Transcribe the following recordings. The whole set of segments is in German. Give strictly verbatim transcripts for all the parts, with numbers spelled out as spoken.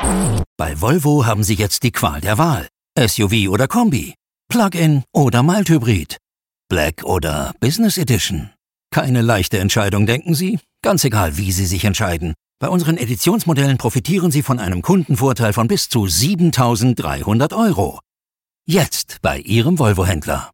Bei Volvo haben Sie jetzt die Qual der Wahl. S U V oder Kombi, Plug-in oder Mild-Hybrid, Black oder Business Edition. Keine leichte Entscheidung, denken Sie? Ganz egal, wie Sie sich entscheiden. Bei unseren Editionsmodellen profitieren Sie von einem Kundenvorteil von bis zu siebentausenddreihundert Euro. Jetzt bei Ihrem Volvo-Händler.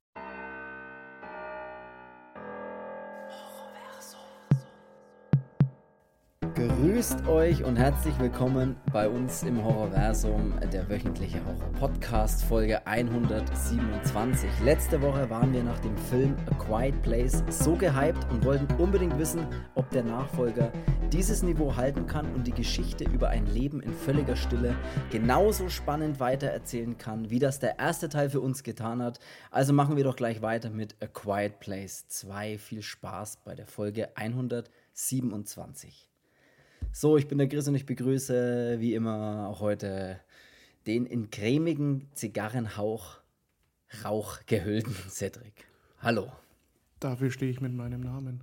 Grüßt euch und herzlich willkommen bei uns im Horrorversum, der wöchentliche Horror-Podcast, Folge hundertsiebenundzwanzig. Letzte Woche waren wir nach dem Film A Quiet Place so gehypt und wollten unbedingt wissen, ob der Nachfolger dieses Niveau halten kann und die Geschichte über ein Leben in völliger Stille genauso spannend weitererzählen kann, wie das der erste Teil für uns getan hat. Also machen wir doch gleich weiter mit A Quiet Place zwei. Viel Spaß bei der Folge hundertsiebenundzwanzig. So, ich bin der Chris und ich begrüße wie immer auch heute den in cremigen Zigarrenhauch Rauch gehüllten Cedric. Hallo. Dafür stehe ich mit meinem Namen.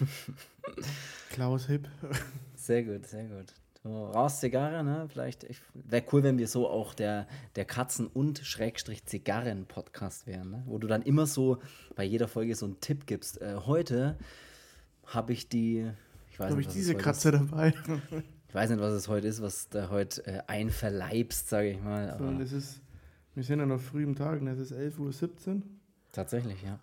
Klaus Hipp. Sehr gut, sehr gut. Du rauchst Zigarre, ne? Vielleicht wäre cool, wenn wir so auch der, der Katzen- und Schrägstrich Zigarren-Podcast wären, ne? Wo du dann immer so bei jeder Folge so einen Tipp gibst. Äh, heute habe ich die... Ich weiß Habe nicht, ich diese Katze ist. dabei? Ich weiß nicht, was es heute ist, was da heute äh, einverleibst, sage ich mal. So, und es ist, wir sind ja noch früh im Tag, und es ist elf Uhr siebzehn. Tatsächlich, ja.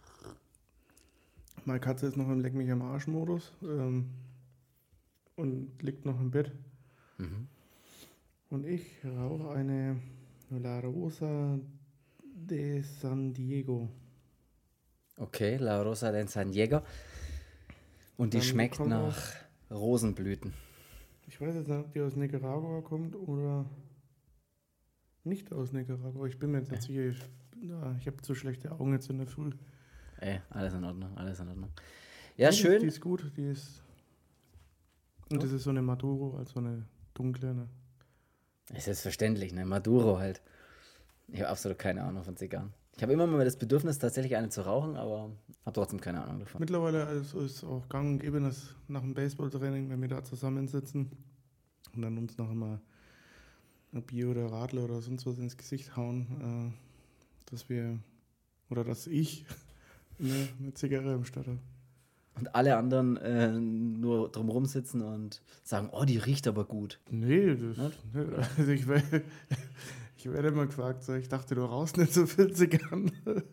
Meine Katze ist noch im Leck mich am Arsch-Modus ähm, und liegt noch im Bett. Mhm. Und ich rauche eine La Rosa de San Diego. Okay, La Rosa de San Diego. Und die Dann schmeckt nach auch, Rosenblüten. Ich weiß jetzt nicht, ob die aus Nicaragua kommt oder nicht aus Nicaragua. Ich bin mir jetzt nicht sicher. Ich, ja, ich habe zu schlechte Augen jetzt in der Früh. Ey, alles in Ordnung, alles in Ordnung. Ja, nee, schön. Die ist gut, die ist... Und oh. Das ist so eine Maduro, also eine dunkle. Ne? Ist selbstverständlich, ne? Maduro halt. Ich habe absolut keine Ahnung von Zigarren. Ich habe immer mal das Bedürfnis, tatsächlich eine zu rauchen, aber habe trotzdem keine Ahnung davon. Mittlerweile also ist auch gang und gäbe, dass nach dem Baseballtraining, wenn wir da zusammensitzen und dann uns noch einmal ein Bier oder Radler oder sonst was ins Gesicht hauen, äh, dass wir, oder dass ich eine, eine Zigarre im Start habe. Und alle anderen äh, nur drumherum sitzen und sagen, oh, die riecht aber gut. Nee, das, nee also ich werde... Ich werde immer gefragt, so, ich dachte, du rauchst nicht so viel Zigarren.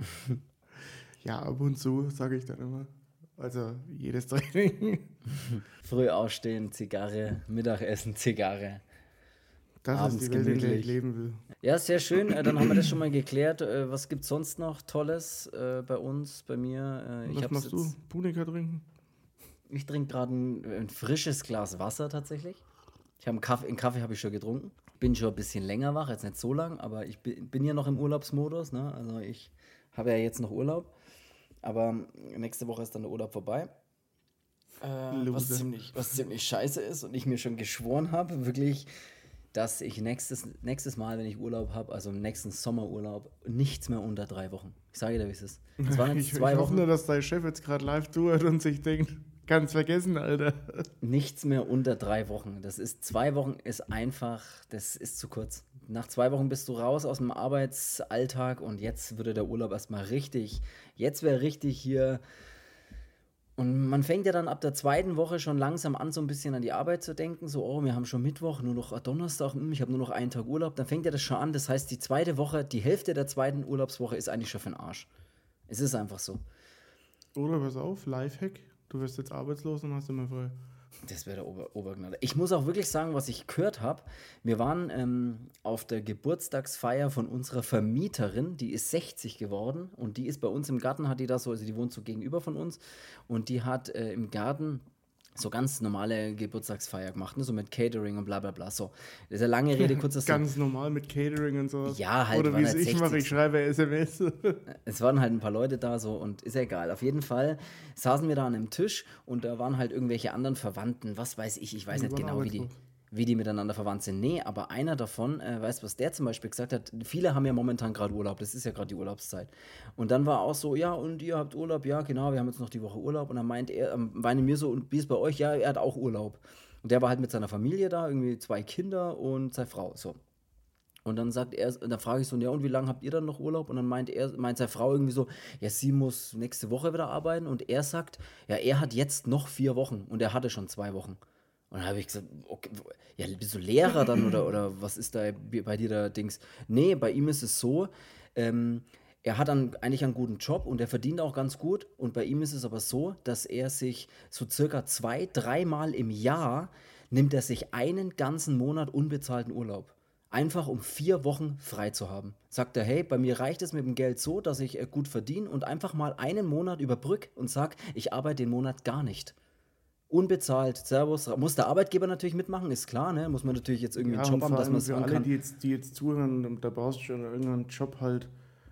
Ja, ab und zu, sage ich dann immer. Also jedes Training. Früh aufstehen, Zigarre, Mittagessen, Zigarre. Das abends ist die Welt, in der ich gemütlich leben will. Ja, sehr schön. Dann haben wir das schon mal geklärt. Was gibt es sonst noch Tolles bei uns, bei mir? Ich Was machst du? Punika trinken? Ich trinke gerade ein, ein frisches Glas Wasser tatsächlich. Ich habe einen Kaffee, einen Kaffee habe ich schon getrunken. Bin schon ein bisschen länger wach, jetzt nicht so lang, aber ich bin, bin ja noch im Urlaubsmodus, ne? Also ich habe ja jetzt noch Urlaub, aber nächste Woche ist dann der Urlaub vorbei, äh, was, ziemlich, was ziemlich scheiße ist und ich mir schon geschworen habe, wirklich, dass ich nächstes, nächstes Mal, wenn ich Urlaub habe, also im nächsten Sommerurlaub, nichts mehr unter drei Wochen. Ich sage dir, wie es ist. Es waren jetzt ich zwei ich Wochen. hoffe nur, dass dein Chef jetzt gerade live tut und sich denkt, ganz vergessen, Alter. Nichts mehr unter drei Wochen. Das ist, zwei Wochen ist einfach, das ist zu kurz. Nach zwei Wochen bist du raus aus dem Arbeitsalltag und jetzt würde der Urlaub erstmal richtig, jetzt wäre richtig hier. Und man fängt ja dann ab der zweiten Woche schon langsam an, so ein bisschen an die Arbeit zu denken. So, oh, wir haben schon Mittwoch, nur noch Donnerstag, ich habe nur noch einen Tag Urlaub. Dann fängt ja das schon an. Das heißt, die zweite Woche, die Hälfte der zweiten Urlaubswoche ist eigentlich schon für den Arsch. Es ist einfach so. Oder pass auf, Lifehack. Du wirst jetzt arbeitslos und hast immer frei. Das wäre der Ober- Obergnade. Ich muss auch wirklich sagen, was ich gehört habe. Wir waren ähm, auf der Geburtstagsfeier von unserer Vermieterin, die ist sechzig geworden und die ist bei uns im Garten, hat die da so, also die wohnt so gegenüber von uns und die hat äh, im Garten so ganz normale Geburtstagsfeier gemacht, ne? So mit Catering und bla bla bla. So, das ist eine lange Rede, kurzer Sinn. Ganz normal mit Catering und so. Ja, halt. Oder wie es halt ich mache, ich schreibe S M S. Es waren halt ein paar Leute da so und ist ja egal. Auf jeden Fall saßen wir da an einem Tisch und da waren halt irgendwelche anderen Verwandten, was weiß ich, ich weiß Die nicht waren genau, wie die, arbeitslos. wie die miteinander verwandt sind. Nee, aber einer davon, äh, weißt du, was der zum Beispiel gesagt hat? Viele haben ja momentan gerade Urlaub, das ist ja gerade die Urlaubszeit. Und dann war auch so, ja, und ihr habt Urlaub? Ja, genau, wir haben jetzt noch die Woche Urlaub. Und dann meint er, ähm, meinte mir so, und wie ist bei euch? Ja, er hat auch Urlaub. Und der war halt mit seiner Familie da, irgendwie zwei Kinder und seine Frau, so. Und dann sagt er, da frage ich so, ja, und wie lange habt ihr dann noch Urlaub? Und dann meint er, meint seine Frau irgendwie so, ja, sie muss nächste Woche wieder arbeiten. Und er sagt, ja, er hat jetzt noch vier Wochen und er hatte schon zwei Wochen. Und dann habe ich gesagt, okay, ja, bist du Lehrer dann oder, oder was ist da bei dir da Dings? Nee, bei ihm ist es so, ähm, er hat dann eigentlich einen guten Job und er verdient auch ganz gut. Und bei ihm ist es aber so, dass er sich so circa zwei, dreimal im Jahr nimmt er sich einen ganzen Monat unbezahlten Urlaub. Einfach um vier Wochen frei zu haben. Sagt er, hey, bei mir reicht es mit dem Geld so, dass ich äh, gut verdiene und einfach mal einen Monat überbrück und sag, ich arbeite den Monat gar nicht. Unbezahlt, Servus. Muss der Arbeitgeber natürlich mitmachen, ist klar, ne? Muss man natürlich jetzt irgendwie Ja, einen und Job haben, vor dass allem man es für machen alle, kann. die jetzt, die jetzt zuhören, da brauchst du schon irgendeinen Job halt,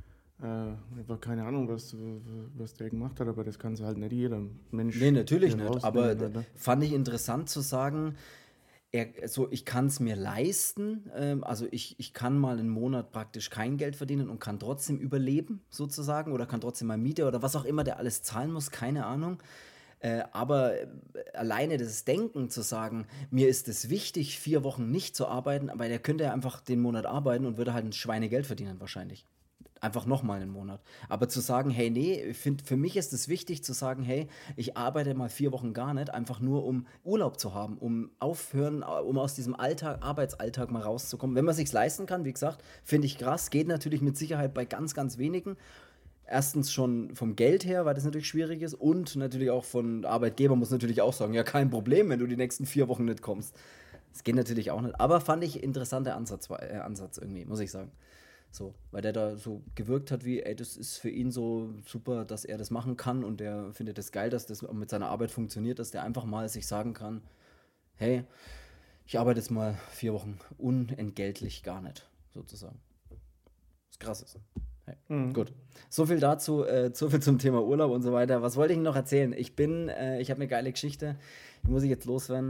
äh, ich habe keine Ahnung, was, was der gemacht hat, aber das kann es halt nicht jeder Mensch. Nee, natürlich hier nicht. Aber rausnehmen, d- oder? fand ich interessant zu sagen, er, so, ich kann es mir leisten. Ähm, also ich, ich kann mal einen Monat praktisch kein Geld verdienen und kann trotzdem überleben, sozusagen, oder kann trotzdem mal Miete oder was auch immer der alles zahlen muss, keine Ahnung. Äh, aber äh, alleine das Denken zu sagen, mir ist es wichtig, vier Wochen nicht zu arbeiten, aber der könnte ja einfach den Monat arbeiten und würde halt ein Schweinegeld verdienen wahrscheinlich. Einfach nochmal einen Monat. Aber zu sagen, hey, nee, ich find, für mich ist es wichtig zu sagen, hey, ich arbeite mal vier Wochen gar nicht, einfach nur um Urlaub zu haben, um aufhören, äh, um aus diesem Alltag, Arbeitsalltag mal rauszukommen. Wenn man sich's leisten kann, wie gesagt, finde ich krass, geht natürlich mit Sicherheit bei ganz, ganz wenigen. Erstens schon vom Geld her, weil das natürlich schwierig ist, und natürlich auch von Arbeitgeber muss natürlich auch sagen, ja, kein Problem, wenn du die nächsten vier Wochen nicht kommst. Das geht natürlich auch nicht. Aber fand ich interessanter Ansatz, äh, Ansatz irgendwie, muss ich sagen. So, weil der da so gewirkt hat, wie, ey, das ist für ihn so super, dass er das machen kann und der findet es geil, dass das mit seiner Arbeit funktioniert, dass der einfach mal sich sagen kann, hey, ich arbeite jetzt mal vier Wochen unentgeltlich gar nicht, sozusagen. Was krass ist. Hey. Mhm. Gut. So viel dazu, äh, so viel zum Thema Urlaub und so weiter. Was wollte ich noch erzählen? Ich bin, äh, ich habe eine geile Geschichte, die muss ich jetzt loswerden.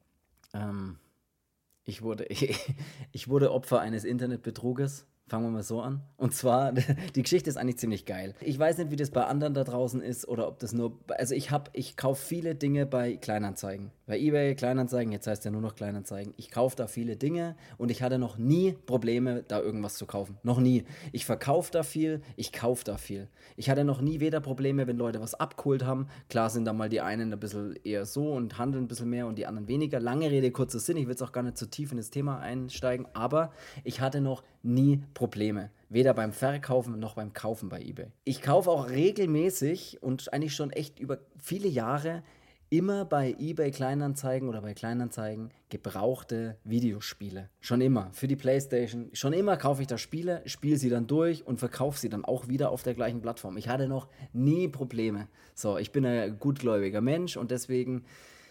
Ähm, ich wurde, ich, ich wurde Opfer eines Internetbetruges. Fangen wir mal so an. Und zwar, die Geschichte ist eigentlich ziemlich geil. Ich weiß nicht, wie das bei anderen da draußen ist oder ob das nur. Also ich habe, ich kaufe viele Dinge bei Kleinanzeigen. Bei eBay, Kleinanzeigen, jetzt heißt ja nur noch Kleinanzeigen. Ich kaufe da viele Dinge und ich hatte noch nie Probleme, da irgendwas zu kaufen. Noch nie. Ich verkaufe da viel, ich kaufe da viel. Ich hatte noch nie weder Probleme, wenn Leute was abgeholt haben. Klar sind da mal die einen ein bisschen eher so und handeln ein bisschen mehr und die anderen weniger. Lange Rede, kurzer Sinn. Ich will jetzt auch gar nicht zu tief in das Thema einsteigen, aber ich hatte noch nie Probleme. Weder beim Verkaufen noch beim Kaufen bei eBay. Ich kaufe auch regelmäßig und eigentlich schon echt über viele Jahre immer bei eBay Kleinanzeigen oder bei Kleinanzeigen gebrauchte Videospiele. Schon immer. Für die PlayStation. Schon immer kaufe ich da Spiele, spiele sie dann durch und verkaufe sie dann auch wieder auf der gleichen Plattform. Ich hatte noch nie Probleme. So, ich bin ein gutgläubiger Mensch und deswegen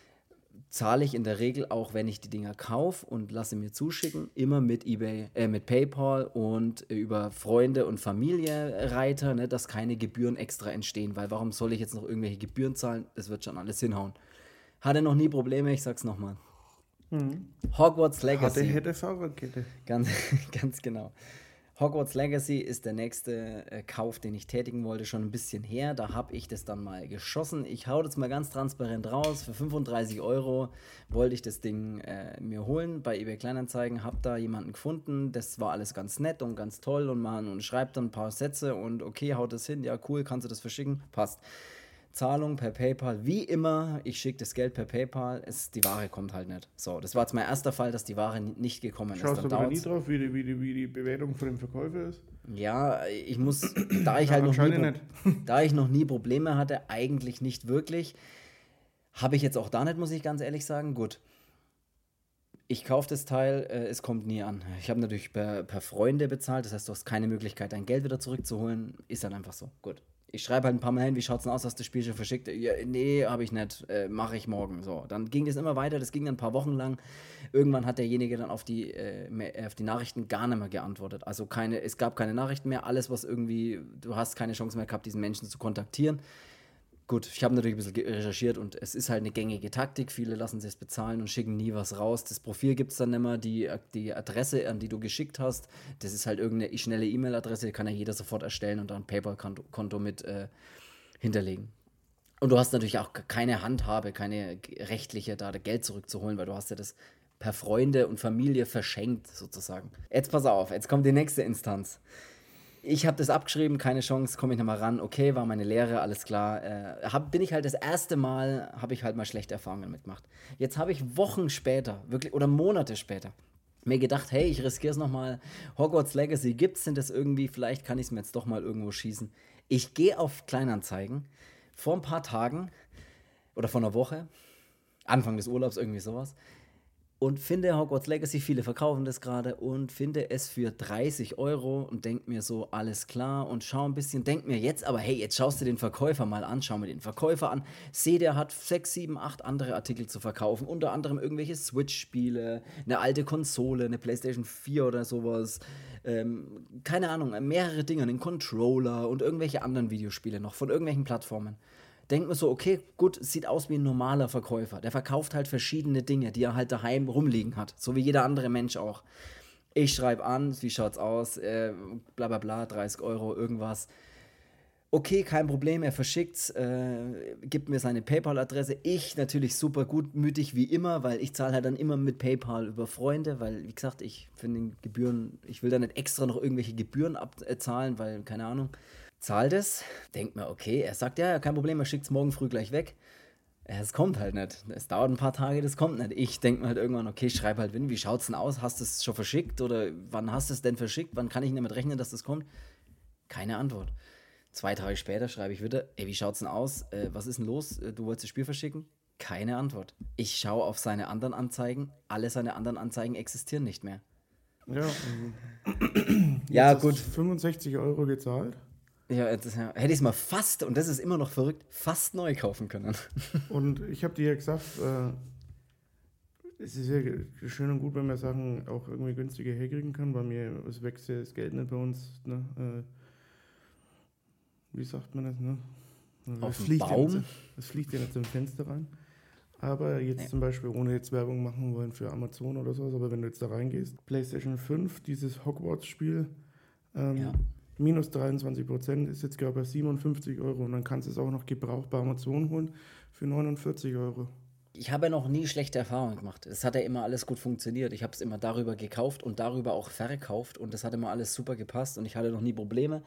zahle ich in der Regel auch, wenn ich die Dinger kaufe und lasse mir zuschicken, immer mit eBay, äh, mit PayPal und äh, über Freunde und Familie Reiter, ne, dass keine Gebühren extra entstehen, weil warum soll ich jetzt noch irgendwelche Gebühren zahlen? Das wird schon alles hinhauen. Hatte noch nie Probleme, ich sag's nochmal. Mhm. Hogwarts Hatte, Legacy. hätte, Fahrradkette. Ganz, ganz genau. Hogwarts Legacy ist der nächste äh, Kauf, den ich tätigen wollte, schon ein bisschen her. Da habe ich das dann mal geschossen. Ich hau das mal ganz transparent raus. Für fünfunddreißig Euro wollte ich das Ding äh, mir holen bei eBay Kleinanzeigen. Habe da jemanden gefunden. Das war alles ganz nett und ganz toll. Und man und schreibt dann ein paar Sätze und okay, haut das hin. Ja, cool, kannst du das verschicken? Passt. Zahlung per PayPal, wie immer, ich schicke das Geld per PayPal, es, die Ware kommt halt nicht. So, das war jetzt mein erster Fall, dass die Ware nicht gekommen ist. Schaust Dann du aber nie dauert's. drauf, wie die, wie, die, wie die Bewertung von dem Verkäufer ist? Ja, ich muss, da ich Ja, halt noch nie, anscheinend Pro- da ich noch nie Probleme hatte, eigentlich nicht wirklich, habe ich jetzt auch da nicht, muss ich ganz ehrlich sagen. Gut, ich kaufe das Teil, äh, es kommt nie an. Ich habe natürlich per, per Freunde bezahlt, das heißt, du hast keine Möglichkeit, dein Geld wieder zurückzuholen. Ist dann einfach so. Gut. Ich schreibe halt ein paar Mal hin, wie schaut's denn aus, hast du das Spiel schon verschickt? Ja, nee, habe ich nicht, äh, mache ich morgen. So, dann ging das immer weiter, das ging dann ein paar Wochen lang. Irgendwann hat derjenige dann auf die, äh, mehr- auf die Nachrichten gar nicht mehr geantwortet. Also keine, es gab keine Nachrichten mehr, alles, was irgendwie, du hast keine Chance mehr gehabt, diesen Menschen zu kontaktieren. Gut, ich habe natürlich ein bisschen ge- recherchiert und es ist halt eine gängige Taktik. Viele lassen sich es bezahlen und schicken nie was raus. Das Profil gibt es dann nicht mehr. Die, die Adresse, an die du geschickt hast, das ist halt irgendeine schnelle E-Mail-Adresse, die kann ja jeder sofort erstellen und dann ein PayPal-Konto Konto mit äh, hinterlegen. Und du hast natürlich auch keine Handhabe, keine rechtliche, da Geld zurückzuholen, weil du hast ja das per Freunde und Familie verschenkt, sozusagen. Jetzt pass auf, jetzt kommt die nächste Instanz. Ich habe das abgeschrieben, keine Chance, komme ich nochmal ran. Okay, war meine Lehre, alles klar. Äh, hab, bin ich halt das erste Mal, habe ich halt mal schlechte Erfahrungen mitgemacht. Jetzt habe ich Wochen später, wirklich, oder Monate später, mir gedacht, hey, ich riskiere es nochmal. Hogwarts Legacy gibt's denn das irgendwie? Vielleicht kann ich es mir jetzt doch mal irgendwo schießen. Ich gehe auf Kleinanzeigen. Vor ein paar Tagen oder vor einer Woche, Anfang des Urlaubs, irgendwie sowas, und finde Hogwarts Legacy, viele verkaufen das gerade, und finde es für dreißig Euro und denk mir so, alles klar, und schau ein bisschen, denk mir jetzt aber, hey, jetzt schaust du den Verkäufer mal an, schau mir den Verkäufer an, seh, der hat sechs, sieben, acht andere Artikel zu verkaufen, unter anderem irgendwelche Switch-Spiele, eine alte Konsole, eine PlayStation vier oder sowas, ähm, keine Ahnung, mehrere Dinge, einen Controller und irgendwelche anderen Videospiele noch von irgendwelchen Plattformen. Denkt mir so, okay, gut, sieht aus wie ein normaler Verkäufer. Der verkauft halt verschiedene Dinge, die er halt daheim rumliegen hat. So wie jeder andere Mensch auch. Ich schreibe an, wie schaut's aus, äh, bla bla bla, dreißig Euro, irgendwas. Okay, kein Problem, er verschickt's, äh, gibt mir seine PayPal-Adresse. Ich natürlich super gutmütig wie immer, weil ich zahle halt dann immer mit PayPal über Freunde, weil, wie gesagt, ich finde Gebühren, ich will da nicht extra noch irgendwelche Gebühren abzahlen, weil, keine Ahnung. Zahlt es, denkt mir, okay, er sagt, ja, kein Problem, er schickt es morgen früh gleich weg. Es kommt halt nicht. Es dauert ein paar Tage, das kommt nicht. Ich denke mir halt irgendwann, okay, schreib halt, wie schaut's denn aus? Hast du es schon verschickt? Oder wann hast du es denn verschickt? Wann kann ich damit rechnen, dass das kommt? Keine Antwort. Zwei Tage später schreibe ich wieder, ey, wie schaut's denn aus? Äh, was ist denn los? Du wolltest das Spiel verschicken? Keine Antwort. Ich schaue auf seine anderen Anzeigen. Alle seine anderen Anzeigen existieren nicht mehr. Ja, ja gut. fünfundsechzig Euro gezahlt. Ja, das, ja, hätte ich es mal fast, und das ist immer noch verrückt, fast neu kaufen können. Und ich habe dir ja gesagt, äh, es ist ja schön und gut, wenn man Sachen auch irgendwie günstiger herkriegen kann. Bei mir, es wächst ja das Geld nicht bei uns. Ne? Äh, wie sagt man das? Ne? Auf es dem Baum? Ja, es fliegt ja nicht zum Fenster rein. Aber jetzt ja. Zum Beispiel, ohne jetzt Werbung machen wollen für Amazon oder sowas, aber wenn du jetzt da reingehst, PlayStation fünf, dieses Hogwarts-Spiel, ähm, ja. minus dreiundzwanzig Prozent ist jetzt, glaube ich, siebenundfünfzig Euro. Und dann kannst du es auch noch gebraucht bei Amazon holen für neunundvierzig Euro. Ich habe ja noch nie schlechte Erfahrungen gemacht. Es hat ja immer alles gut funktioniert. Ich habe es immer darüber gekauft und darüber auch verkauft. Und das hat immer alles super gepasst und ich hatte noch nie Probleme.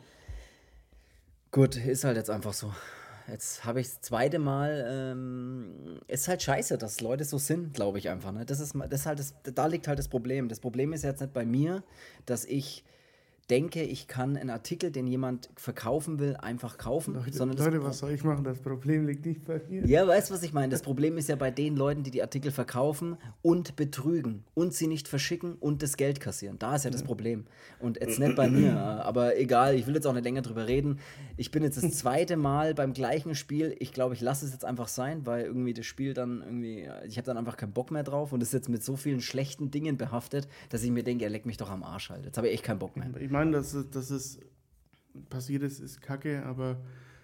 Gut, ist halt jetzt einfach so. Jetzt habe ich das zweite Mal, ähm, ist halt scheiße, dass Leute so sind, glaube ich einfach. Ne? Das ist, das ist halt das, da liegt halt das Problem. Das Problem ist jetzt nicht bei mir, dass ich denke, ich kann einen Artikel, den jemand verkaufen will, einfach kaufen. Leute, sondern Leute das was soll ich machen? Das Problem liegt nicht bei mir. Ja, weißt du, was ich meine? Das Problem ist ja bei den Leuten, die die Artikel verkaufen und betrügen und sie nicht verschicken und das Geld kassieren. Da ist ja das Problem. Und jetzt nicht bei mir, aber egal, ich will jetzt auch nicht länger drüber reden. Ich bin jetzt das zweite Mal beim gleichen Spiel. Ich glaube, ich lasse es jetzt einfach sein, weil irgendwie das Spiel dann irgendwie, ich habe dann einfach keinen Bock mehr drauf und es ist jetzt mit so vielen schlechten Dingen behaftet, dass ich mir denke, er leckt mich doch am Arsch halt. Jetzt habe ich echt keinen Bock mehr. Ich meine, dass das ist passiert ist, ist kacke, aber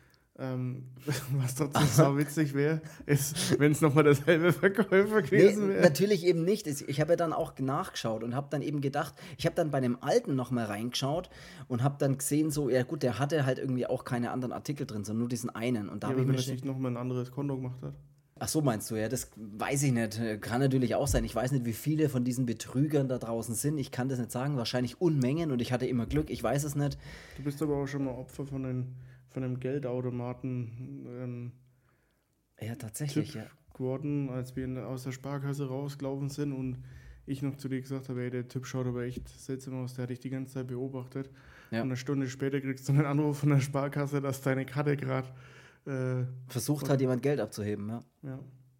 ähm, was trotzdem so witzig wäre, ist, wenn es nochmal derselbe Verkäufer gewesen wäre. Nee, natürlich eben nicht. Ich habe ja dann auch nachgeschaut und habe dann eben gedacht, ich habe dann bei dem alten nochmal reingeschaut und habe dann gesehen, so, ja gut, der hatte halt irgendwie auch keine anderen Artikel drin, sondern nur diesen einen. Und da ja, habe ich wenn mir er sich nochmal ein anderes Konto gemacht hat. Ach so, meinst du, ja, das weiß ich nicht. Kann natürlich auch sein. Ich weiß nicht, wie viele von diesen Betrügern da draußen sind. Ich kann das nicht sagen. Wahrscheinlich Unmengen und ich hatte immer Glück. Ich weiß es nicht. Du bist aber auch schon mal Opfer von, den, von einem Geldautomaten. Ähm, ja, tatsächlich, Tipp ja. geworden, als wir aus der Sparkasse rausgelaufen sind und ich noch zu dir gesagt habe, ey, der Typ schaut aber echt seltsam aus, der hat dich die ganze Zeit beobachtet. Ja. Und eine Stunde später kriegst du einen Anruf von der Sparkasse, dass deine Karte gerade Äh, versucht hat, jemand Geld abzuheben, ja. ja.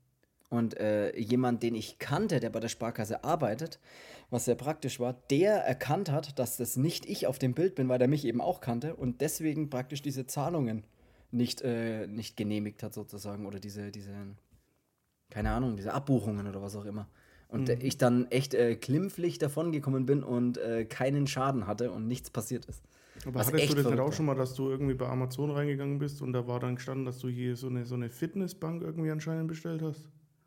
Und äh, jemand, den ich kannte, der bei der Sparkasse arbeitet, was sehr praktisch war, der erkannt hat, dass das nicht ich auf dem Bild bin, weil der mich eben auch kannte und deswegen praktisch diese Zahlungen nicht, äh, nicht genehmigt hat sozusagen oder diese, diese, keine Ahnung, diese Abbuchungen oder was auch immer. Und mhm. ich dann echt äh, klimpflich davon gekommen bin und äh, keinen Schaden hatte und nichts passiert ist. Aber hattest du das nicht auch schon mal, dass du irgendwie bei Amazon reingegangen bist und da war dann gestanden, dass du hier so eine, so eine Fitnessbank irgendwie anscheinend bestellt hast?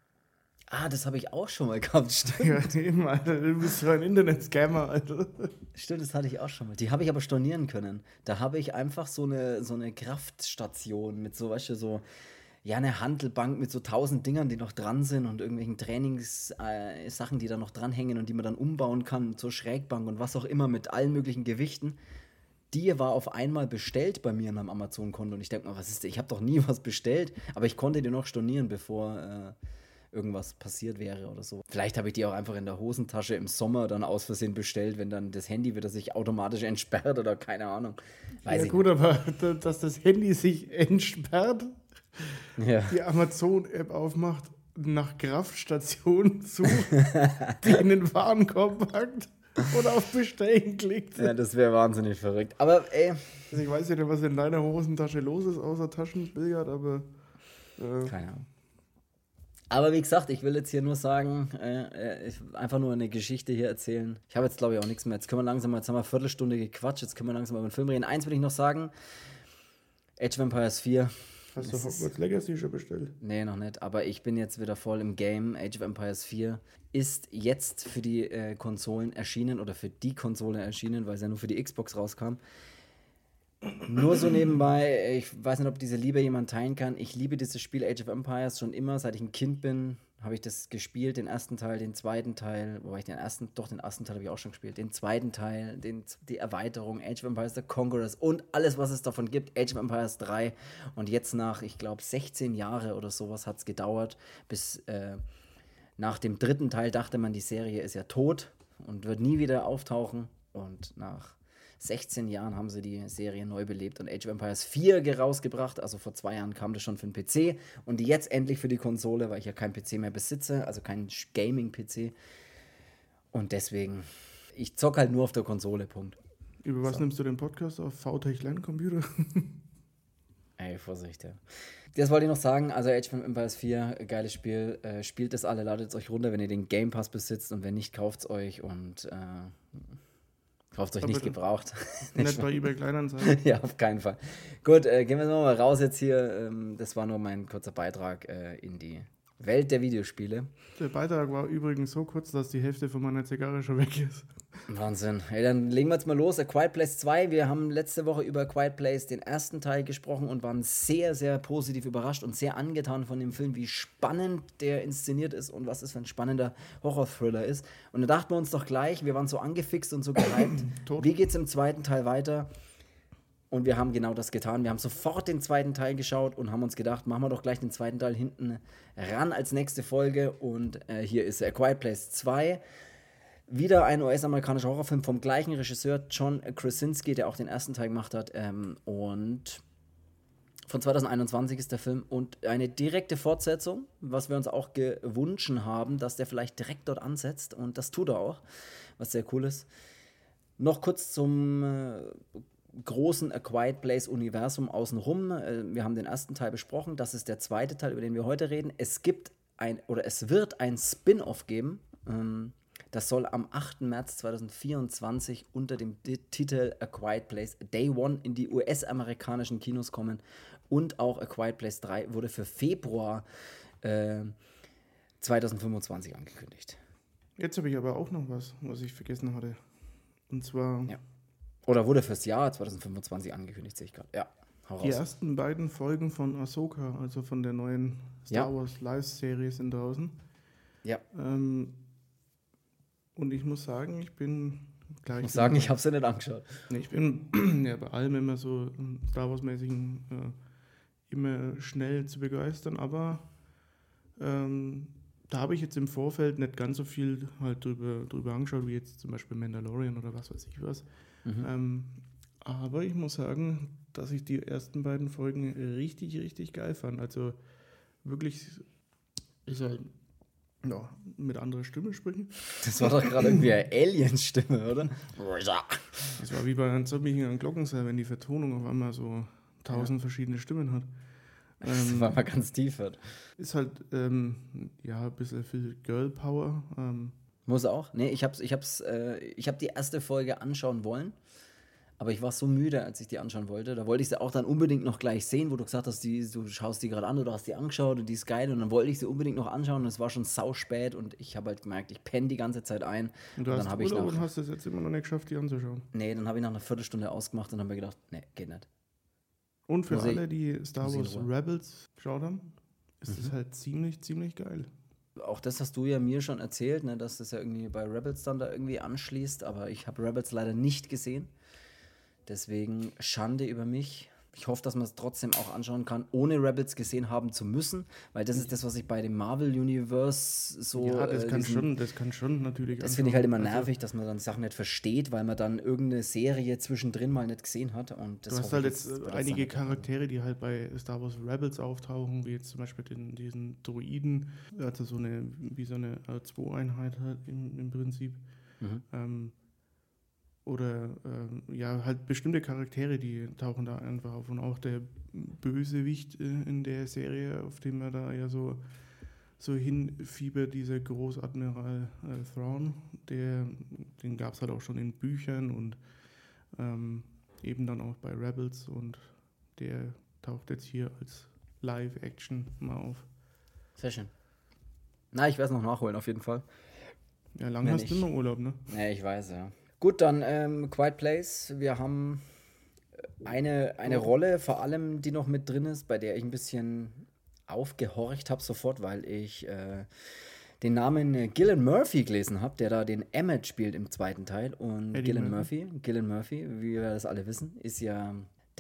Ah, das habe ich auch schon mal gehabt, stimmt. Ja, eben, Alter, du bist so ein Internet-Scammer, Alter. Stimmt, das hatte ich auch schon mal. Die habe ich aber stornieren können. Da habe ich einfach so eine, so eine Kraftstation mit so, weißt du, so, ja, eine Hantelbank mit so tausend Dingern, die noch dran sind und irgendwelchen Trainingssachen, äh, Sachen, die da noch dranhängen und die man dann umbauen kann zur Schrägbank und was auch immer mit allen möglichen Gewichten. Die war auf einmal bestellt bei mir in meinem Amazon-Konto und ich denke mal, was ist das? Ich habe doch nie was bestellt, aber ich konnte die noch stornieren, bevor äh, irgendwas passiert wäre oder so. Vielleicht habe ich die auch einfach in der Hosentasche im Sommer dann aus Versehen bestellt, wenn dann das Handy wieder sich automatisch entsperrt oder keine Ahnung. Weiß ja ich gut, nicht. aber dass das Handy sich entsperrt, Ja. die Amazon-App aufmacht, nach Kraftstationen sucht, die in den Warenkorb packt und auf Bestellen klickt. Ja, das wäre wahnsinnig verrückt. Aber ey, Also ich weiß nicht, was in deiner Hosentasche los ist, außer Taschenbillard, aber äh, keine Ahnung. Aber wie gesagt, ich will jetzt hier nur sagen, äh, ich, einfach nur eine Geschichte hier erzählen. Ich habe jetzt, glaube ich, auch nichts mehr. Jetzt können wir langsam, jetzt haben wir eine Viertelstunde gequatscht, jetzt können wir langsam über den Film reden. Eins will ich noch sagen, Age of Empires vier. hast du Es ist- Hogwarts Legacy schon bestellt? Nee, noch nicht, aber ich bin jetzt wieder voll im Game. Age of Empires vier ist jetzt für die äh, Konsolen erschienen oder für die Konsole erschienen, weil es ja nur für die Xbox rauskam. Nur so nebenbei, ich weiß nicht, ob diese Liebe jemand teilen kann. Ich liebe dieses Spiel Age of Empires schon immer, seit ich ein Kind bin, habe ich das gespielt, den ersten Teil, den zweiten Teil, wobei ich den ersten, doch den ersten Teil habe ich auch schon gespielt, den zweiten Teil, den, die Erweiterung, Age of Empires, The Conquerors und alles, was es davon gibt, Age of Empires drei und jetzt nach, ich glaube, sechzehn Jahre oder sowas hat es gedauert, bis äh, nach dem dritten Teil dachte man, die Serie ist ja tot und wird nie wieder auftauchen und nach sechzehn Jahren haben sie die Serie neu belebt und Age of Empires vier rausgebracht. Also vor zwei Jahren kam das schon für den P C und jetzt endlich für die Konsole, weil ich ja keinen P C mehr besitze, also keinen Gaming-P C. Und deswegen, ich zock halt nur auf der Konsole, Punkt. Über was So. nimmst du den Podcast auf? V-Tech Lerncomputer? Ey, Vorsicht, ja. Das wollte ich noch sagen, also Age of Empires vier, geiles Spiel. Äh, spielt es alle, ladet es euch runter, wenn ihr den Game Pass besitzt und wenn nicht, kauft es euch und äh, kauft euch Aber nicht dann- gebraucht. Nicht bei eBay Kleinanzeigen. Ja, auf keinen Fall. Gut, äh, gehen wir mal raus jetzt hier. Ähm, das war nur mein kurzer Beitrag äh, in die Welt der Videospiele. Der Beitrag war übrigens so kurz, dass die Hälfte von meiner Zigarre schon weg ist. Wahnsinn. Hey, dann legen wir jetzt mal los. A Quiet Place zwei. Wir haben letzte Woche über A Quiet Place den ersten Teil gesprochen und waren sehr, sehr positiv überrascht und sehr angetan von dem Film, wie spannend der inszeniert ist und was es für ein spannender Horror-Thriller ist. Und da dachten wir uns doch gleich, wir waren so angefixt und so gehypt. Tot. Wie geht's im zweiten Teil weiter? Und wir haben genau das getan. Wir haben sofort den zweiten Teil geschaut und haben uns gedacht, machen wir doch gleich den zweiten Teil hinten ran als nächste Folge. Und äh, hier ist A Quiet Place zwei. Wieder ein U S-amerikanischer Horrorfilm vom gleichen Regisseur, John Krasinski, der auch den ersten Teil gemacht hat. Ähm, und von zwanzig einundzwanzig ist der Film. Und eine direkte Fortsetzung, was wir uns auch gewünscht haben, dass der vielleicht direkt dort ansetzt. Und das tut er auch, was sehr cool ist. Noch kurz zum äh, großen A Quiet Place-Universum außenrum. Äh, wir haben den ersten Teil besprochen. Das ist der zweite Teil, über den wir heute reden. Es gibt ein, oder es wird ein Spin-off geben. Ähm, das soll am achten März zweitausendvierundzwanzig unter dem D- Titel A Quiet Place Day One in die U S-amerikanischen Kinos kommen. Und auch A Quiet Place drei wurde für Februar äh, zweitausendfünfundzwanzig angekündigt. Jetzt habe ich aber auch noch was, was ich vergessen hatte. Und zwar Ja. Oder wurde fürs Jahr zweitausendfünfundzwanzig angekündigt, sehe ich gerade. Ja, hau die raus. ersten beiden Folgen von Ahsoka, also von der neuen Star Ja. Wars Live-Serie, sind draußen. Ja, Ähm, und ich muss sagen, ich bin gleich. ich muss sagen, ich habe sie nicht angeschaut. Nee, ich bin ja bei allem immer so ähm, Star Wars-mäßigen äh, immer schnell zu begeistern, aber ähm, da habe ich jetzt im Vorfeld nicht ganz so viel halt drüber, drüber angeschaut, wie jetzt zum Beispiel Mandalorian oder was weiß ich was. Mhm. Ähm, aber ich muss sagen, dass ich die ersten beiden Folgen richtig, richtig geil fand. Also wirklich ist halt ja, mit anderer Stimme sprechen. Das war doch gerade irgendwie eine Alien-Stimme, oder? Das war wie bei einem Zombie an Glockenseil, wenn die Vertonung auf einmal so tausend verschiedene Stimmen hat. Das Ähm, war mal ganz tief. Wird. ist halt ähm, ja ein bisschen viel Girl Power. Ähm, Muss auch. Nee, ich hab's, ich hab's, äh, ich hab die erste Folge anschauen wollen, aber ich war so müde, als ich die anschauen wollte. Da wollte ich sie auch dann unbedingt noch gleich sehen, wo du gesagt hast, die, du schaust die gerade an oder hast die angeschaut und die ist geil und dann wollte ich sie unbedingt noch anschauen und es war schon sau spät und ich habe halt gemerkt, ich penne die ganze Zeit ein. und du Und hast dann habe ich Urlaub nach, und hast es jetzt immer noch nicht geschafft, die anzuschauen. nee, dann habe ich nach einer Viertelstunde ausgemacht und habe mir gedacht, nee, geht nicht. Und für Muss ich- alle, die Star muss ich in Wars Ruhe. Rebels geschaut haben, ist es halt ziemlich, ziemlich geil. Auch das hast du ja mir schon erzählt, ne, dass das ja irgendwie bei Rebels dann da irgendwie anschließt, aber ich habe Rebels leider nicht gesehen. Deswegen Schande über mich. Ich hoffe, dass man es trotzdem auch anschauen kann, ohne Rebels gesehen haben zu müssen, weil das ist das, was ich bei dem Marvel Universe so. ja, das äh, kann diesen- schon, das kann schon natürlich. Das finde ich halt immer anschauen. nervig, dass man dann Sachen nicht versteht, weil man dann irgendeine Serie zwischendrin mal nicht gesehen hat. Und das Du hast hoffe halt ich jetzt wird äh, das einige dann nicht der Fall. Charaktere, die halt bei Star Wars Rebels auftauchen, wie jetzt zum Beispiel den, diesen Droiden, also so eine, wie so eine R zwei Einheit halt im, im Prinzip. Mhm. Ähm, oder ähm, ja, halt bestimmte Charaktere, die tauchen da einfach auf. Und auch der Bösewicht äh, in der Serie, auf den man da ja so, so hinfiebert, dieser Großadmiral äh, Thrawn, der, den gab es halt auch schon in Büchern und ähm, eben dann auch bei Rebels und der taucht jetzt hier als Live-Action mal auf. Sehr schön. Na, ich werde es noch nachholen, auf jeden Fall. Ja, lange Wenn hast du ich- immer Urlaub, ne? Ja, ich weiß, ja. Gut, dann ähm, Quiet Place. Wir haben eine, eine Rolle, vor allem, die noch mit drin ist, bei der ich ein bisschen aufgehorcht habe sofort, weil ich äh, den Namen äh, Cillian Murphy gelesen habe, der da den Emmett spielt im zweiten Teil. Und Eddie Cillian Murphy. Murphy, Cillian Murphy, wie wir das alle wissen, ist ja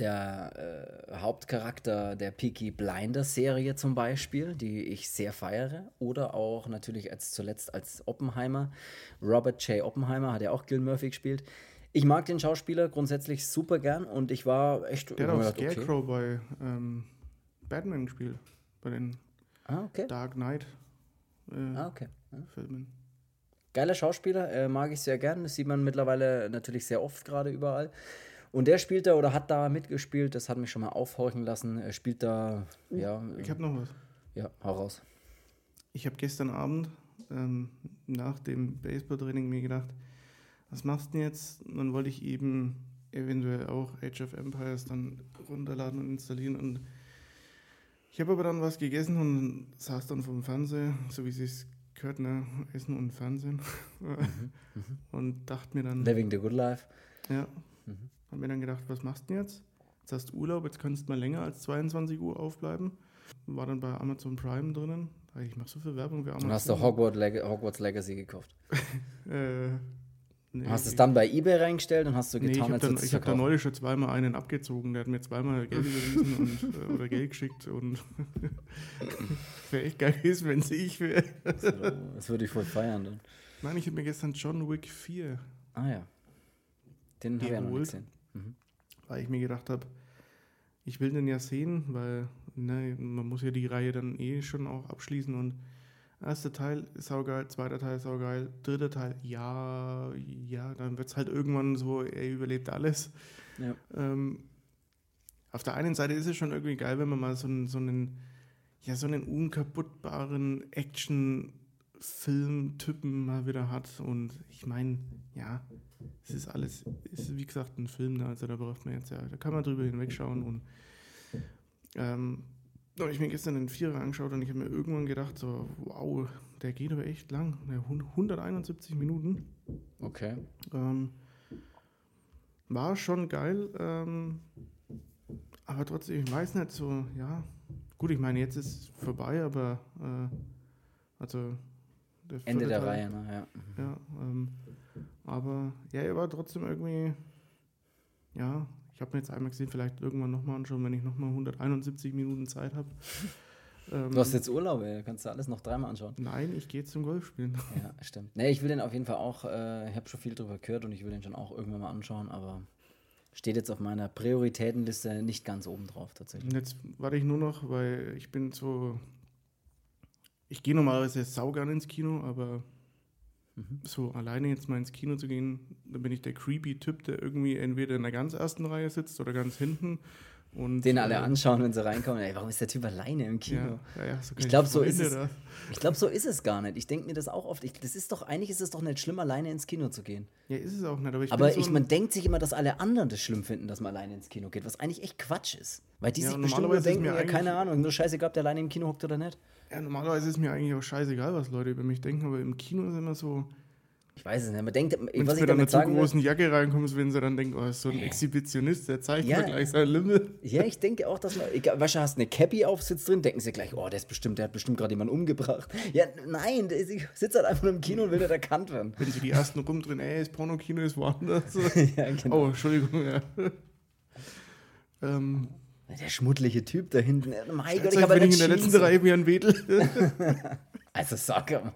der äh, Hauptcharakter der Peaky Blinders Serie zum Beispiel, die ich sehr feiere. Oder auch natürlich als zuletzt als Oppenheimer. Robert J. Oppenheimer hat ja auch Cillian Murphy gespielt. Ich mag den Schauspieler grundsätzlich super gern und ich war echt. Der hat auch gedacht, okay. Scarecrow bei ähm, Batman gespielt, bei den Ah, okay. Dark Knight äh, Ah, okay. Ja. Filmen. Geiler Schauspieler, äh, mag ich sehr gern. Das sieht man mittlerweile natürlich sehr oft gerade überall. Und der spielt da oder hat da mitgespielt, das hat mich schon mal aufhorchen lassen. Er spielt da, ja, Ich habe noch was. ja, hau raus. Ich habe gestern Abend ähm, nach dem Baseballtraining mir gedacht, was machst du denn jetzt? Und dann wollte ich eben eventuell auch Age of Empires dann runterladen und installieren. Und ich habe aber dann was gegessen und saß dann vom Fernseher, so wie es sich gehört, ne? Essen und Fernsehen. Und dachte mir dann, Living the Good Life. ja, habe mir dann gedacht, was machst du denn jetzt? Jetzt hast du Urlaub, jetzt kannst du mal länger als zweiundzwanzig Uhr aufbleiben. War dann bei Amazon Prime drinnen. Ich mache so viel Werbung für Amazon. Und hast du Hogwarts, Leg Hogwarts Legacy gekauft. Äh, nee, Hast du es dann bei eBay reingestellt und hast du Nee, ich getan, habe als dann, würdest du ich es hab da verkaufen? neulich schon zweimal einen abgezogen. Der hat mir zweimal Geld überwiesen und, äh, oder Geld geschickt. Und wäre echt geil gewesen, wenn es ich wäre. Das würde ich voll feiern dann. Nein, ich habe mir gestern John Wick vier, Ah ja. Den habe ich ja noch nicht Geholt. gesehen. weil ich mir gedacht habe, ich will den ja sehen, weil ne, man muss ja die Reihe dann eh schon auch abschließen. Und erster Teil ist saugeil, zweiter Teil ist saugeil, dritter Teil, ja, ja, dann wird es halt irgendwann so, er überlebt alles. Ja. Ähm, auf der einen Seite ist es schon irgendwie geil, wenn man mal so einen, so einen, ja, so einen unkaputtbaren Action-Film-Typen mal wieder hat. Und ich meine, ja, es ist alles, es ist wie gesagt ein Film, ne? Also da braucht man jetzt ja, da kann man drüber hinwegschauen. Und ähm, da habe ich mir gestern den Vierer angeschaut und ich habe mir irgendwann gedacht, so, wow, der geht aber echt lang, ne, hunderteinundsiebzig Minuten. Okay. Ähm, war schon geil, ähm, aber trotzdem, ich weiß nicht, so, ja, gut, ich meine, jetzt ist es vorbei, aber, äh, also, der Ende vierte der Teil, Reihe, ne? Ja. Ja, ähm, aber, ja, er war trotzdem irgendwie, ja, ich habe mir jetzt einmal gesehen, vielleicht irgendwann nochmal anschauen, wenn ich nochmal hunderteinundsiebzig Minuten Zeit habe. Ähm, Du hast jetzt Urlaub, ey. Kannst du alles noch dreimal anschauen. Nein, ich gehe zum Golf spielen. Ja, stimmt. Nee, ich will den auf jeden Fall auch, äh, ich habe schon viel drüber gehört und ich will den schon auch irgendwann mal anschauen, aber steht jetzt auf meiner Prioritätenliste nicht ganz oben drauf tatsächlich. Und jetzt warte ich nur noch, weil ich bin so. Ich gehe normalerweise saugern ins Kino, aber so alleine jetzt mal ins Kino zu gehen, da bin ich der creepy Typ, der irgendwie entweder in der ganz ersten Reihe sitzt oder ganz hinten. Und, Den alle äh, anschauen, wenn sie reinkommen. Ey, warum ist der Typ alleine im Kino? Ja, ja, ja, so Ich keine glaube, so ist Freunde es. da. Ich glaube, so ist es gar nicht. Ich denke mir das auch oft. Ich, das ist doch, eigentlich ist es doch nicht schlimm, alleine ins Kino zu gehen. Ja, ist es auch nicht. Aber ich Aber bin so ich, ein- man denkt sich immer, dass alle anderen das schlimm finden, dass man alleine ins Kino geht, was eigentlich echt Quatsch ist. Weil die Ja, sich bestimmt nur normalerweise ist denken, mir ja, keine eigentlich- Ahnung, nur scheißegal, ob der alleine im Kino hockt oder nicht. Ja, normalerweise ist mir eigentlich auch scheißegal, was Leute über mich denken, aber im Kino ist immer so, Ich weiß es nicht. Man denkt, Wenn was du ich mit einer damit zu sagen will, großen Jacke reinkommst, wenn sie dann denken, oh, ist so ein Exhibitionist, der zeigt Ja. mir gleich sein Lümmel. ja, ich denke auch, dass man, egal, weißt du, hast eine Cappy auf, sitzt drin, denken sie gleich, oh, der ist bestimmt, der hat bestimmt gerade jemanden umgebracht. Ja, nein, der ist, ich sitze halt einfach nur im Kino und will nicht erkannt werden. Wenn sie die ersten rumdrehen, ey, das Pornokino ist woanders. ja, genau. Oh, Entschuldigung, ja. ähm, Der schmuddlige Typ da hinten. Mein Gott, Gott, ich habe wenn einen ich in der letzten Reihe mir einen Wedel. Also sag mal.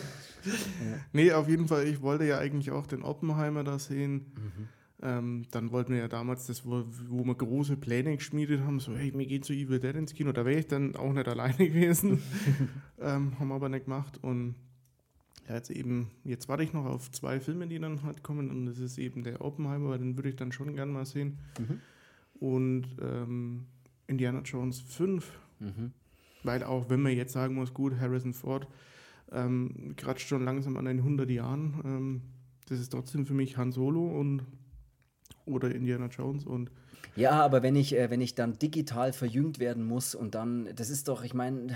Nee, auf jeden Fall, ich wollte ja eigentlich auch den Oppenheimer da sehen. Mhm. Ähm, dann wollten wir ja damals das, wo, wo wir große Pläne geschmiedet haben, so, hey, wir gehen zu Evil Dead ins Kino. Da wäre ich dann auch nicht alleine gewesen. ähm, haben wir aber nicht gemacht. Und ja, jetzt eben, jetzt warte ich noch auf zwei Filme, die dann halt kommen. Und das ist eben der Oppenheimer, weil den würde ich dann schon gern mal sehen. Mhm. Und ähm, Indiana Jones fünf. Mhm. Weil auch, wenn man jetzt sagen muss, gut, Harrison Ford ähm, kratscht schon langsam an den hundert Jahren. Ähm, das ist trotzdem für mich Han Solo und oder Indiana Jones. Und Ja, aber wenn ich, äh, wenn ich dann digital verjüngt werden muss und dann, das ist doch, ich meine,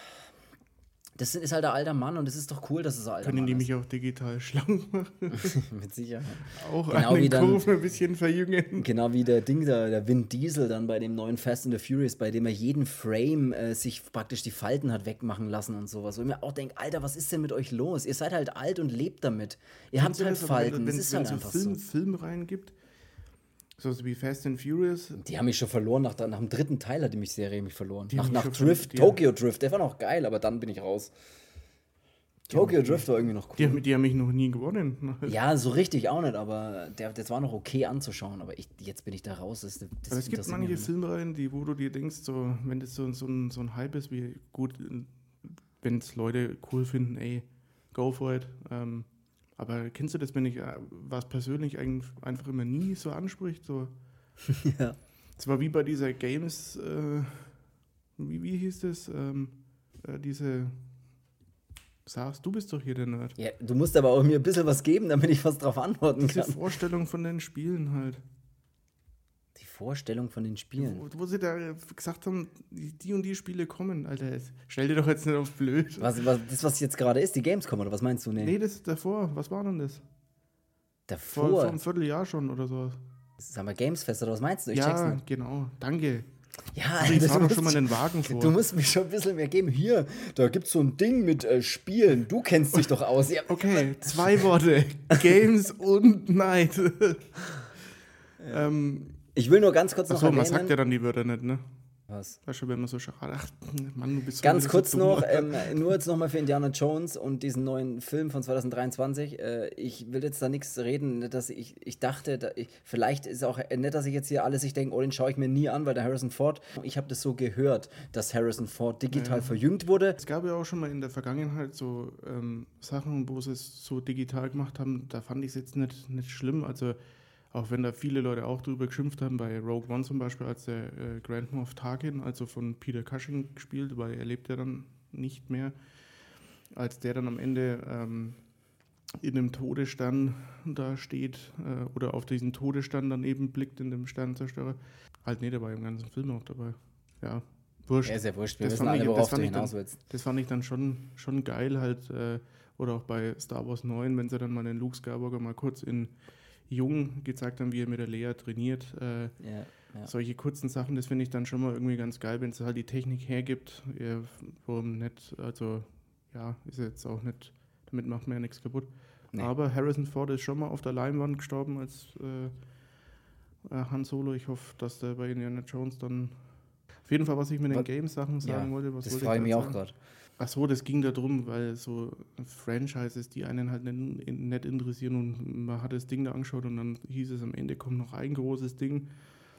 das ist halt ein alter Mann und es ist doch cool, dass es ein alter können Mann die ist. mich auch digital schlank machen. Mit Sicherheit. Auch Genau an wie den dann- Kurven ein bisschen verjüngen. Genau wie der Ding, der, der Vin Diesel dann bei dem neuen Fast and the Furious, bei dem er jeden Frame äh, sich praktisch die Falten hat wegmachen lassen und sowas. Wo ich mir auch denke, Alter, was ist denn mit euch los? Ihr seid halt alt und lebt damit. Ihr habt halt Falten, das ist halt so einfach Film, so. Film reingibt, so wie Fast and Furious. Die haben mich schon verloren, nach, nach dem dritten Teil hat die mich Serie mich verloren. Die Nach, haben nach mich schon Drift, ver- die Tokyo Drift, der war noch geil, aber dann bin ich raus. Tokyo Drift war irgendwie noch Die, cool. haben- die haben mich noch nie gewonnen. Ja, so richtig auch nicht, aber der, das war noch okay anzuschauen, aber ich, jetzt bin ich da raus. Das, das Aber es gibt interessiert manche mich nicht. Filmreihen, die, wo du dir denkst, so, wenn das so, so, ein, so ein Hype ist, wie gut, wenn es Leute cool finden, ey, go for it. Ähm, aber kennst du das, wenn ich äh, was persönlich ein, einfach immer nie so anspricht? So, Ja. es war wie bei dieser Games, äh, wie, wie hieß das? Ähm, äh, diese, sagst du bist doch hier der Nerd. Ja, du musst aber auch mir ein bisschen was geben, damit ich was drauf antworten Diese kann. Vorstellung von den Spielen halt. Die Vorstellung von den Spielen. Wo, wo sie da gesagt haben, die, die und die Spiele kommen, Alter. jetzt Stell dir doch jetzt nicht auf blöd. Was, was, das, was jetzt gerade ist, die Gamescom, oder was meinst du? Nee. Nee, das ist davor. Was war denn das? Vor, Davor. vor einem Vierteljahr schon oder so. Sagen wir Gamesfest, oder was meinst du? Ich check's Ja, nicht. genau. Danke. Ja, Also ich das fahr doch musst- schon mal den Wagen vor. Du musst mir schon ein bisschen mehr geben. Hier, da gibt's so ein Ding mit äh, Spielen. Du kennst dich doch aus. Ja, Okay, zwei Worte. Games und Night. ähm, ich will nur ganz kurz noch achso, man erwähnen. sagt ja dann die Wörter nicht, ne? was? Weißt du, wenn man so schade. Ach, Mann, du bist so Ganz so kurz dumm. noch, ähm, nur jetzt nochmal für Indiana Jones und diesen neuen Film von zwanzig dreiundzwanzig. Äh, ich will jetzt da nichts reden, nicht, dass ich, ich dachte, da ich, vielleicht ist auch äh, nicht, dass ich jetzt hier alles, ich denke, oh, den schaue ich mir nie an, weil der Harrison Ford, ich habe das so gehört, dass Harrison Ford digital Ja. verjüngt wurde. Es gab ja auch schon mal in der Vergangenheit so ähm, Sachen, wo sie es so digital gemacht haben, da fand ich es jetzt nicht, nicht schlimm. Also auch wenn da viele Leute auch drüber geschimpft haben, bei Rogue One zum Beispiel, als der äh, Grand Moff Tarkin, also von Peter Cushing gespielt, weil er lebt ja dann nicht mehr, als der dann am Ende ähm, in einem Todesstern da steht äh, oder auf diesen Todesstern daneben blickt in dem Sternzerstörer. Halt nicht dabei, im ganzen Film auch dabei. Ja, wurscht. Ja, ist ja wurscht, wir Das wissen fand alle, ich- das worauf fand du ich dann- hinaus willst. Das fand ich dann schon, schon geil halt, äh, oder auch bei Star Wars neun, wenn sie dann mal den Luke Skywalker mal kurz in jung gezeigt haben, wie er mit der Leia trainiert. Äh, Ja, ja. Solche kurzen Sachen, das finde ich dann schon mal irgendwie ganz geil, wenn es halt die Technik hergibt. Ja, warum nicht? Also, ja, ist jetzt auch nicht, damit macht man ja nichts kaputt. Nee. Aber Harrison Ford ist schon mal auf der Leinwand gestorben als äh, äh, Han Solo. Ich hoffe, dass der bei Indiana Jones dann. Auf jeden Fall, was ich mit den Was- Games-Sachen sagen Ja, wollte. Was das wollte frage ich mich grad auch sagen? gerade. Ach so, das ging darum, weil so Franchises, die einen halt nicht, nicht interessieren und man hat das Ding da angeschaut und dann hieß es, am Ende kommt noch ein großes Ding.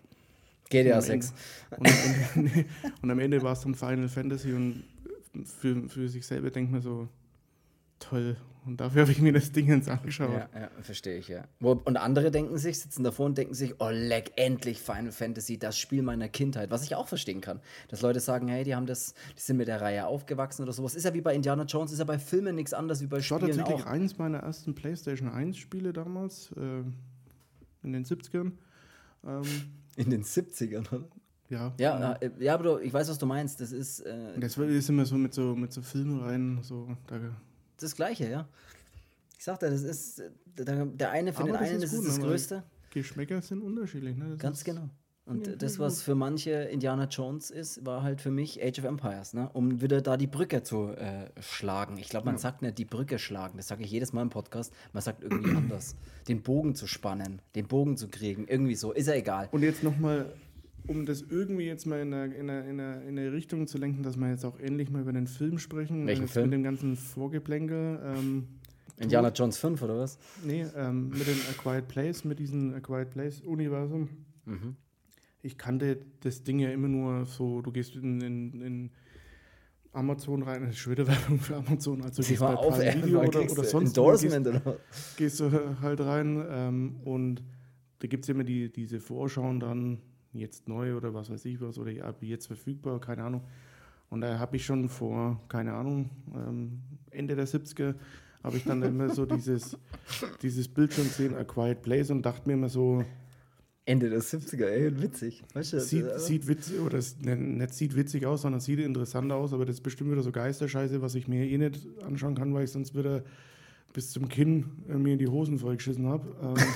G T A Und am sechs. Und am Ende, und am Ende war es dann Final Fantasy und für, für sich selber denkt man so, toll. Und dafür habe ich mir das Ding jetzt angeschaut. Ja, ja, verstehe ich, ja. Wo, und andere denken sich, sitzen davor und denken sich, oh leck, endlich Final Fantasy, das Spiel meiner Kindheit. Was ich auch verstehen kann. Dass Leute sagen, hey, die haben das, die sind mit der Reihe aufgewachsen oder sowas. Ist ja wie bei Indiana Jones, ist ja bei Filmen nichts anderes wie bei Das war Spielen tatsächlich auch. eins meiner ersten PlayStation eins Spiele damals, äh, in den siebzigern. Ähm, In den siebzigern, oder? ja. Ja, äh, ja, aber du, ich weiß, was du meinst. Das ist äh, Und das ist immer so mit so, mit so Filmen rein, so, da, das Gleiche, ja. Ich sagte, das ist der, der eine für Aber den das einen ist ist gut, es das aber Größte. Geschmäcker sind unterschiedlich. Ne? Das Ganz ist, genau. Und Ja, das, voll was gut. für manche Indiana Jones ist, war halt für mich Age of Empires, ne? Um wieder da die Brücke zu äh, schlagen. Ich glaube, man Ja. sagt nicht die Brücke schlagen, das sage ich jedes Mal im Podcast, man sagt irgendwie anders. Den Bogen zu spannen, den Bogen zu kriegen, irgendwie so, ist ja egal. Und jetzt nochmal, um das irgendwie jetzt mal in eine, in, eine, in, eine, in eine Richtung zu lenken, dass wir jetzt auch endlich mal über den Film sprechen. Welchen jetzt Film? Mit dem ganzen Vorgeplänkel. Ähm, Indiana Jones fünf oder was? nee, ähm, mit dem A Quiet Place, mit diesem A Quiet Place-Universum. Mhm. Ich kannte das Ding ja immer nur so, du gehst in, in, in Amazon rein, das ist schon wieder Werbung für Amazon, also Sie gehst war bei auf Prime Video Video oder, oder sonst wo, Endorsement gehst, oder gehst du halt rein ähm, und da gibt es immer die, diese Vorschauen dann, jetzt neu oder was weiß ich was, oder ab jetzt verfügbar, keine Ahnung. Und da habe ich schon vor, keine Ahnung, ähm, Ende der siebziger, habe ich dann immer so dieses, dieses Bild schon gesehen, A Quiet Place, und dachte mir immer so, Ende der siebziger, ey, witzig. Weißt du, Sieht, äh, sieht witzig, oder es, ne, nicht sieht witzig aus, sondern sieht interessant aus, aber das ist bestimmt wieder so Geisterscheiße, was ich mir eh nicht anschauen kann, weil ich sonst wieder bis zum Kinn äh, mir in die Hosen vollgeschissen habe.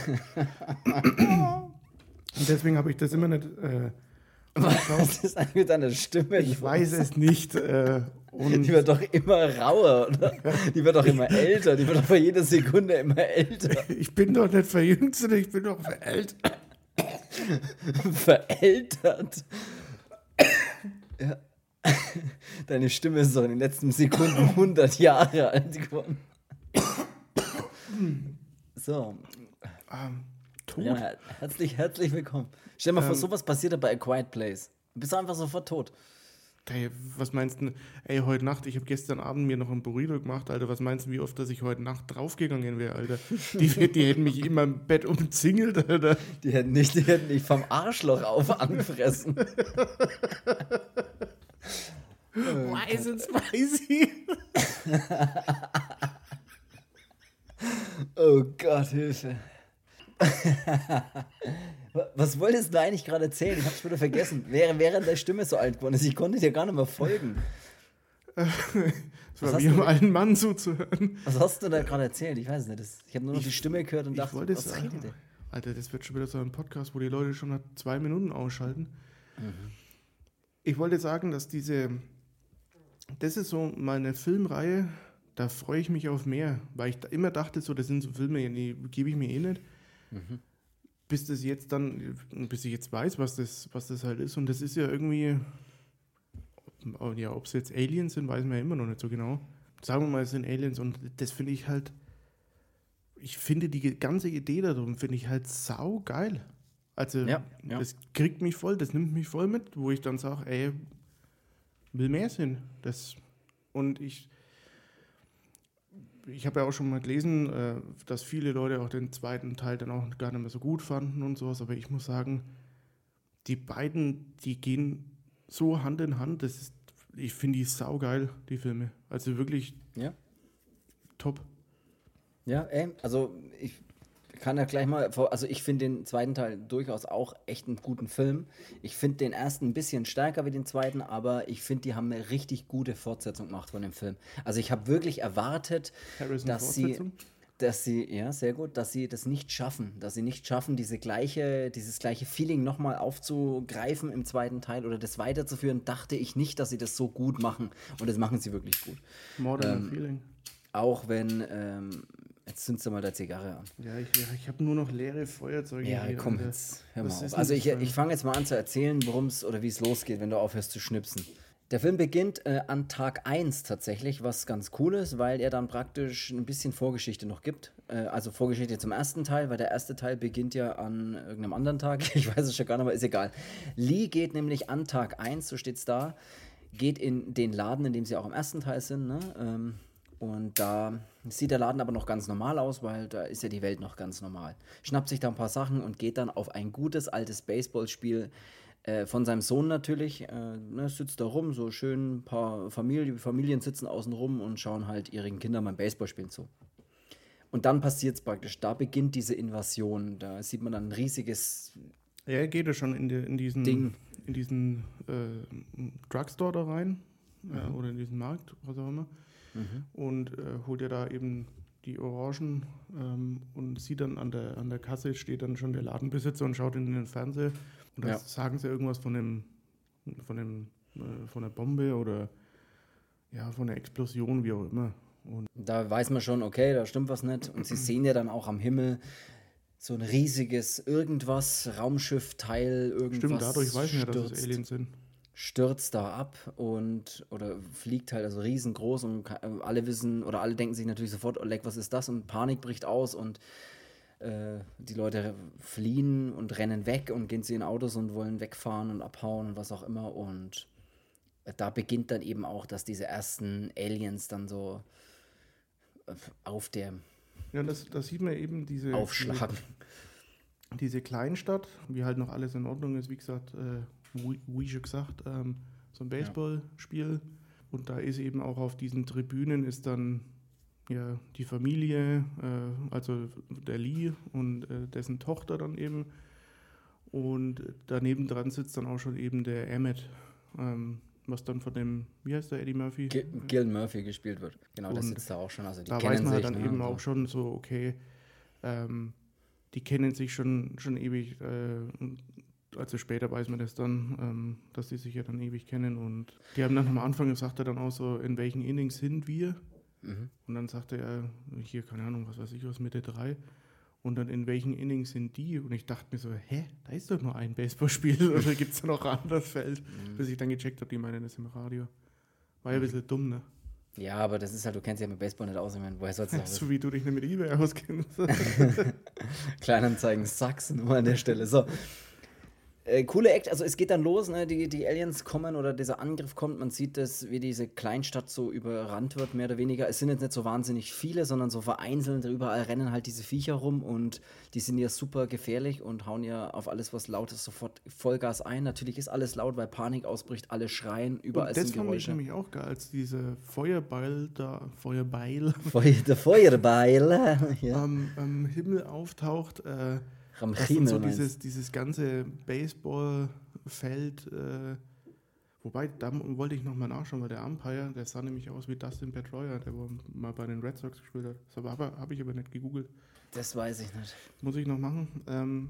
Ähm, und deswegen habe ich das immer nicht. Äh, was ist eigentlich mit deiner Stimme? ich weiß es nicht. Äh, und Die wird doch immer rauer, oder? Die wird doch immer älter. Die wird doch bei jeder Sekunde immer älter. ich bin doch nicht verjüngt, sondern ich bin doch verältert. Verältert. Ja. Deine Stimme ist doch in den letzten Sekunden hundert Jahre alt geworden. So. Ähm, tot. Ja, her- herzlich, herzlich willkommen. Stell dir mal vor, Ähm. sowas passiert bei A Quiet Place. Du bist einfach sofort tot. Ey, was meinst du? Ey, heute Nacht, ich habe gestern Abend mir noch ein Burrito gemacht, Alter. Was meinst du, wie oft, dass ich heute Nacht draufgegangen wäre, Alter? Die, die hätten mich immer im Bett umzingelt, Alter. Die hätten nicht, die hätten nicht vom Arschloch auf anfressen. Weiß und spicy. Oh Gott, Hilfe. Was wolltest du eigentlich gerade erzählen? Ich hab's wieder vergessen. Während, während der Stimme so alt geworden ist, ich konnte dir gar nicht mehr folgen. Das Was war hast wie du um denn- alten Mann zuzuhören. Was hast du da gerade erzählt? Ich weiß es nicht. Das, ich habe nur noch Ich- die Stimme gehört und Ich dachte, wollte was sagen, redet der? Alter, das wird schon wieder so ein Podcast, wo die Leute schon nach zwei Minuten ausschalten. Ich wollte sagen, dass diese, das ist so meine Filmreihe, da freue ich mich auf mehr, weil ich da immer dachte, so, das sind so Filme, die gebe ich mir eh nicht. Bis das jetzt dann, bis ich jetzt weiß, was das, was das halt ist. Und das ist ja irgendwie, ob- ja, ob es jetzt Aliens sind, weiß man ja immer noch nicht so genau. Sagen wir mal, es sind Aliens, und das finde ich halt, ich finde die ganze Idee darum, finde ich halt sau geil. Also, Ja, ja. das kriegt mich voll, das nimmt mich voll mit, wo ich dann sage, ey, will mehr Sinn. Das, und ich, ich habe ja auch schon mal gelesen, äh, dass viele Leute auch den zweiten Teil dann auch gar nicht mehr so gut fanden und sowas, aber ich muss sagen, die beiden, die gehen so Hand in Hand, das ist, ich finde die saugeil, die Filme. Also wirklich Ja. top. Ja, ey, also ich kann ja gleich mal, vor- also ich finde den zweiten Teil durchaus auch echt einen guten Film. Ich finde den ersten ein bisschen stärker wie den zweiten, aber ich finde, die haben eine richtig gute Fortsetzung gemacht von dem Film. Also ich habe wirklich erwartet, Harrison dass sie, Fortsetzung? dass sie, ja, sehr gut, dass sie das nicht schaffen, dass sie nicht schaffen, diese gleiche, dieses gleiche Feeling nochmal aufzugreifen im zweiten Teil oder das weiterzuführen, dachte ich nicht, dass sie das so gut machen. Und das machen sie wirklich gut. Modern Ähm, Feeling. Auch wenn, ähm, jetzt zündest du mal der Zigarre an. Ja, ich, ich habe nur noch leere Feuerzeuge Ja, hier. komm Alter. jetzt, hör mal Was auf. ist Also denn ich, das für ein- ich fange jetzt mal an zu erzählen, worum es oder wie es losgeht, wenn du aufhörst zu schnipsen. Der Film beginnt äh, an Tag eins tatsächlich, was ganz cool ist, weil er dann praktisch ein bisschen Vorgeschichte noch gibt. Äh, also Vorgeschichte zum ersten Teil, weil der erste Teil beginnt ja an irgendeinem anderen Tag. Ich weiß es schon gar nicht, aber ist egal. Lee geht nämlich an Tag eins, so steht es da, geht in den Laden, in dem sie auch im ersten Teil sind, ne? Ähm, und da sieht der Laden aber noch ganz normal aus, weil da ist ja die Welt noch ganz normal. Schnappt sich da ein paar Sachen und geht dann auf ein gutes altes Baseballspiel äh, von seinem Sohn natürlich. Äh, ne, sitzt da rum, so schön ein paar Familie, Familien sitzen außen rum und schauen halt ihren Kindern beim Baseballspielen zu. Und dann passiert es praktisch, da beginnt diese Invasion. Da sieht man dann ein riesiges Ja, er geht ja schon in, die, in diesen, Ding. in diesen äh, Drugstore da rein, äh, oder in diesen Markt, was auch immer, und äh, holt ja da eben die Orangen ähm, und sieht dann an der, an der Kasse, steht dann schon der Ladenbesitzer und schaut in den Fernseher. Und dann Ja. sagen sie irgendwas von dem, von dem, äh, von der Bombe oder ja, von der Explosion, wie auch immer. Und Da weiß man schon, okay, da stimmt was nicht. Und sie sehen ja dann auch am Himmel so ein riesiges irgendwas, Raumschiff-Teil, irgendwas stimmt, dadurch weiß man ja, dass es stürzt. Aliens sind. stürzt da ab und oder fliegt halt also riesengroß und ka- alle wissen oder alle denken sich natürlich sofort, oh leck, was ist das? Und Panik bricht aus und äh, die Leute fliehen und rennen weg und gehen zu ihren Autos und wollen wegfahren und abhauen und was auch immer. Und da beginnt dann eben auch, dass diese ersten Aliens dann so äh, auf der Ja, das, das sieht man eben diese, aufschlagen. diese, diese Kleinstadt, wie halt noch alles in Ordnung ist, wie gesagt, äh, wie, wie schon gesagt, ähm, so ein Baseballspiel. Und da ist eben auch auf diesen Tribünen ist dann ja die Familie, äh, also der Lee und äh, dessen Tochter dann eben. Und daneben dran sitzt dann auch schon eben der Emmett, ähm, was dann von dem, wie heißt der, Eddie Murphy? G- Gil Murphy gespielt wird. Genau, das Und sitzt da auch schon. Also die Da kennen weiß man halt sich, dann ne, eben und auch so. schon so, okay, ähm, die kennen sich schon, schon ewig. Äh, also später weiß man das dann, ähm, dass die sich ja dann ewig kennen. Und die haben dann am Anfang, sagt er dann auch so, in welchen Innings sind wir? Mhm. Und dann sagte er, hier, keine Ahnung, was weiß ich, was Mitte drei. Und dann in welchen Innings sind die? Und ich dachte mir so, hä, da ist doch nur ein Baseballspiel oder gibt es da noch ein anderes Feld? Mhm. Bis ich dann gecheckt habe, die meinen das im Radio. War ja ein bisschen dumm, ne? Ja, aber das ist halt, du kennst dich ja mit Baseball nicht aus. Ich meine, woher sollst du das So wissen? wie du dich nicht mit eBay auskennst. Kleinanzeigen Sachs nur an der Stelle. So. Äh, coole Act, also es geht dann los, ne? die, die Aliens kommen oder dieser Angriff kommt, man sieht das, wie diese Kleinstadt so überrannt wird, mehr oder weniger. Es sind jetzt nicht so wahnsinnig viele, sondern so vereinzelt, überall rennen halt diese Viecher rum und die sind ja super gefährlich und hauen ja auf alles, was laut ist, sofort Vollgas ein. Natürlich ist alles laut, weil Panik ausbricht, alle schreien, überall Und das sind fand ich Geräusche. nämlich auch geil, als diese Feuerbeil da, Feuerbeil Feuer, der Feuerbeil, ja. am, am Himmel auftaucht. Äh, Am dass dann Himmel so meinst dieses, dieses ganze Baseballfeld, äh, wobei, da wollte ich nochmal nachschauen, weil der Umpire, der sah nämlich aus wie Dustin Pedroia, der wo mal bei den Red Sox gespielt hat. Das habe hab ich aber nicht gegoogelt. Das weiß ich nicht. Muss ich noch machen. Ähm,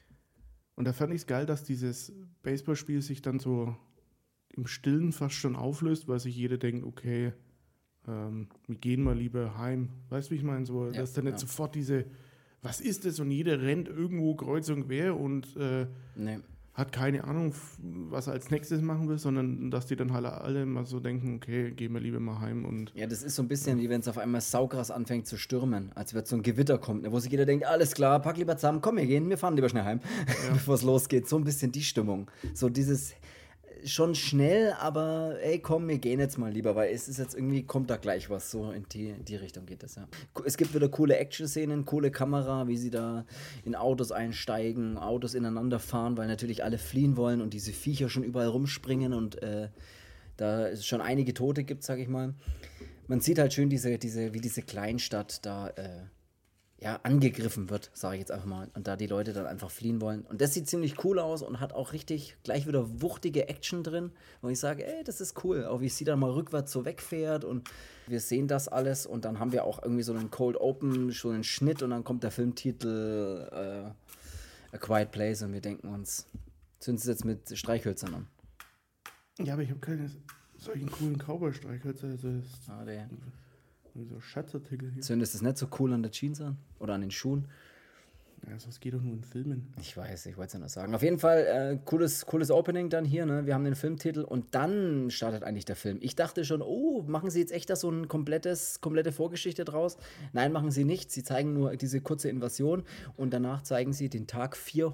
und da fand ich es geil, dass dieses Baseballspiel sich dann so im Stillen fast schon auflöst, weil sich jeder denkt, okay, ähm, wir gehen mal lieber heim. Weißt du, wie ich meine? So, Ja, dass dann nicht ja. sofort diese, was ist das? Und jeder rennt irgendwo kreuz und quer und äh, Nee. hat keine Ahnung, f- was er als nächstes machen will, sondern dass die dann halt alle mal so denken, okay, gehen wir lieber mal heim und Ja, das ist so ein bisschen wie wenn es auf einmal saukrass anfängt zu stürmen, als wird so ein Gewitter kommt, ne, wo sich jeder denkt, alles klar, pack lieber zusammen, komm, wir gehen, wir fahren lieber schnell heim, bevor es losgeht. So ein bisschen die Stimmung. So dieses äh, schon schnell, aber ey, komm, wir gehen jetzt mal lieber, weil es ist jetzt irgendwie, kommt da gleich was, so in die, die Richtung geht das, ja. Co- Es gibt wieder coole Action-Szenen, coole Kamera, wie sie da in Autos einsteigen, Autos ineinander fahren, weil natürlich alle fliehen wollen und diese Viecher schon überall rumspringen und äh, da es schon einige Tote gibt, sag ich mal. Man sieht halt schön, diese, diese, wie diese Kleinstadt da äh, ja, angegriffen wird, sage ich jetzt einfach mal. Und da die Leute dann einfach fliehen wollen. Und das sieht ziemlich cool aus und hat auch richtig gleich wieder wuchtige Action drin. Und ich sage, ey, das ist cool. Auch wie sie dann mal rückwärts so wegfährt und wir sehen das alles. Und dann haben wir auch irgendwie so einen Cold Open, schon einen Schnitt und dann kommt der Filmtitel äh, A Quiet Place und wir denken uns, zünden sie jetzt mit Streichhölzern an. ja, aber ich habe keine solchen coolen Cowboy-Streichhölzer, also das Ah, der. ist so Schatzartikel hier. Zündest es nicht so cool an der Jeans an? Oder an den Schuhen? Ja, das geht doch nur in Filmen. Ich weiß, ich wollte es ja nur sagen. Auf jeden Fall, äh, cooles, cooles Opening dann hier, ne? Wir haben den Filmtitel und dann startet eigentlich der Film. Ich dachte schon, oh, machen sie jetzt echt da so ein komplettes, komplette Vorgeschichte draus? Nein, machen sie nicht. Sie zeigen nur diese kurze Invasion und danach zeigen sie den Tag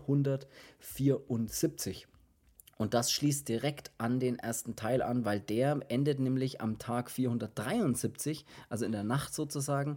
vierhundertvierundsiebzig. Und das schließt direkt an den ersten Teil an, weil der endet nämlich am Tag vierhundertdreiundsiebzig, also in der Nacht sozusagen.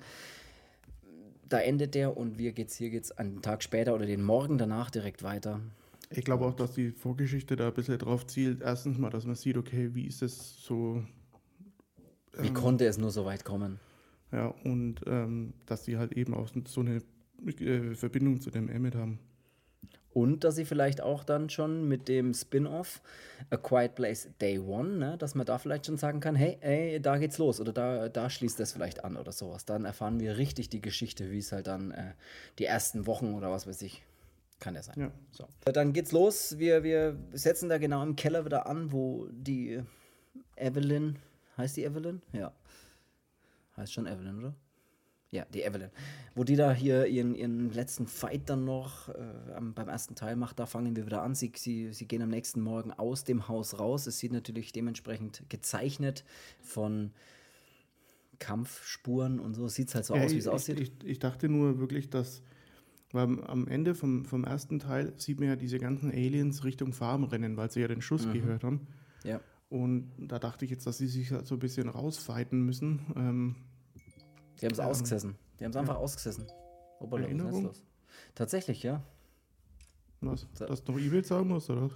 Da endet der und wir geht's, hier geht's einen Tag später oder den Morgen danach direkt weiter. Ich glaube auch, dass die Vorgeschichte da ein bisschen drauf zielt. Erstens mal, dass man sieht, okay, wie ist das so. Wie ähm, konnte es nur so weit kommen? Ja, und ähm, dass die halt eben auch so eine äh, Verbindung zu dem Emmett haben. Und dass sie vielleicht auch dann schon mit dem Spin-off A Quiet Place Day One, ne, dass man da vielleicht schon sagen kann, hey, ey, da geht's los oder da, da schließt das vielleicht an oder sowas. Dann erfahren wir richtig die Geschichte, wie es halt dann äh, die ersten Wochen oder was weiß ich, kann ja sein. Ja. So. Dann geht's los. Wir, wir setzen da genau im Keller wieder an, wo die Evelyn, heißt die Evelyn? Ja. Heißt schon Evelyn, oder? Ja, die Evelyn. Wo die da hier ihren, ihren letzten Fight dann noch äh, am, beim ersten Teil macht, da fangen wir wieder an. Sie, sie, sie gehen am nächsten Morgen aus dem Haus raus. Es sieht natürlich dementsprechend gezeichnet von Kampfspuren und so. Sieht es halt so ja, aus, wie ich, es aussieht. Ich, ich dachte nur wirklich, dass, weil am Ende vom, vom ersten Teil sieht man ja diese ganzen Aliens Richtung Farm rennen, weil sie ja den Schuss Mhm. gehört haben. Ja. Und da dachte ich jetzt, dass sie sich halt so ein bisschen rausfighten müssen. Ähm, Die haben es Ähm, ausgesessen. Die haben es einfach ausgesessen. Oberlo, was ist Erinnerung? los? Tatsächlich, ja. was? So. Dass du noch E-Mail sagen musst, oder?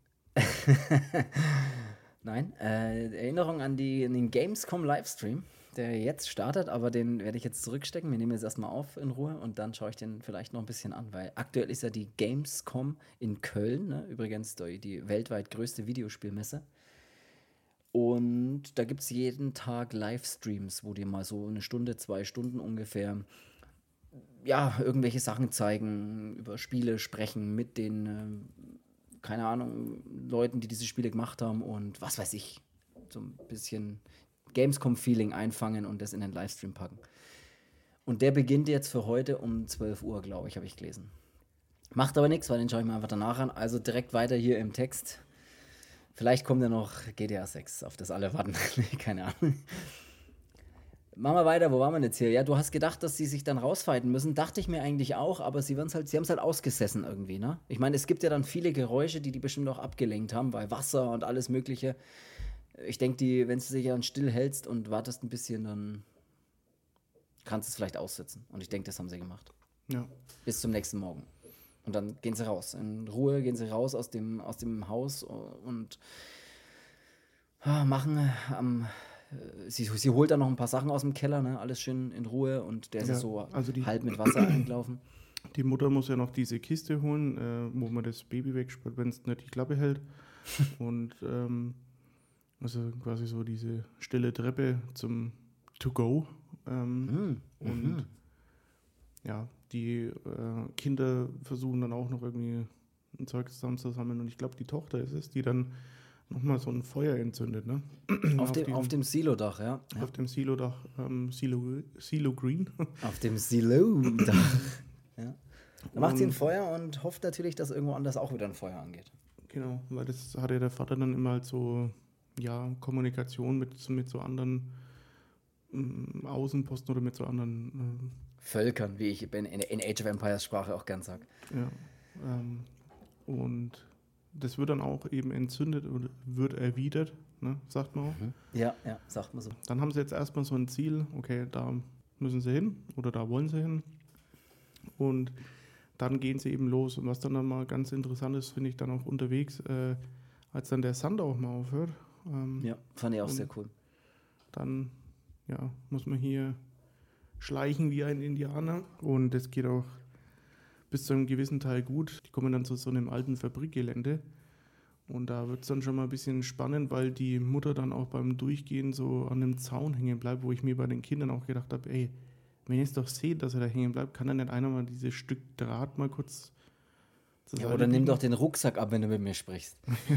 Nein, äh, Erinnerung an, die, an den Gamescom Livestream, der jetzt startet, aber den werde ich jetzt zurückstecken. Wir nehmen jetzt erstmal auf in Ruhe und dann schaue ich den vielleicht noch ein bisschen an, weil aktuell ist ja die Gamescom in Köln, ne? Übrigens die, die weltweit größte Videospielmesse. Und da gibt es jeden Tag Livestreams, wo die mal so eine Stunde, zwei Stunden ungefähr, ja, irgendwelche Sachen zeigen, über Spiele sprechen mit den, äh, keine Ahnung, Leuten, die diese Spiele gemacht haben und was weiß ich, so ein bisschen Gamescom-Feeling einfangen und das in den Livestream packen. Und der beginnt jetzt für heute um zwölf Uhr, glaube ich, habe ich gelesen. Macht aber nichts, weil den schaue ich mir einfach danach an. Also direkt weiter hier im Text. Vielleicht kommt ja noch G T A sechs, auf das alle warten. Keine Ahnung. Machen wir weiter, wo waren wir jetzt hier? Ja, du hast gedacht, dass sie sich dann rausfighten müssen. Dachte ich mir eigentlich auch, aber sie, halt, sie haben es halt ausgesessen irgendwie, ne? Ich meine, es gibt ja dann viele Geräusche, die die bestimmt auch abgelenkt haben, weil Wasser und alles mögliche. Ich denke, wenn du dich dann still hältst und wartest ein bisschen, dann kannst du es vielleicht aussetzen. Und ich denke, das haben sie gemacht. Ja. Bis zum nächsten Morgen. Und dann gehen sie raus. In Ruhe gehen sie raus aus dem, aus dem Haus und ah, machen am. Äh, sie, sie holt dann noch ein paar Sachen aus dem Keller, ne? Alles schön in Ruhe und der ist Ja, so also die- halb mit Wasser eingelaufen. Die Mutter muss ja noch diese Kiste holen, äh, wo man das Baby wegsperrt, wenn es nicht die Klappe hält. Und ähm, also quasi so diese stille Treppe zum To-Go. Ähm, Mhm. Und Mhm. ja, die äh, Kinder versuchen dann auch noch irgendwie ein Zeug zusammenzusammeln. Und ich glaube, die Tochter ist es, die dann nochmal so ein Feuer entzündet, ne? Auf, dem, diesem- auf dem Silodach, ja. ja. Auf dem Silodach, ähm, Silo, Silo Green. Auf dem Silodach. ja. Da macht sie ein Und- Feuer und hofft natürlich, dass irgendwo anders auch wieder ein Feuer angeht. Genau, weil das hatte der Vater dann immer halt so, ja, Kommunikation mit, mit so anderen ähm, Außenposten oder mit so anderen, ähm, Völkern, wie ich in, in Age of Empires Sprache auch gern sage. ja. Ähm, und das wird dann auch eben entzündet und wird erwidert, ne, sagt man auch. Ja, ja, sagt man so. Dann haben sie jetzt erstmal so ein Ziel, okay, da müssen sie hin oder da wollen sie hin. Und dann gehen sie eben los. Und was dann, dann mal ganz interessant ist, finde ich dann auch unterwegs, äh, als dann der Sand auch mal aufhört, ähm, Ja, fand ich auch Und- sehr cool. dann ja, muss man hier schleichen wie ein Indianer. Und das geht auch bis zu einem gewissen Teil gut. Die kommen dann zu so einem alten Fabrikgelände. Und da wird es dann schon mal ein bisschen spannend, weil die Mutter dann auch beim Durchgehen so an dem Zaun hängen bleibt, wo ich mir bei den Kindern auch gedacht habe, ey, wenn ihr es doch seht, dass er da hängen bleibt, kann dann nicht einer mal dieses Stück Draht mal kurz zur Ja, Seite oder nimm biegen? doch den Rucksack ab, wenn du mit mir sprichst.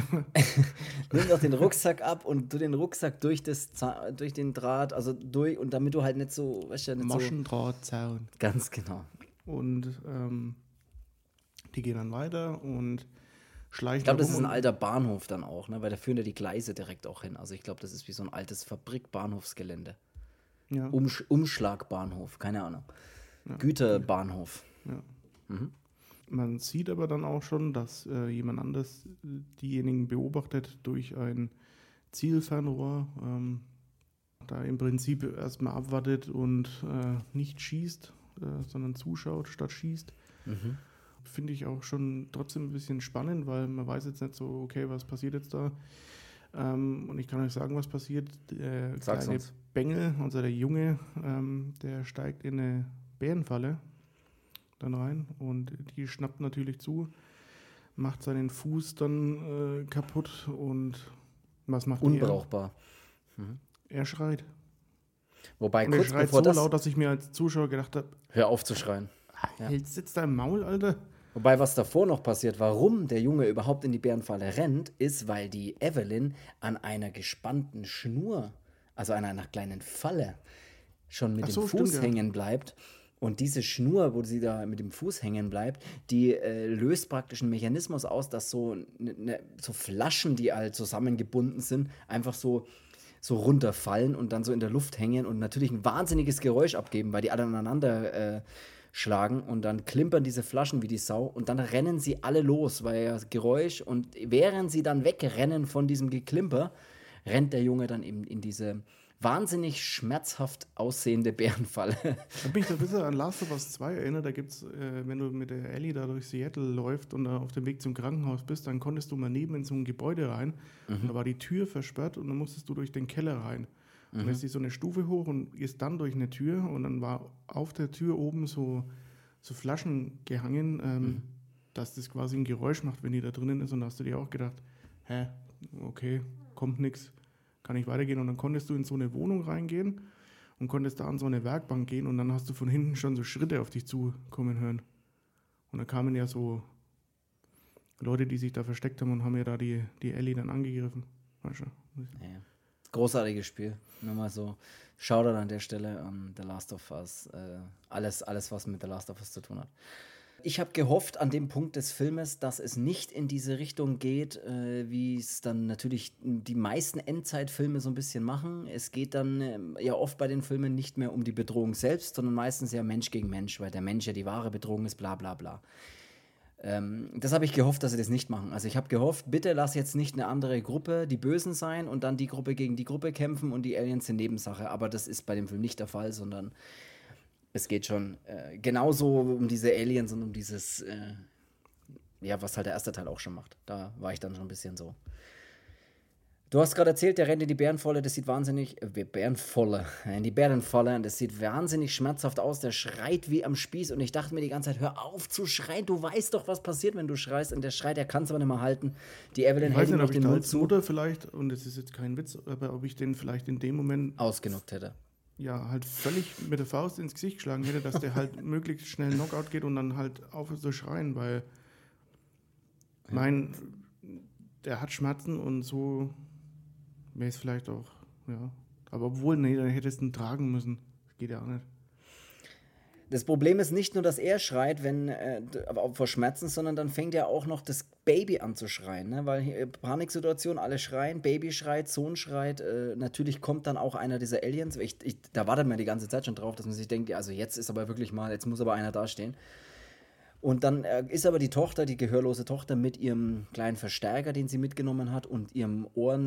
nimm doch den Rucksack ab und du den Rucksack durch, das, Za- durch den Draht, also durch, und damit du halt nicht so, weißt du, ja, nicht so. Maschendrahtzaun. Ganz genau. Und ähm, die gehen dann weiter und schleichen. Ich glaube, das da ist rum ein und- alter Bahnhof dann auch, ne? Weil da führen ja die Gleise direkt auch hin. Also ich glaube, das ist wie so ein altes Fabrik-Bahnhofsgelände. Ja, Umsch Umschlagbahnhof, keine Ahnung. Ja. Güterbahnhof. ja. Mhm. Man sieht aber dann auch schon, dass äh, jemand anders äh, diejenigen beobachtet durch ein Zielfernrohr, ähm, da im Prinzip erstmal abwartet und äh, nicht schießt, äh, sondern zuschaut statt schießt. Mhm. Finde ich auch schon trotzdem ein bisschen spannend, weil man weiß jetzt nicht so, okay, was passiert jetzt da. Ähm, und ich kann euch sagen, was passiert. Der Sag's kleine uns. Bengel, also der Junge, ähm, der steigt in eine Bärenfalle dann rein und die schnappt natürlich zu. macht seinen Fuß dann äh, kaputt und was macht Unbrauchbar. er? Mhm. Er schreit. Wobei, und kurz er schreit bevor so das... laut, dass ich mir als Zuschauer gedacht habe, hör auf zu schreien. ja. Hält sitzt da im Maul, Alter. Wobei, was davor noch passiert, warum der Junge überhaupt in die Bärenfalle rennt, ist, weil die Evelyn an einer gespannten Schnur, also an einer kleinen Falle, schon mit Ach dem so, Fuß stimmt, ja. hängen bleibt. Und diese Schnur, wo sie da mit dem Fuß hängen bleibt, die äh, löst praktisch einen Mechanismus aus, dass so, ne, ne, so Flaschen, die halt zusammengebunden sind, einfach so, so runterfallen und dann so in der Luft hängen und natürlich ein wahnsinniges Geräusch abgeben, weil die alle aneinander äh, schlagen und dann klimpern diese Flaschen wie die Sau und dann rennen sie alle los, weil ja Geräusch und während sie dann wegrennen von diesem Geklimper, rennt der Junge dann eben in diese wahnsinnig schmerzhaft aussehende Bärenfalle. Ich habe mich da ein bisschen an Last of Us zwei erinnert, da gibt's, äh, wenn du mit der Ellie da durch Seattle läufst und da auf dem Weg zum Krankenhaus bist, dann konntest du mal neben in so ein Gebäude rein mhm. und da war die Tür versperrt und dann musstest du durch den Keller rein. Und dann ist die so eine Stufe hoch und gehst dann durch eine Tür und dann war auf der Tür oben so, so Flaschen gehangen, ähm, mhm. dass das quasi ein Geräusch macht, wenn die da drinnen ist. Und da hast du dir auch gedacht, hä, okay, kommt nix, kann ich weitergehen. Und dann konntest du in so eine Wohnung reingehen und konntest da an so eine Werkbank gehen und dann hast du von hinten schon so Schritte auf dich zukommen hören. Und da kamen ja so Leute, die sich da versteckt haben und haben ja da die, die Ellie dann angegriffen. Weißt du? Ja. Großartiges Spiel. Nur mal so Shoutout an der Stelle an The Last of Us. Äh, alles, alles, was mit The Last of Us zu tun hat. Ich habe gehofft an dem Punkt des Filmes, dass es nicht in diese Richtung geht, äh, wie es dann natürlich die meisten Endzeitfilme so ein bisschen machen. Es geht dann äh, ja oft bei den Filmen nicht mehr um die Bedrohung selbst, sondern meistens ja Mensch gegen Mensch, weil der Mensch ja die wahre Bedrohung ist, bla bla bla. Ähm, das habe ich gehofft, dass sie das nicht machen. Also ich habe gehofft, bitte lass jetzt nicht eine andere Gruppe die Bösen sein und dann die Gruppe gegen die Gruppe kämpfen und die Aliens sind Nebensache. Aber das ist bei dem Film nicht der Fall, sondern es geht schon äh, genauso um diese Aliens und um dieses, äh, ja, was halt der erste Teil auch schon macht. Da war ich dann schon ein bisschen so. Du hast gerade erzählt, der rennt in die Bärenfalle, das sieht wahnsinnig, äh, Bärenfalle, in die Bärenfalle, das sieht wahnsinnig schmerzhaft aus, der schreit wie am Spieß und ich dachte mir die ganze Zeit, hör auf zu schreien, du weißt doch, was passiert, wenn du schreist und der schreit, der kann es aber nicht mehr halten. Die Evelyn ich hält weiß ihm nicht, noch ob ich den da Mund als zu. Mutter vielleicht, und das ist jetzt kein Witz, aber ob ich den vielleicht in dem Moment Ausgenockt hätte. Ja, halt völlig mit der Faust ins Gesicht geschlagen hätte, dass der halt möglichst schnell Knockout geht und dann halt aufhört zu schreien, weil ja. mein, der hat Schmerzen und so wäre es vielleicht auch, ja. Aber obwohl, nee, dann hättest du ihn tragen müssen. Das geht ja auch nicht. Das Problem ist nicht nur, dass er schreit, wenn äh, vor Schmerzen, sondern dann fängt ja auch noch das Baby an zu schreien, ne? Weil hier, Paniksituation, alle schreien, Baby schreit, Sohn schreit, äh, natürlich kommt dann auch einer dieser Aliens, ich, ich, da wartet man die ganze Zeit schon drauf, dass man sich denkt, ja, also jetzt ist aber wirklich mal, jetzt muss aber einer dastehen. Und dann äh, ist aber die Tochter, die gehörlose Tochter mit ihrem kleinen Verstärker, den sie mitgenommen hat und ihrem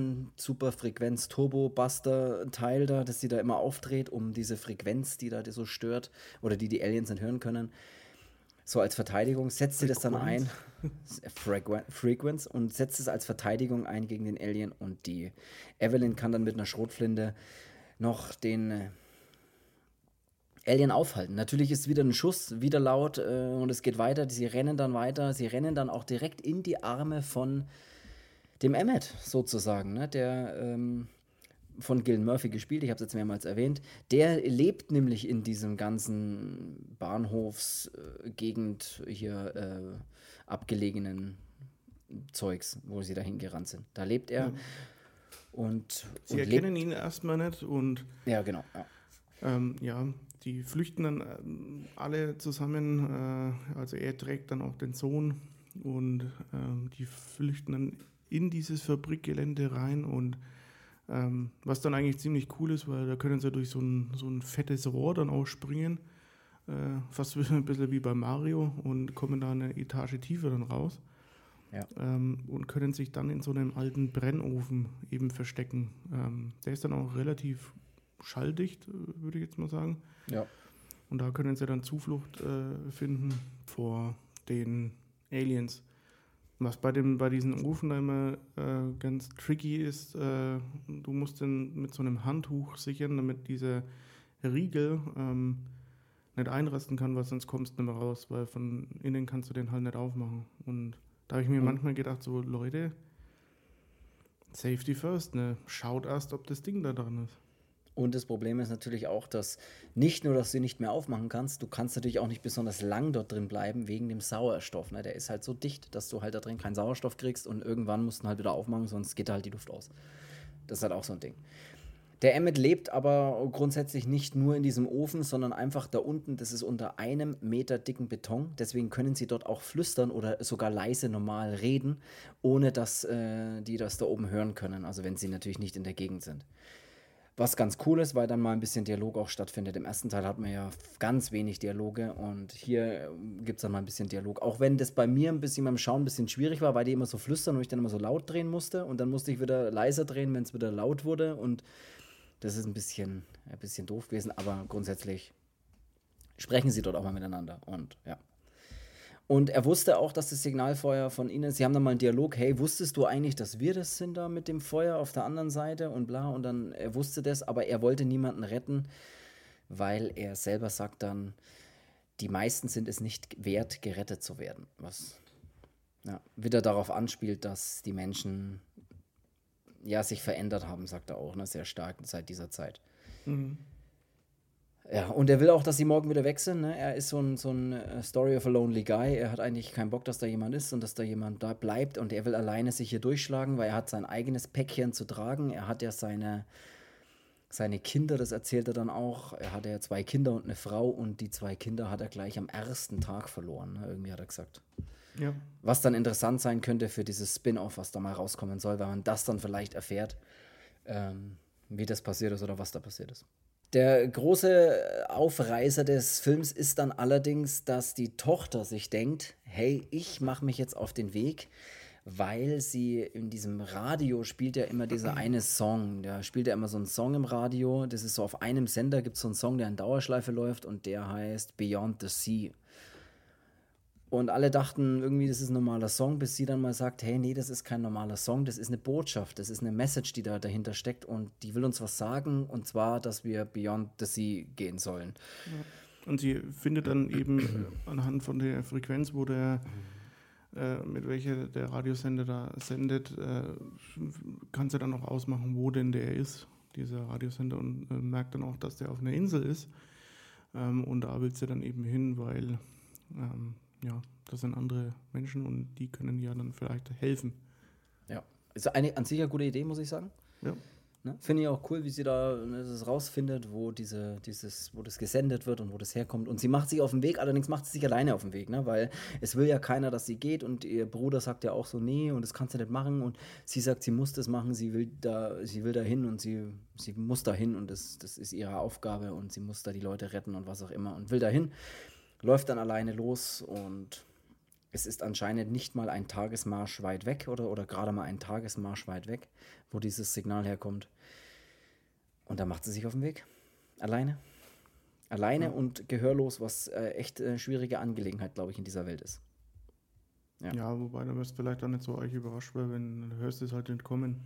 Ohren-Superfrequenz-Turbo-Buster-Teil da, das sie da immer aufdreht, um diese Frequenz, die da die so stört oder die die Aliens nicht hören können, so als Verteidigung, setzt sie das dann ein, Frequenz, und setzt es als Verteidigung ein gegen den Alien und die Evelyn kann dann mit einer Schrotflinte noch den äh, Alien aufhalten. Natürlich ist wieder ein Schuss, wieder laut äh, und es geht weiter. Sie rennen dann weiter. Sie rennen dann auch direkt in die Arme von dem Emmett sozusagen, ne? Der ähm, von Cillian Murphy gespielt, ich habe es jetzt mehrmals erwähnt. Der lebt nämlich in diesem ganzen Bahnhofsgegend äh, hier äh, abgelegenen Zeugs, wo sie dahin gerannt sind. Da lebt er. Ja. Und, sie und erkennen lebt, ihn erstmal nicht und ja, genau. Ja. Ähm, ja, die flüchten dann äh, alle zusammen, äh, also er trägt dann auch den Sohn und ähm, die flüchten dann in dieses Fabrikgelände rein und ähm, was dann eigentlich ziemlich cool ist, weil da können sie durch so ein, so ein fettes Rohr dann auch springen, äh, fast ein bisschen wie bei Mario und kommen da eine Etage tiefer dann raus. Ja. Ähm, und können sich dann in so einem alten Brennofen eben verstecken. Ähm, der ist dann auch relativ schalldicht, würde ich jetzt mal sagen. Ja. Und da können sie dann Zuflucht äh, finden vor den Aliens. Was bei, dem, bei diesen Ofen da immer äh, ganz tricky ist, äh, du musst den mit so einem Handtuch sichern, damit dieser Riegel ähm, nicht einrasten kann, weil sonst kommst du nicht mehr raus, weil von innen kannst du den halt nicht aufmachen. Und Da habe ich mir Mhm. manchmal gedacht, so Leute, Safety first, ne? Schaut erst, ob das Ding da dran ist. Und das Problem ist natürlich auch, dass nicht nur, dass du nicht mehr aufmachen kannst, du kannst natürlich auch nicht besonders lang dort drin bleiben wegen dem Sauerstoff. Ne? Der ist halt so dicht, dass du halt da drin keinen Sauerstoff kriegst und irgendwann musst du halt wieder aufmachen, sonst geht da halt die Luft aus. Das ist halt auch so ein Ding. Der Emmet lebt aber grundsätzlich nicht nur in diesem Ofen, sondern einfach da unten, das ist unter einem Meter dicken Beton. Deswegen können sie dort auch flüstern oder sogar leise normal reden, ohne dass äh, die das da oben hören können. Also wenn sie natürlich nicht in der Gegend sind. Was ganz cool ist, weil dann mal ein bisschen Dialog auch stattfindet. Im ersten Teil hat man ja ganz wenig Dialoge und hier gibt es dann mal ein bisschen Dialog. Auch wenn das bei mir ein bisschen beim Schauen ein bisschen schwierig war, weil die immer so flüstern und ich dann immer so laut drehen musste und dann musste ich wieder leiser drehen, wenn es wieder laut wurde und das ist ein bisschen, ein bisschen doof gewesen, aber grundsätzlich sprechen sie dort auch mal miteinander und ja. Und er wusste auch, dass das Signalfeuer von ihnen, sie haben dann mal einen Dialog, hey, wusstest du eigentlich, dass wir das sind da mit dem Feuer auf der anderen Seite und bla. Und dann, er wusste das, aber er wollte niemanden retten, weil er selber sagt dann, die meisten sind es nicht wert, gerettet zu werden. Was ja, wieder darauf anspielt, dass die Menschen ja sich verändert haben, sagt er auch, ne, sehr stark seit dieser Zeit. Mhm. Ja, und er will auch, dass sie morgen wieder weg sind. Ne? Er ist so ein, so ein äh, Story of a Lonely Guy. Er hat eigentlich keinen Bock, dass da jemand ist und dass da jemand da bleibt. Und er will alleine sich hier durchschlagen, weil er hat sein eigenes Päckchen zu tragen. Er hat ja seine, seine Kinder, das erzählt er dann auch. Er hatte ja zwei Kinder und eine Frau. Und die zwei Kinder hat er gleich am ersten Tag verloren. Ne? Irgendwie hat er gesagt. Ja. Was dann interessant sein könnte für dieses Spin-off, was da mal rauskommen soll, weil man das dann vielleicht erfährt, ähm, wie das passiert ist oder was da passiert ist. Der große Aufreißer des Films ist dann allerdings, dass die Tochter sich denkt, hey, ich mache mich jetzt auf den Weg, weil sie in diesem Radio spielt ja immer dieser eine Song. Da spielt ja immer so einen Song im Radio. Das ist so auf einem Sender, gibt es so einen Song, der in Dauerschleife läuft und der heißt Beyond the Sea. Und alle dachten irgendwie, das ist ein normaler Song, bis sie dann mal sagt, hey, nee, das ist kein normaler Song, das ist eine Botschaft, das ist eine Message, die da dahinter steckt und die will uns was sagen und zwar, dass wir Beyond the Sea gehen sollen. Und sie findet dann eben äh, anhand von der Frequenz, wo der, äh, mit welcher der Radiosender da sendet, äh, kann sie dann auch ausmachen, wo denn der ist, dieser Radiosender, und äh, merkt dann auch, dass der auf einer Insel ist. Ähm, und da will sie dann eben hin, weil ähm, ja, das sind andere Menschen und die können ja dann vielleicht helfen. Ja, ist eine an sich eine gute Idee, muss ich sagen. Ja. Ne? Finde ich auch cool, wie sie da ne, das rausfindet, wo diese, dieses, wo das gesendet wird und wo das herkommt. Und sie macht sich auf den Weg, allerdings macht sie sich alleine auf den Weg, ne? Weil es will ja keiner, dass sie geht und ihr Bruder sagt ja auch so, nee, und das kannst du nicht machen. Und sie sagt, sie muss das machen, sie will da, sie will da hin und sie, sie muss da hin und das, das ist ihre Aufgabe und sie muss da die Leute retten und was auch immer und will da hin. Läuft dann alleine los und es ist anscheinend nicht mal ein Tagesmarsch weit weg oder, oder gerade mal ein Tagesmarsch weit weg, wo dieses Signal herkommt. Und da macht sie sich auf den Weg. Alleine. Alleine ja. Und gehörlos, was äh, echt äh, schwierige Angelegenheit, glaube ich, in dieser Welt ist. Ja, ja, wobei da wirst du vielleicht auch nicht so euch überrascht, weil wenn du hörst es halt entkommen.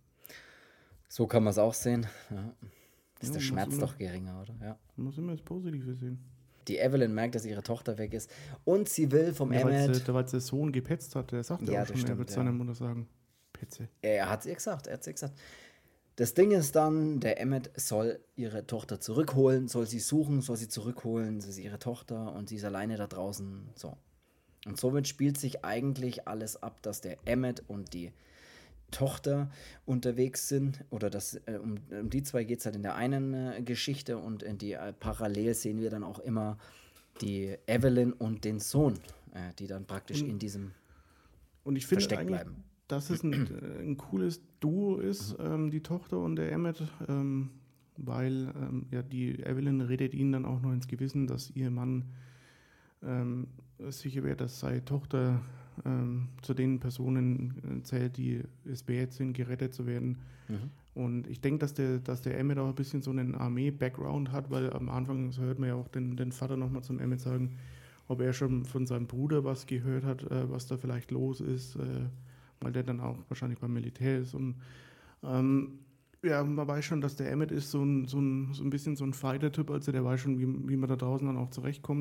So kann man es auch sehen. Ja. Ist ja, der Schmerz immer, doch geringer, oder? Ja. Man muss immer das Positive sehen. Die Evelyn merkt, dass ihre Tochter weg ist und sie will vom ja, Emmet... Weil der Sohn gepetzt hat, der sagt ja auch schon, stimmt, er wird ja. seiner Mutter sagen, Petze. Er hat es ihr gesagt, er hat es ihr gesagt. Das Ding ist dann, der Emmet soll ihre Tochter zurückholen, soll sie suchen, soll sie zurückholen, sie ist ihre Tochter und sie ist alleine da draußen, so. Und somit spielt sich eigentlich alles ab, dass der Emmet und die Tochter unterwegs sind, oder das, äh, um, um die zwei geht es halt in der einen äh, Geschichte und in die äh, parallel sehen wir dann auch immer die Evelyn und den Sohn, äh, die dann praktisch und, in diesem und ich finde Versteck bleiben. Dass es ein, ein cooles Duo ist, mhm. ähm, die Tochter und der Emmet, ähm, weil ähm, ja, die Evelyn redet ihnen dann auch noch ins Gewissen, dass ihr Mann ähm, sicher wäre, dass seine Tochter ähm, zu den Personen zählt, die es wert sind, gerettet zu werden. Mhm. Und ich denke, dass der, dass der Emmet auch ein bisschen so einen Armee-Background hat, weil am Anfang so hört man ja auch den, den Vater nochmal zum Emmet sagen, ob er schon von seinem Bruder was gehört hat, äh, was da vielleicht los ist, äh, weil der dann auch wahrscheinlich beim Militär ist. Und ähm, ja, man weiß schon, dass der Emmet ist so ein, so ein, so ein bisschen so ein Fighter-Typ, also der weiß schon, wie, wie man da draußen dann auch zurechtkommt.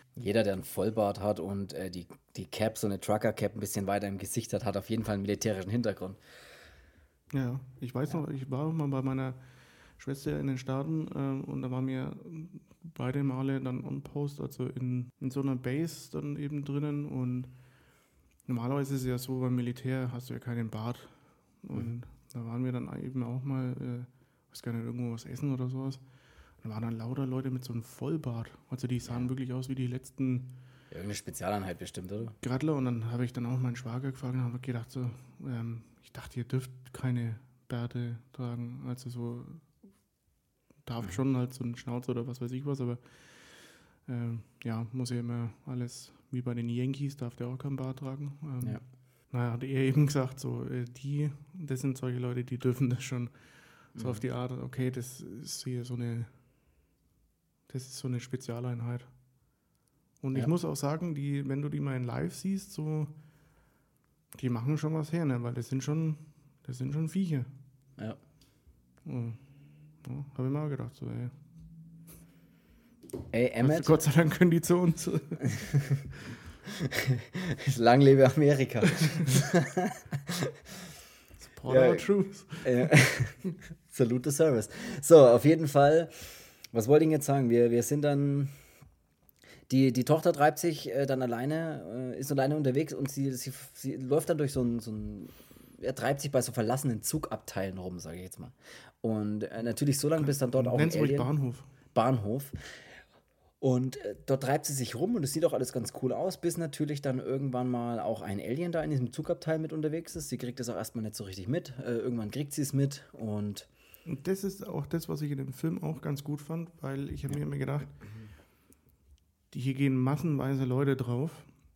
Jeder, der einen Vollbart hat und äh, die, die Cap, so eine Trucker-Cap ein bisschen weiter im Gesicht hat, hat auf jeden Fall einen militärischen Hintergrund. Ja, ich weiß noch, ich war mal bei meiner Schwester in den Staaten äh, und da waren wir beide Male dann on Post, also in, in so einer Base dann eben drinnen und normalerweise ist es ja so, beim Militär hast du ja keinen Bart und mhm. da waren wir dann eben auch mal, äh, weiß gar nicht, irgendwo was essen oder sowas. Da waren dann lauter Leute mit so einem Vollbart, also die sahen ja. wirklich aus wie die letzten... Ja, irgendeine Spezialeinheit bestimmt, oder? Gradler und dann habe ich dann auch meinen Schwager gefragt und habe gedacht so, ähm, ich dachte, ihr dürft keine Bärte tragen, also so darf mhm. schon halt so ein Schnauzer oder was weiß ich was, aber ähm, ja, muss ja immer alles, wie bei den Yankees, darf der auch keinen Bart tragen. Ähm, ja. Naja, hat er eben gesagt, so äh, die, das sind solche Leute, die dürfen das schon so mhm. auf die Art, okay, das ist hier so eine, das ist so eine Spezialeinheit. Und ja. ich muss auch sagen, die, wenn du die mal in Live siehst, so, die machen schon was her, ne? Weil das sind schon, das sind schon Viecher. Ja. Oh. Ja, habe ich mal gedacht, so, ey. Ey, Emmet. Also Gott sei Dank können die zu uns. Lang lebe Amerika. Support ja, our truth. Äh, Salute the service. So, auf jeden Fall, was wollte ich jetzt sagen? Wir, wir sind dann, die, die Tochter treibt sich äh, dann alleine, äh, ist alleine unterwegs und sie, sie, sie läuft dann durch so ein, so ein er treibt sich bei so verlassenen Zugabteilen rum, sage ich jetzt mal. Und äh, natürlich so lange, bis dann dort auch ein Alien... Bahnhof. Bahnhof. Und äh, dort treibt sie sich rum und es sieht auch alles ganz cool aus, bis natürlich dann irgendwann mal auch ein Alien da in diesem Zugabteil mit unterwegs ist. Sie kriegt das auch erstmal nicht so richtig mit. Äh, irgendwann kriegt sie es mit und... Und das ist auch das, was ich in dem Film auch ganz gut fand, weil ich habe ja. mir immer gedacht, die hier gehen massenweise Leute drauf.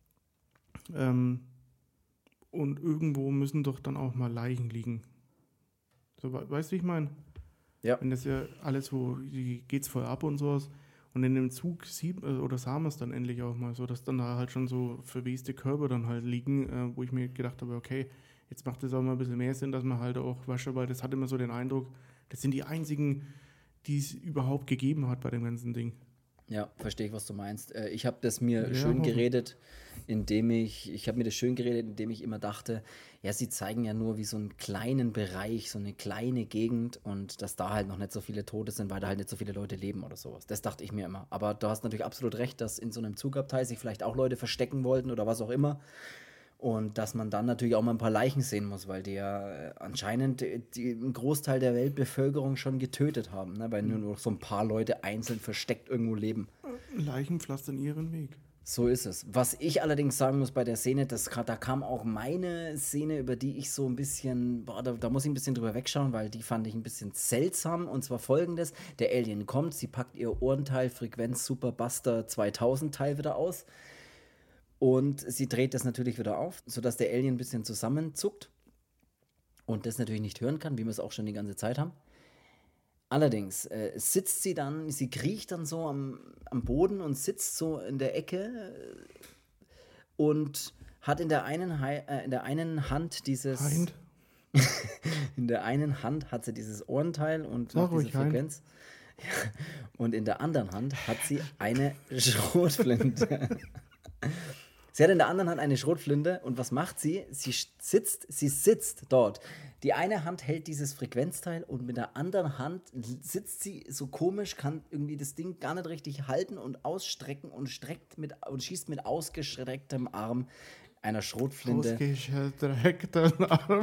Ähm... Und irgendwo müssen doch dann auch mal Leichen liegen. So, weißt du, wie ich meine? Ja. Wenn das ja alles so, die geht's voll ab und sowas. Und in dem Zug sieht oder sah man es dann endlich auch mal so, dass dann da halt schon so verweste Körper dann halt liegen, äh, wo ich mir gedacht habe, okay, jetzt macht das auch mal ein bisschen mehr Sinn, dass man halt auch, weißt du, weil das hat immer so den Eindruck, das sind die einzigen, die es überhaupt gegeben hat bei dem ganzen Ding. Ja, verstehe ich, was du meinst. Äh, ich habe das mir ja, schön geredet, indem ich, ich habe mir das schön geredet, indem ich immer dachte, ja, sie zeigen ja nur wie so einen kleinen Bereich, so eine kleine Gegend und dass da halt noch nicht so viele Tote sind, weil da halt nicht so viele Leute leben oder sowas. Das dachte ich mir immer. Aber du hast natürlich absolut recht, dass in so einem Zugabteil sich vielleicht auch Leute verstecken wollten oder was auch immer. Und dass man dann natürlich auch mal ein paar Leichen sehen muss, weil die ja anscheinend die, einen Großteil der Weltbevölkerung schon getötet haben, ne? Weil nur noch so ein paar Leute einzeln versteckt irgendwo leben. Leichen pflastern ihren Weg. So ist es. Was ich allerdings sagen muss bei der Szene, das, da kam auch meine Szene, über die ich so ein bisschen, boah, da, da muss ich ein bisschen drüber wegschauen, weil die fand ich ein bisschen seltsam. Und zwar folgendes: Der Alien kommt, sie packt ihr Ohrenteil Frequenz Super Buster zweitausend Teil wieder aus. Und sie dreht das natürlich wieder auf, sodass der Alien ein bisschen zusammenzuckt und das natürlich nicht hören kann, wie wir es auch schon die ganze Zeit haben. Allerdings äh, sitzt sie dann, sie kriecht dann so am, am Boden und sitzt so in der Ecke äh, und hat in der einen, He- äh, in der einen Hand dieses... Heint. in der einen Hand hat sie dieses Ohrenteil und Sag diese Frequenz. Ja, und in der anderen Hand hat sie eine Schrotflinte. Sie hat in der anderen Hand eine Schrotflinte und was macht sie? Sie sitzt, sie sitzt dort. Die eine Hand hält dieses Frequenzteil und mit der anderen Hand sitzt sie so komisch, kann irgendwie das Ding gar nicht richtig halten und ausstrecken und streckt mit und schießt mit ausgestrecktem Arm einer Schrotflinte. Ausgestrecktem Arm.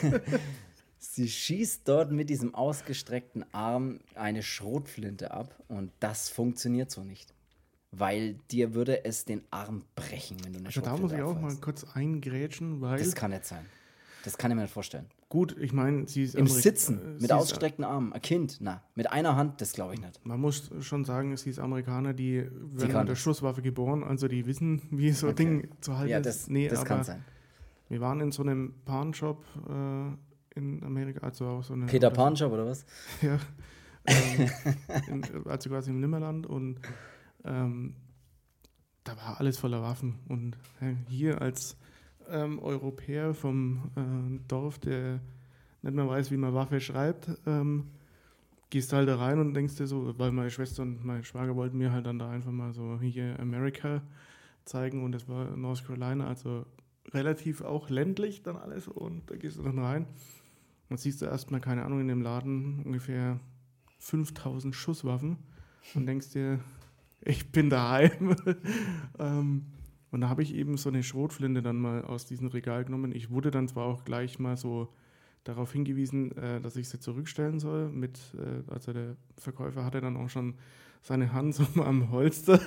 Sie schießt dort mit diesem ausgestreckten Arm eine Schrotflinte ab und das funktioniert so nicht. Weil dir würde es den Arm brechen, wenn du eine Also Schrotflinte da muss ich auch abfallst. mal kurz eingrätschen, weil... Das kann nicht sein. Das kann ich mir nicht vorstellen. Gut, ich meine, sie ist... Im Amerik- Sitzen, äh, mit ausgestreckten Armen. Ein Kind, na, mit einer Hand, das glaube ich nicht. Man muss schon sagen, sie ist Amerikaner, die werden mit kann der das. Schusswaffe geboren, also die wissen, wie so ein Okay. Ding zu halten Ja, ist. das, Nee, das aber kann sein. Wir waren in so einem Pawnshop äh, in Amerika, also auch so eine... Peter das- Pan Shop oder was? Ja. ähm, in, also quasi im Nimmerland und ähm, da war alles voller Waffen. Und äh, hier als ähm, Europäer vom äh, Dorf, der nicht mehr weiß, wie man Waffe schreibt, ähm, gehst halt da rein und denkst dir so, weil meine Schwester und mein Schwager wollten mir halt dann da einfach mal so hier America zeigen und das war North Carolina, also relativ auch ländlich dann alles und da gehst du dann rein und siehst du erstmal, keine Ahnung, in dem Laden ungefähr fünftausend Schusswaffen und denkst dir, ich bin daheim. ähm, und da habe ich eben so eine Schrotflinte dann mal aus diesem Regal genommen. Ich wurde dann zwar auch gleich mal so darauf hingewiesen, äh, dass ich sie zurückstellen soll. Mit, äh, also der Verkäufer hatte dann auch schon seine Hand so am Holster.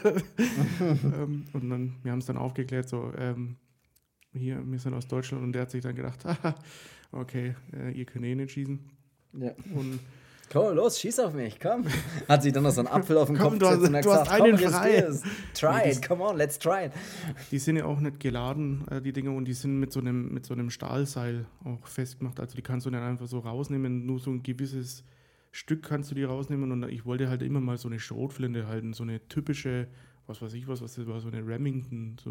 ähm, und dann, wir haben es dann aufgeklärt, so, ähm, hier, wir sind aus Deutschland und der hat sich dann gedacht, haha, okay, äh, ihr könnt eh nicht schießen. Ja. Und komm, los, schieß auf mich, komm. Hat sich dann noch so einen Apfel auf den Komm, Kopf du hast- gesetzt und hat du hast gesagt, einen komm, frei. riskier's. Try it, come on, let's try it. die sind ja auch nicht geladen, äh, die Dinger, und die sind mit so einem mit so einem Stahlseil auch festgemacht. Also die kannst du nicht einfach so rausnehmen, nur so ein gewisses Stück kannst du die rausnehmen. Und ich wollte halt immer mal so eine Schrotflinte halten, so eine typische, was weiß ich was, was das war, so eine Remington. So,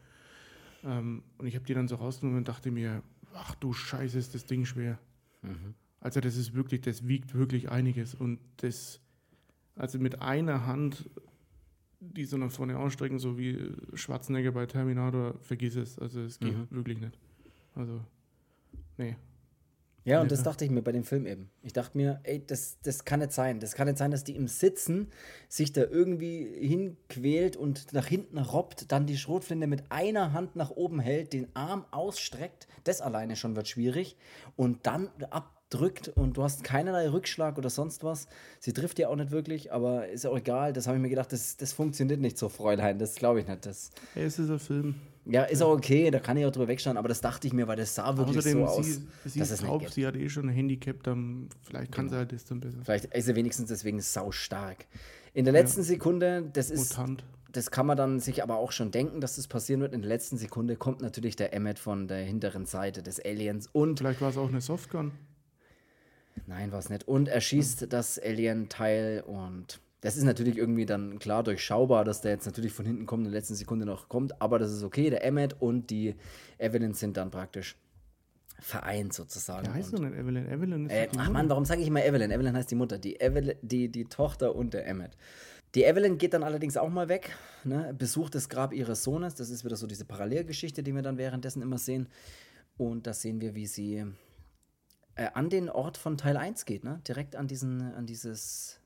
ähm, und ich habe die dann so rausgenommen und dachte mir, ach du Scheiße, ist das Ding schwer. Mhm. Also das ist wirklich, das wiegt wirklich einiges. Und das, also mit einer Hand die so nach vorne ausstrecken, so wie Schwarzenegger bei Terminator, vergiss es. Also es geht Mhm. wirklich nicht. Also, nee. Ja, und Ja. das dachte ich mir bei dem Film eben. Ich dachte mir, ey, das, das kann nicht sein. Das kann nicht sein, dass die im Sitzen sich da irgendwie hinquält und nach hinten robbt, dann die Schrotflinte mit einer Hand nach oben hält, den Arm ausstreckt. Das alleine schon wird schwierig. Und dann abdrückt und du hast keinerlei Rückschlag oder sonst was. Sie trifft ja auch nicht wirklich, aber ist ja auch egal. Das habe ich mir gedacht, das, das funktioniert nicht so, Fräulein. Das glaube ich nicht. Das, Hey, es ist ein Film. ja, ist auch okay, da kann ich auch drüber wegschauen, aber das dachte ich mir, weil das sah wirklich Außerdem, so aus, sie, sie dass ist es nicht taub, geht. sie hat eh schon ein Handicap, dann vielleicht kann Genau. sie halt das dann besser. Vielleicht ist er wenigstens deswegen sau stark. In der letzten Sekunde, das ist, Mutant. das kann man dann sich aber auch schon denken, dass das passieren wird. In der letzten Sekunde kommt natürlich der Emmet von der hinteren Seite des Aliens und, Vielleicht war es auch eine Softgun. nein, war es nicht, und er schießt das Alien-Teil und das ist natürlich irgendwie dann klar durchschaubar, dass der jetzt natürlich von hinten kommt, in der letzten Sekunde noch kommt, aber das ist okay. Der Emmet und die Evelyn sind dann praktisch vereint sozusagen. Der heißt Und- doch nicht Evelyn. Evelyn ist Äh, doch die ach Mutter. Mann, warum sage ich immer Evelyn? Evelyn heißt die Mutter. Die, Evelyn, die, die Tochter und der Emmet. Die Evelyn geht dann allerdings auch mal weg, ne? Besucht das Grab ihres Sohnes. Das ist wieder so diese Parallelgeschichte, die wir dann währenddessen immer sehen. Und da sehen wir, wie sie äh, an den Ort von Teil eins geht, ne? Direkt an diesen, an dieses,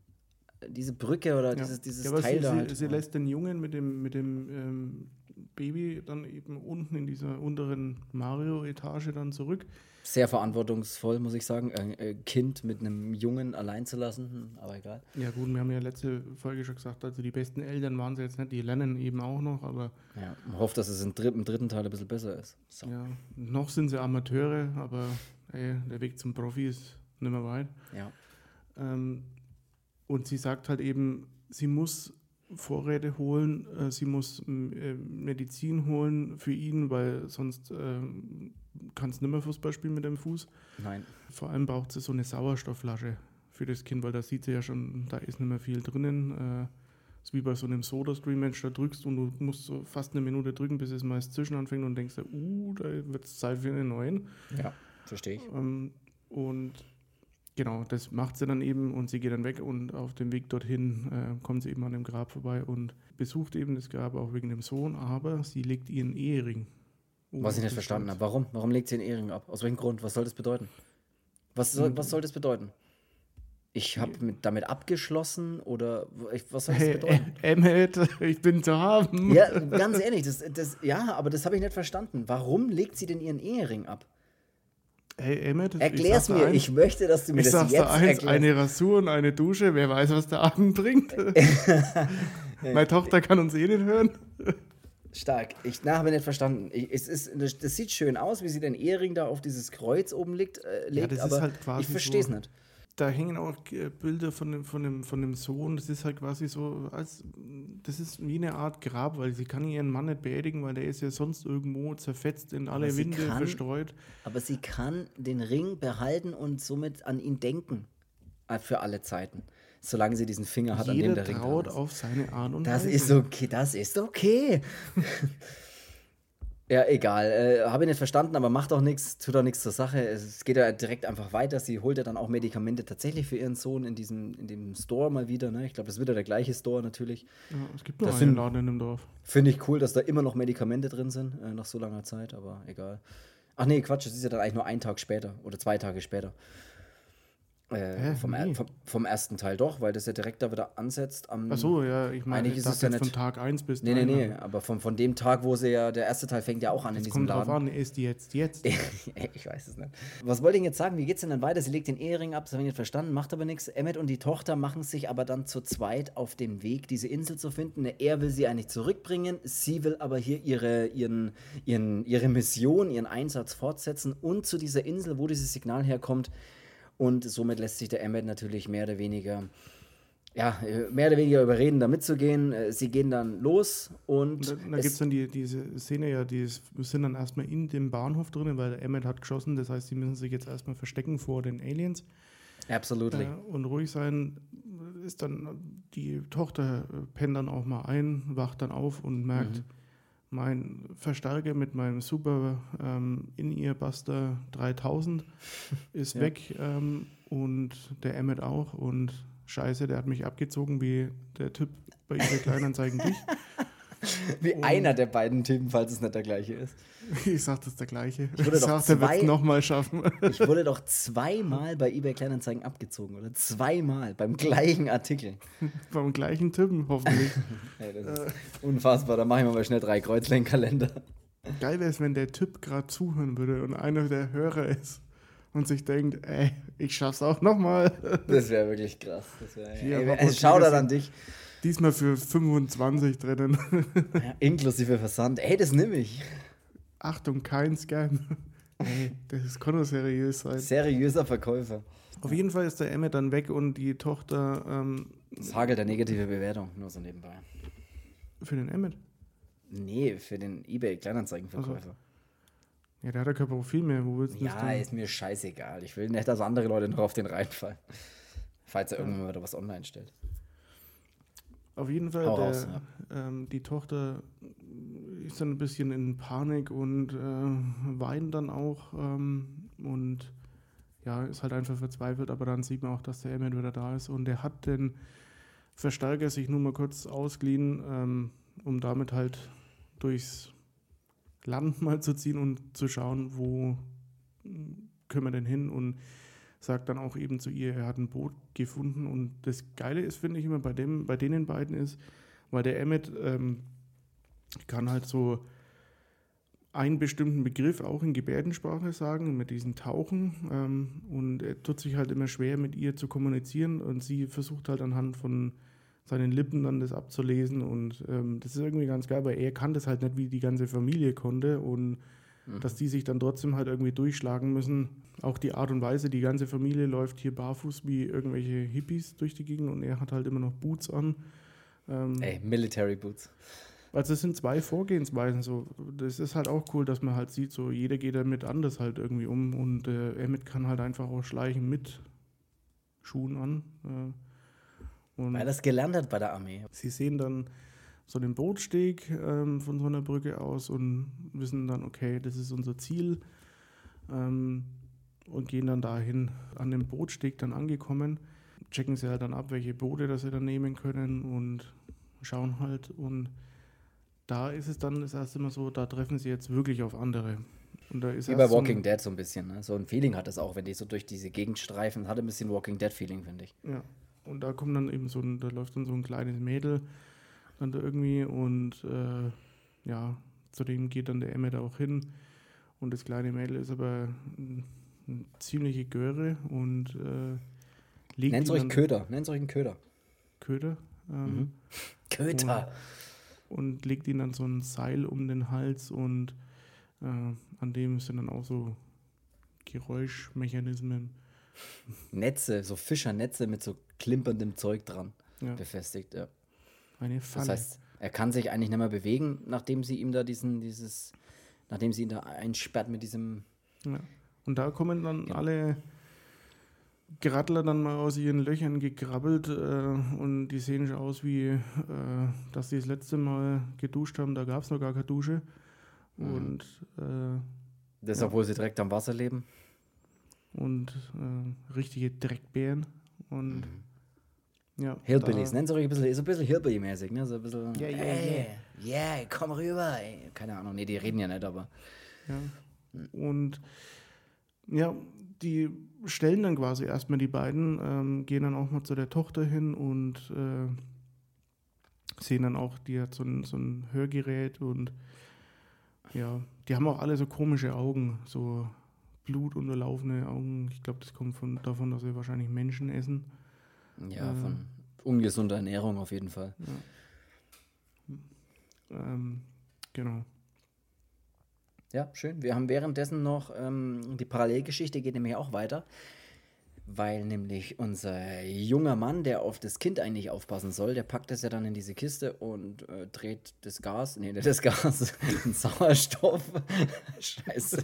diese Brücke oder Ja. dieses, dieses ja, aber Teil sie, da sie, halt. sie lässt den Jungen mit dem, mit dem ähm, Baby dann eben unten in dieser unteren Mario-Etage dann zurück. Sehr verantwortungsvoll, muss ich sagen, ein äh, Kind mit einem Jungen allein zu lassen, hm, aber egal. Ja gut, wir haben ja letzte Folge schon gesagt, also die besten Eltern waren sie jetzt nicht, die lernen eben auch noch, aber Ja, man hofft, dass es im dritten, im dritten Teil ein bisschen besser ist. So. ja, noch sind sie Amateure, aber ey, der Weg zum Profi ist nicht mehr weit. Ja. Ähm, und sie sagt halt eben, sie muss Vorräte holen, äh, sie muss m, äh, Medizin holen für ihn, weil sonst ähm, kann es nicht mehr Fußball spielen mit dem Fuß. Nein. Vor allem braucht sie so eine Sauerstoffflasche für das Kind, weil da sieht sie ja schon, da ist nicht mehr viel drinnen. Äh, ist wie bei so einem Soda-Stream, Mensch, da drückst und du musst so fast eine Minute drücken, bis es mal das Zischen anfängt und denkst, uh, da wird es Zeit für einen neuen. Ja, verstehe ich. Ähm, und genau, das macht sie dann eben und sie geht dann weg und auf dem Weg dorthin äh, kommt sie eben an dem Grab vorbei und besucht eben das Grab auch wegen dem Sohn, aber sie legt ihren Ehering. Was ich nicht verstanden habe. Warum? Warum legt sie den Ehering ab? Aus welchem Grund? Was soll das bedeuten? Was soll, was soll das bedeuten? Ich habe mit, damit abgeschlossen oder ich, was soll das Hey, bedeuten? Emmet, ich bin zu haben. Ja, ganz ehrlich, das, das, ja, aber das habe ich nicht verstanden. Warum legt sie denn ihren Ehering ab? Hey, Emmet, Erklär's ich mir, eins, ich möchte, dass du mir ich das sag's jetzt dir eins, erklärst. eine Rasur und eine Dusche, wer weiß, was der Abend bringt. Meine Tochter kann uns eh nicht hören. Stark. Ich na, habe nicht verstanden. Ich, es ist, das, das sieht schön aus, wie sie den Ehering da auf dieses Kreuz oben liegt, äh, legt, das ist aber halt quasi ich verstehe es so- nicht. Da hängen auch äh, Bilder von dem, von, dem, von dem Sohn. Das ist halt quasi so, als das ist wie eine Art Grab, weil sie kann ihren Mann nicht beerdigen, weil der ist ja sonst irgendwo zerfetzt in alle sie Winde kann- verstreut. Aber sie kann den Ring behalten und somit an ihn denken. Äh, Für alle Zeiten. Solange sie diesen Finger hat, an dem Jeder der Ring traut dran ist. auf seine Art und Das Weise. ist okay, das ist okay. Ja, egal. Äh, Habe ich nicht verstanden, aber macht auch nichts, tut auch nichts zur Sache. Es geht ja direkt einfach weiter. Sie holt ja dann auch Medikamente tatsächlich für ihren Sohn in diesem in dem Store mal wieder. Ne? Ich glaube, das wird ja der gleiche Store natürlich. Ja, es gibt nur Das einen sind- Laden in dem Dorf. Finde ich cool, dass da immer noch Medikamente drin sind, äh, nach so langer Zeit, aber egal. Ach nee, Quatsch, das ist ja dann eigentlich nur ein Tag später oder zwei Tage später. Äh, Hä, vom, er, wie? vom, vom ersten Teil doch, weil das ja direkt da wieder ansetzt am. Ach so, ja, ich meine, Eigentlich ich ist dachte es ja jetzt von nicht- Tag eins bis Nee, nee, drei. nee, aber von, von dem Tag, wo sie ja, der erste Teil fängt ja auch an in Es diesem kommt drauf Laden. an, ist die jetzt jetzt? Ich weiß es nicht. Was wollte ich jetzt sagen? Wie geht's denn dann weiter? Sie legt den Ehering ab, das habe ich nicht verstanden, macht aber nichts. Emmett und die Tochter machen sich aber dann zu zweit auf den Weg, diese Insel zu finden. Er will sie eigentlich zurückbringen, sie will aber hier ihre, ihren, ihren, ihre Mission, ihren Einsatz fortsetzen und zu dieser Insel, wo dieses Signal herkommt. Und somit lässt sich der Emmett natürlich mehr oder weniger, ja, mehr oder weniger überreden, da mitzugehen. Äh, Sie gehen dann los und. Da, da es- gibt es dann die, diese Szene, ja, die ist, wir sind dann erstmal in dem Bahnhof drin, weil der Emmet hat geschossen, das heißt, sie müssen sich jetzt erstmal verstecken vor den Aliens Absolutely. äh, und ruhig sein. Ist dann, die Tochter äh, pennt dann auch mal ein, wacht dann auf und merkt, Mhm. mein Verstärker mit meinem super ähm, In-Ear-Buster dreitausend ist Ja. weg ähm, und der Emmet auch und scheiße, der hat mich abgezogen wie der Typ bei eBay Kleinanzeigen dich. Wie und- einer der beiden Typen, falls es nicht der gleiche ist. Ich sag, das ist der gleiche. Ich wurde Ich doch sag, der wird es zwei- nochmal schaffen. Ich wurde doch zweimal bei eBay Kleinanzeigen abgezogen, oder? Zweimal beim gleichen Artikel. Beim gleichen Typen, hoffentlich. Ey, das ist unfassbar. Da mache ich mal schnell drei Kreuzle in den Kalender. Geil wäre es, wenn der Typ gerade zuhören würde und einer der Hörer ist und sich denkt, ey, ich schaff's auch nochmal. Das wäre wirklich krass. Das wär, Hier, ey, Robert ey, Shoutout Legacy. an dich. Diesmal für fünfundzwanzig drinnen. Ja, inklusive Versand. Ey, das nehme ich. Achtung, kein Scam. Ey, das kann doch seriös sein. Seriöser Verkäufer. Auf jeden Fall ist der Emmet dann weg und die Tochter ähm, Das hagelt der negative Bewertung, nur so nebenbei. für den Emmet. Nee, für den eBay Kleinanzeigenverkäufer. Ja, der hat ja kein Profil mehr. Wo willst du das Ja, denn? ist mir scheißegal. Ich will nicht, dass andere Leute noch auf den reinfallen. Falls er irgendwann mal wieder was online stellt. Auf jeden Fall, Hau der, raus, ähm, die Tochter ist dann ein bisschen in Panik und äh, weint dann auch ähm, und ja, ist halt einfach verzweifelt, aber dann sieht man auch, dass der Emmet wieder da ist und der hat den Verstärker sich nur mal kurz ausgeliehen, ähm, um damit halt durchs Land mal zu ziehen und zu schauen, wo mm, können wir denn hin und sagt dann auch eben zu ihr, er hat ein Boot gefunden und das Geile ist, finde ich immer bei dem, bei denen beiden ist, weil der Emmet ähm, kann halt so einen bestimmten Begriff auch in Gebärdensprache sagen, mit diesem Tauchen ähm, und er tut sich halt immer schwer mit ihr zu kommunizieren und sie versucht halt anhand von seinen Lippen dann das abzulesen und ähm, das ist irgendwie ganz geil, weil er kann das halt nicht, wie die ganze Familie konnte und dass die sich dann trotzdem halt irgendwie durchschlagen müssen. Auch die Art und Weise, die ganze Familie läuft hier barfuß wie irgendwelche Hippies durch die Gegend und er hat halt immer noch Boots an. Ähm, Ey, Military Boots. also es sind zwei Vorgehensweisen. So. Das ist halt auch cool, dass man halt sieht, so jeder geht damit anders halt irgendwie um und äh, Emmet kann halt einfach auch schleichen mit Schuhen an. Äh, und Weil er das gelernt hat bei der Armee. sie sehen dann so den Bootsteg ähm, von so einer Brücke aus und wissen dann, okay, das ist unser Ziel ähm, und gehen dann dahin. An dem Bootsteg dann angekommen, checken sie halt dann ab, welche Boote das sie dann nehmen können und schauen halt. Und da ist es dann das erste Mal so, da treffen sie jetzt wirklich auf andere. Und da ist Wie bei erst so ein- Walking Dead so ein bisschen. Ne? So ein Feeling hat es auch, wenn die so durch diese Gegend streifen. Hat ein bisschen Walking Dead Feeling, finde ich. Ja, und da kommt dann eben so ein, da läuft dann so ein kleines Mädel dann da irgendwie und äh, ja, zu dem geht dann der Emmet auch hin und das kleine Mädel ist aber eine ziemliche Göre und äh, legt Nennt es ihn euch dann- Köder. Nennt es euch einen Köder. Köder ähm, Mhm. Köder. und legt ihn dann so ein Seil um den Hals und äh, an dem sind dann auch so Geräuschmechanismen. Netze, so Fischernetze mit so klimperndem Zeug dran Ja, befestigt. Ja. eine Das Falle. heißt, er kann sich eigentlich nicht mehr bewegen, nachdem sie ihm da diesen, dieses, nachdem sie ihn da einsperrt mit diesem. Ja. Und da kommen dann Ja. alle Gerattler dann mal aus ihren Löchern gekrabbelt äh, und die sehen schon aus wie, äh, dass sie das letzte Mal geduscht haben. Da gab es noch gar keine Dusche. Mhm. Und äh, das, ja. obwohl sie direkt am Wasser leben. Und äh, richtige Dreckbären. Und Mhm. ja. Hillbillies, nennen sie ruhig ein bisschen, so ein bisschen Hillbilly-mäßig, ne? So ein bisschen, Ja, ja, ey, yeah, komm rüber, ey. Keine Ahnung, nee, die reden ja nicht, aber. Ja. Und ja, die stellen dann quasi erstmal die beiden, ähm, gehen dann auch mal zu der Tochter hin und äh, sehen dann auch, die hat so ein, so ein Hörgerät und ja, die haben auch alle so komische Augen, so blutunterlaufene Augen. Ich glaube, das kommt von, davon, dass sie wahrscheinlich Menschen essen. Ja, Äh, von ungesunder Ernährung auf jeden Fall. Ja. Ähm, genau. Ja, schön. Wir haben währenddessen noch, ähm, die Parallelgeschichte geht nämlich auch weiter, weil nämlich unser junger Mann, der auf das Kind eigentlich aufpassen soll, der packt das ja dann in diese Kiste und äh, dreht das Gas, nee, nicht das Gas, den Sauerstoff. Scheiße.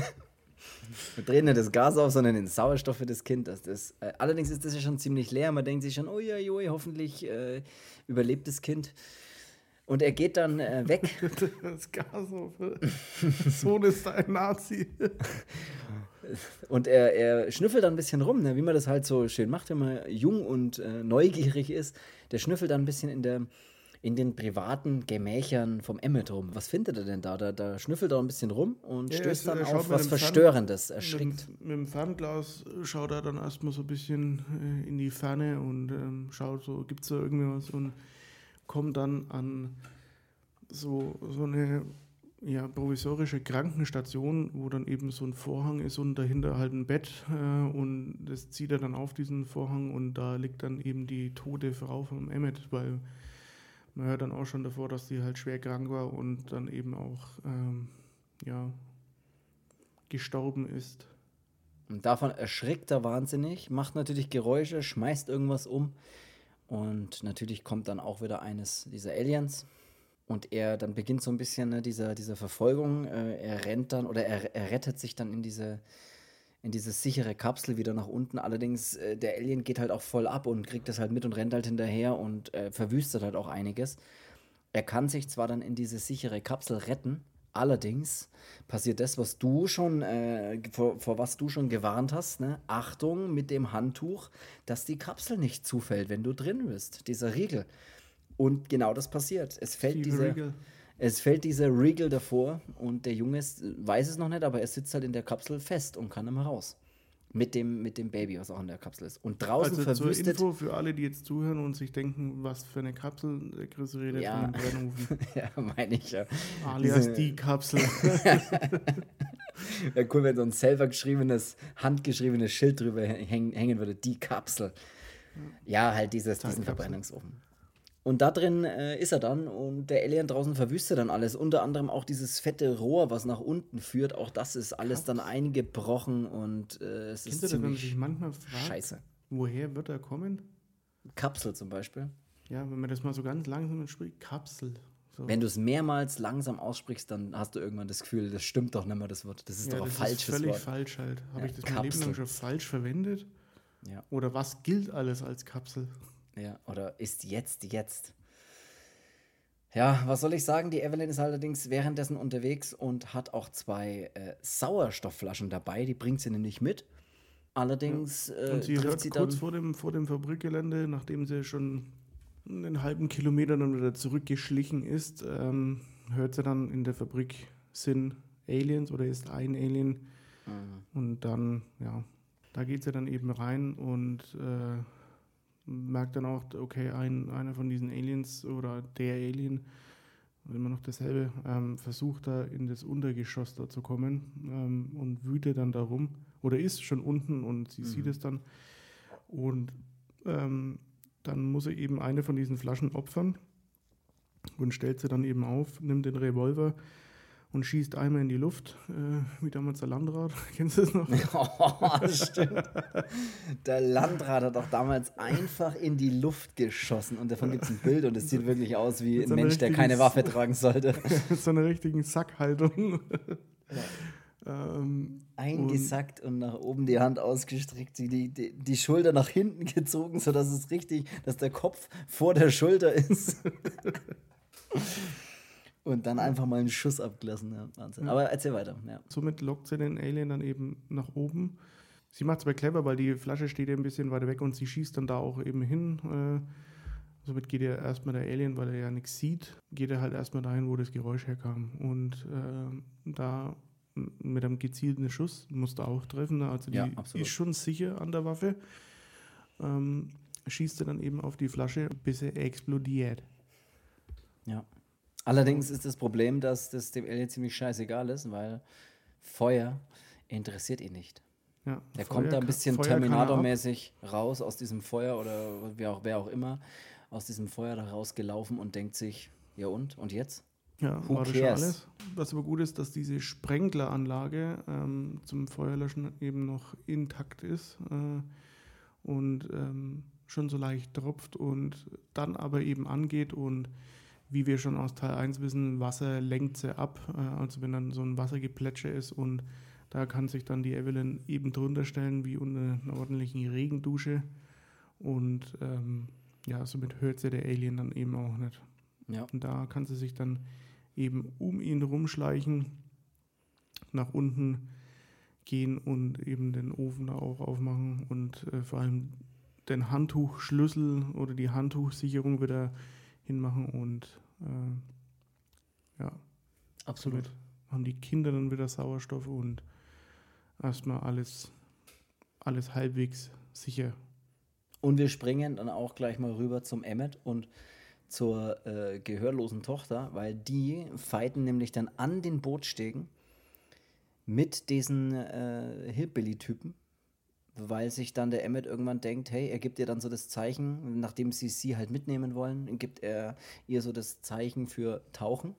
Wir drehen nicht das Gas auf, sondern den Sauerstoff für das Kind. Das, das, äh, allerdings ist das ja schon ziemlich leer. Man denkt sich schon, oh ja, ui, hoffentlich äh, überlebt das Kind. Und er geht dann äh, weg. Das Gas auf. Sohn ist ein Nazi. Und er, er schnüffelt dann ein bisschen rum, ne? Wie man das halt so schön macht, wenn man jung und äh, neugierig ist. Der schnüffelt dann ein bisschen in, der, in den privaten Gemächern vom Emmet rum. Was findet er denn da? Da, da schnüffelt er ein bisschen rum und Ja, stößt er dann schaut auf mit was dem Fern- Verstörendes. Erschrickt. Mit, mit dem Fernglas schaut er dann erstmal so ein bisschen äh, in die Ferne und ähm, schaut so, gibt es da irgendwie was und kommt dann an so, so eine ja, provisorische Krankenstation, wo dann eben so ein Vorhang ist und dahinter halt ein Bett äh, und das zieht er dann auf, diesen Vorhang, und da liegt dann eben die tote Frau vom Emmet, weil man hört dann auch schon davor, dass die halt schwer krank war und dann eben auch ähm, ja, gestorben ist. Und davon erschrickt er wahnsinnig, macht natürlich Geräusche, schmeißt irgendwas um. Und natürlich kommt dann auch wieder eines dieser Aliens. Und er, dann beginnt so ein bisschen ne, diese, diese Verfolgung. Äh, er rennt dann oder er, er rettet sich dann in diese, in diese sichere Kapsel wieder nach unten. Allerdings, äh, der Alien geht halt auch voll ab und kriegt das halt mit und rennt halt hinterher und äh, verwüstet halt auch einiges. Er kann sich zwar dann in diese sichere Kapsel retten, allerdings passiert das, was du schon, äh, vor, vor was du schon gewarnt hast, ne? Achtung mit dem Handtuch, dass die Kapsel nicht zufällt, wenn du drin bist, dieser Riegel. Und genau das passiert. Es fällt, Steve diese, Riegel. es fällt dieser Riegel davor und der Junge ist, weiß es noch nicht, aber er sitzt halt in der Kapsel fest und kann nicht mehr raus. Mit dem, mit dem Baby, was auch in der Kapsel ist. Und draußen Also zur verwüstet. Info für alle, die jetzt zuhören und sich denken, was für eine Kapsel, der Chris redet Ja. von einem Brennofen. Ja, meine ich ja. Alias Diese- die Kapsel. Wäre cool, wenn so ein selber geschriebenes, handgeschriebenes Schild drüber häng, hängen würde. Die Kapsel. Ja, halt dieses, diesen Zeitkapsel. Verbrennungsofen. Und da drin äh, ist er dann und der Alien draußen verwüstet dann alles. Unter anderem auch dieses fette Rohr, was nach unten führt. Auch das ist alles dann eingebrochen und äh, es Kennst ist du das, wenn man sich ziemlich manchmal fragt, scheiße. woher wird er kommen? Kapsel zum Beispiel. Ja, wenn man das mal so ganz langsam spricht, Kapsel. So. Wenn du es mehrmals langsam aussprichst, dann hast du irgendwann das Gefühl, das stimmt doch nicht mehr, das Wort. Das ist ja, doch ein das falsches ist völlig Wort. falsch halt. Habe Ja, ich das mein Leben Kapsel. lang schon falsch verwendet? Ja. Oder was gilt alles als Kapsel? Ja, oder ist jetzt jetzt. Ja, was soll ich sagen? Die Evelyn ist allerdings währenddessen unterwegs und hat auch zwei äh, Sauerstoffflaschen dabei. Die bringt sie nämlich mit. Allerdings äh, Und sie trifft hört sie kurz dann. vor dem, vor dem Fabrikgelände, nachdem sie schon einen halben Kilometer dann wieder zurückgeschlichen ist, ähm, hört sie dann in der Fabrik sind Aliens oder ist ein Alien. Mhm. Und dann, ja, da geht sie dann eben rein und äh, merkt dann auch, okay, ein, einer von diesen Aliens oder der Alien, immer noch dasselbe, ähm, versucht da in das Untergeschoss da zu kommen ähm, und wütet dann darum oder ist schon unten und sie Mhm. sieht es dann und ähm, dann muss er eben eine von diesen Flaschen opfern und stellt sie dann eben auf, nimmt den Revolver und schießt einmal in die Luft, äh, wie damals der Landrat. Kennst du das noch? Oh, das stimmt. Der Landrat hat auch damals einfach in die Luft geschossen und davon gibt es ein Bild und es sieht wirklich aus wie Mit ein so einer Mensch, der richtigen keine S- Waffe tragen sollte. Mit so einer richtigen Sackhaltung. ähm, Eingesackt und nach oben die Hand ausgestreckt, die, die, die Schulter nach hinten gezogen, sodass es richtig, dass der Kopf vor der Schulter ist. Und dann einfach mal einen Schuss abgelassen. Ja, Wahnsinn. Ja. Aber erzähl weiter. Ja. Somit lockt sie den Alien dann eben nach oben. Sie macht es aber clever, weil die Flasche steht ein bisschen weiter weg und sie schießt dann da auch eben hin. Äh, somit geht ja erstmal der Alien, weil er ja nichts sieht, geht er halt erstmal dahin, wo das Geräusch herkam. Und äh, da mit einem gezielten Schuss musst du auch treffen. Also die ja, ist schon sicher an der Waffe. Ähm, schießt er dann eben auf die Flasche, bis er explodiert. Ja. Allerdings ist das Problem, dass das dem Alien ziemlich scheißegal ist, weil Feuer interessiert ihn nicht. Ja, der Feuer kommt da ein bisschen kann, Terminator-mäßig raus aus diesem Feuer oder wer auch, wer auch immer aus diesem Feuer da rausgelaufen und denkt sich, ja und? Und jetzt? Ja, Who war das cares? schon alles. Was aber gut ist, dass diese Sprenkleranlage ähm, zum Feuerlöschen eben noch intakt ist äh, und ähm, schon so leicht tropft und dann aber eben angeht und wie wir schon aus Teil eins wissen, Wasser lenkt sie ab, äh, also wenn dann so ein Wassergeplätscher ist und da kann sich dann die Evelyn eben drunter stellen, wie unter einer ordentlichen Regendusche und ähm, ja, somit hört sie der Alien dann eben auch nicht. Ja. Und da kann sie sich dann eben um ihn rumschleichen, nach unten gehen und eben den Ofen da auch aufmachen und äh, vor allem den Handtuchschlüssel oder die Handtuchsicherung wieder hinmachen und äh, ja, absolut. Somit haben die Kinder dann wieder Sauerstoff und erstmal alles, alles halbwegs sicher. Und wir springen dann auch gleich mal rüber zum Emmett und zur äh, gehörlosen Tochter, weil die fighten nämlich dann an den Bootstegen mit diesen äh, Hillbilly-Typen, weil sich dann der Emmett irgendwann denkt, hey, er gibt ihr dann so das Zeichen, nachdem sie sie halt mitnehmen wollen, gibt er ihr so das Zeichen für Tauchen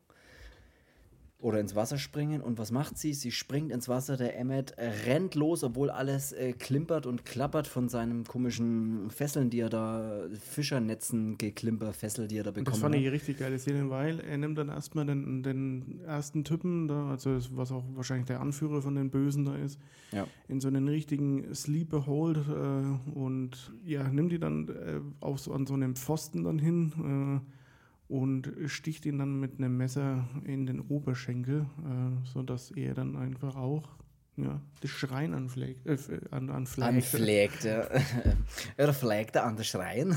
oder ins Wasser springen. Und was macht sie? Sie springt ins Wasser, der Emmett rennt los, obwohl alles äh, klimpert und klappert von seinen komischen Fesseln, die er da, Fischernetzen geklimper, Fessel, die er da bekommen hat. Das fand ich richtig geile Szene, weil er nimmt dann erstmal den, den ersten Typen da, also das, was auch wahrscheinlich der Anführer von den Bösen da ist, ja. in so einen richtigen Sleeper Hold äh, und ja, nimmt die dann äh, auf so, an so einem Pfosten dann hin äh, und sticht ihn dann mit einem Messer in den Oberschenkel, äh, sodass er dann einfach auch ja, das Schreien anflägt. Äh, an, anflägt. Anflägt, ja. Er flägt an das Schreien.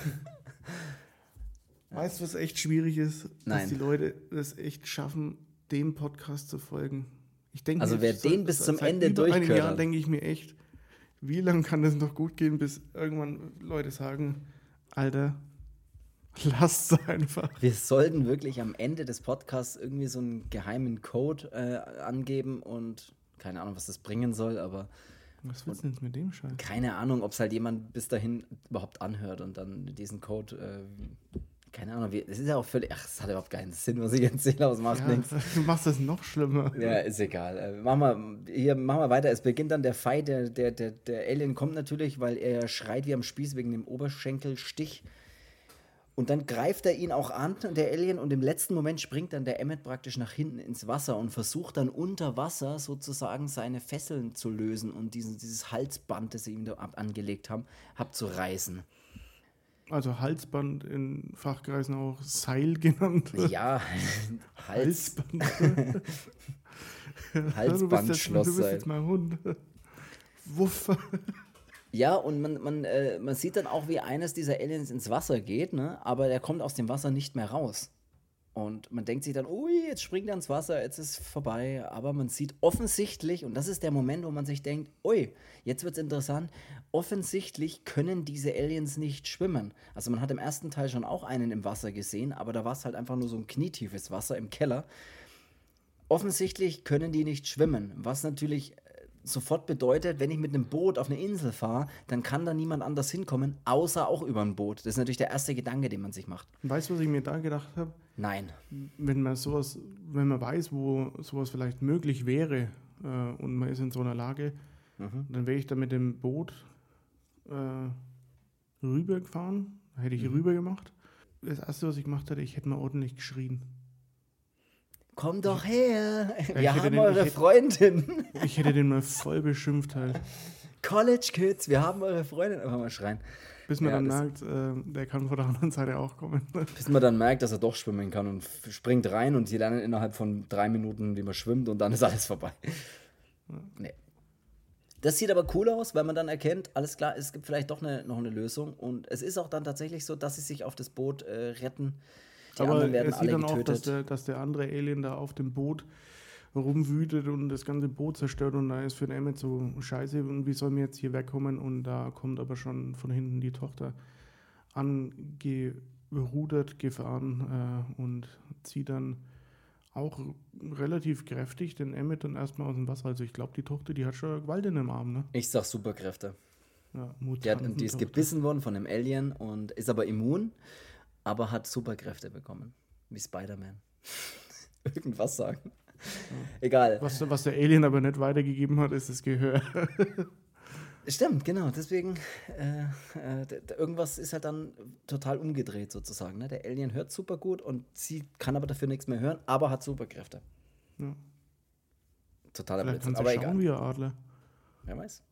Weißt du, was echt schwierig ist? Nein. Dass die Leute es echt schaffen, dem Podcast zu folgen. Ich denke also mir, wer so, den bis seit, zum seit Ende über einem durchgehört Jahr hat. denke ich mir echt, wie lange kann das noch gut gehen, bis irgendwann Leute sagen, Alter, lasst es einfach. Wir sollten wirklich am Ende des Podcasts irgendwie so einen geheimen Code äh, angeben und keine Ahnung, was das bringen soll, aber was willst du denn jetzt mit dem Scheiß? Keine Ahnung, ob es halt jemand bis dahin überhaupt anhört und dann diesen Code, äh, keine Ahnung, wie, das ist ja auch völlig, ach, das hat überhaupt keinen Sinn, was ich erzähle, aber es macht Ja, nichts. du machst das noch schlimmer. Ja, ist egal. Äh, machen wir, hier, machen wir weiter. Es beginnt dann der Fight, der, der, der, der Alien kommt natürlich, weil er schreit wie am Spieß wegen dem Oberschenkelstich. Und dann greift er ihn auch an, der Alien, und im letzten Moment springt dann der Emmett praktisch nach hinten ins Wasser und versucht dann unter Wasser sozusagen seine Fesseln zu lösen und diesen, dieses Halsband, das sie ihm da ab angelegt haben, abzureißen. Also Halsband in Fachkreisen auch Seil genannt. Ja, Hals, Halsband. Halsbandschlossseil. Du bist jetzt mal Hund. Wuff. Ja, und man, man, äh, man sieht dann auch, wie eines dieser Aliens ins Wasser geht, ne? Aber der kommt aus dem Wasser nicht mehr raus. Und man denkt sich dann, ui, jetzt springt er ins Wasser, jetzt ist es vorbei. Aber man sieht offensichtlich, und das ist der Moment, wo man sich denkt, ui, jetzt wird es interessant, offensichtlich können diese Aliens nicht schwimmen. Also man hat im ersten Teil schon auch einen im Wasser gesehen, aber da war es halt einfach nur so ein knietiefes Wasser im Keller. Offensichtlich können die nicht schwimmen, was natürlich sofort bedeutet, wenn ich mit einem Boot auf eine Insel fahre, dann kann da niemand anders hinkommen, außer auch über ein Boot. Das ist natürlich der erste Gedanke, den man sich macht. Weißt du, was ich mir da gedacht habe? Nein. Wenn man sowas, wenn man weiß, wo sowas vielleicht möglich wäre äh, und man ist in so einer Lage, mhm. dann wäre ich da mit dem Boot äh, rübergefahren, hätte ich mhm. rüber gemacht. Das erste, was ich gemacht hätte, ich hätte mal ordentlich geschrien. Komm doch her, ja, wir haben den, eure ich hätte, Freundin. Ich hätte den mal voll beschimpft halt. College Kids, wir haben eure Freundin, einfach mal schreien. Bis man Ja, dann das- merkt, äh, der kann von der anderen Seite auch kommen. Bis man dann merkt, dass er doch schwimmen kann und f- springt rein und sie lernen innerhalb von drei Minuten, wie man schwimmt und dann ist alles vorbei. Nee. Das sieht aber cool aus, weil man dann erkennt, alles klar, es gibt vielleicht doch eine, noch eine Lösung und es ist auch dann tatsächlich so, dass sie sich auf das Boot äh, retten. Die Aber anderen werden er alle sieht dann auch, dass getötet. der, dass der andere Alien da auf dem Boot rumwütet und das ganze Boot zerstört und da ist für den Emmett so scheiße und wie sollen wir jetzt hier wegkommen und da kommt aber schon von hinten die Tochter angerudert, gefahren äh, und zieht dann auch relativ kräftig den Emmett dann erstmal aus dem Wasser. Also ich glaube, die Tochter, die hat schon Gewalt in dem Arm, ne? Ich sag Superkräfte. Ja, Die, hat, die ist Mutantentochter. gebissen worden von einem Alien und ist aber immun, aber hat Superkräfte bekommen. Wie Spider-Man. Irgendwas sagen. Egal. Was, was der Alien aber nicht weitergegeben hat, ist das Gehör. Stimmt, genau. Deswegen, äh, äh, d- d- irgendwas ist halt dann total umgedreht sozusagen. Ne? Der Alien hört super gut und sie kann aber dafür nichts mehr hören, aber hat Superkräfte. Ja. Totaler Vielleicht Blödsinn, kann sie aber schauen egal. wie ein Adler. Wer weiß.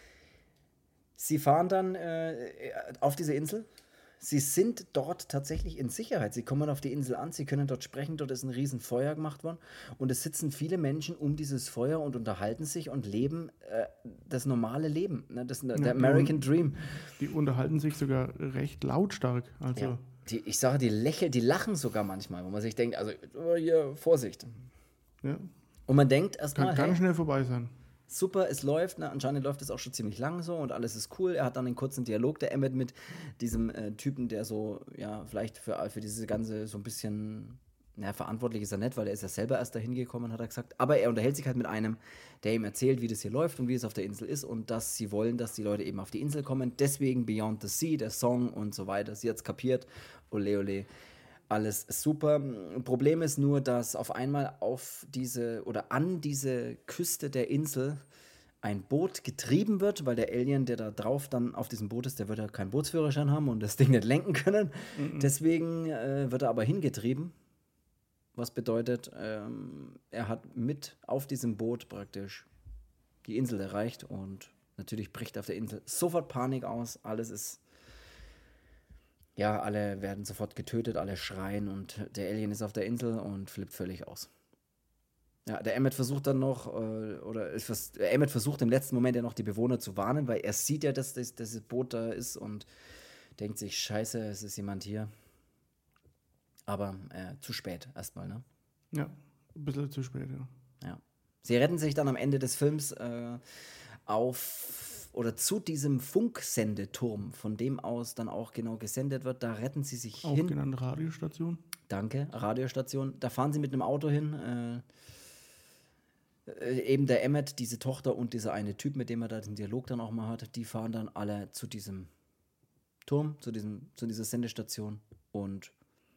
Sie fahren dann äh, auf diese Insel. Sie sind dort tatsächlich in Sicherheit. Sie kommen auf die Insel an, sie können dort sprechen. Dort ist ein riesen Feuer gemacht worden. Und es sitzen viele Menschen um dieses Feuer und unterhalten sich und leben äh, das normale Leben. Ne? Das, der Ja, American Dream. Die unterhalten sich sogar recht lautstark. Also Ja. Die, ich sage, die lächeln, die lachen sogar manchmal, wo man sich denkt, also oh, hier, Vorsicht. ja, Und man denkt kann, erstmal, kann hey, schnell vorbei sein. super, es läuft. Ne? Anscheinend läuft es auch schon ziemlich lang so und alles ist cool. Er hat dann einen kurzen Dialog, der Emmett, mit diesem äh, Typen, der so, ja, vielleicht für, für diese ganze so ein bisschen, ja, verantwortlich ist er nicht, weil er ist ja selber erst dahin gekommen, hat er gesagt. Aber er unterhält sich halt mit einem, der ihm erzählt, wie das hier läuft und wie es auf der Insel ist und dass sie wollen, dass die Leute eben auf die Insel kommen. Deswegen Beyond the Sea, der Song und so weiter. Sie hat es kapiert. Ole, ole. Alles super. Problem ist nur, dass auf einmal auf diese oder an diese Küste der Insel ein Boot getrieben wird, weil der Alien, der da drauf dann auf diesem Boot ist, der wird ja keinen Bootsführerschein haben und das Ding nicht lenken können. Deswegen äh, wird er aber hingetrieben. Was bedeutet, ähm, er hat mit auf diesem Boot praktisch die Insel erreicht und natürlich bricht auf der Insel sofort Panik aus. Alles ist, ja, alle werden sofort getötet, alle schreien und der Alien ist auf der Insel und flippt völlig aus. Ja, der Emmett versucht dann noch, äh, oder ist was, der Emmett versucht im letzten Moment ja noch die Bewohner zu warnen, weil er sieht ja, dass das, das Boot da ist und denkt sich, scheiße, es ist jemand hier. Aber äh, zu spät erstmal, ne? Ja, ein bisschen zu spät, ja. Ja. Sie retten sich dann am Ende des Films äh, auf oder zu diesem Funksendeturm, von dem aus dann auch genau gesendet wird. Da retten sie sich Auch hin. genannte Radiostation. Danke, Radiostation. Da fahren sie mit einem Auto hin. Äh, äh, eben der Emmett, diese Tochter und dieser eine Typ, mit dem er da den Dialog dann auch mal hat, die fahren dann alle zu diesem Turm, zu, diesem, zu dieser Sendestation. Und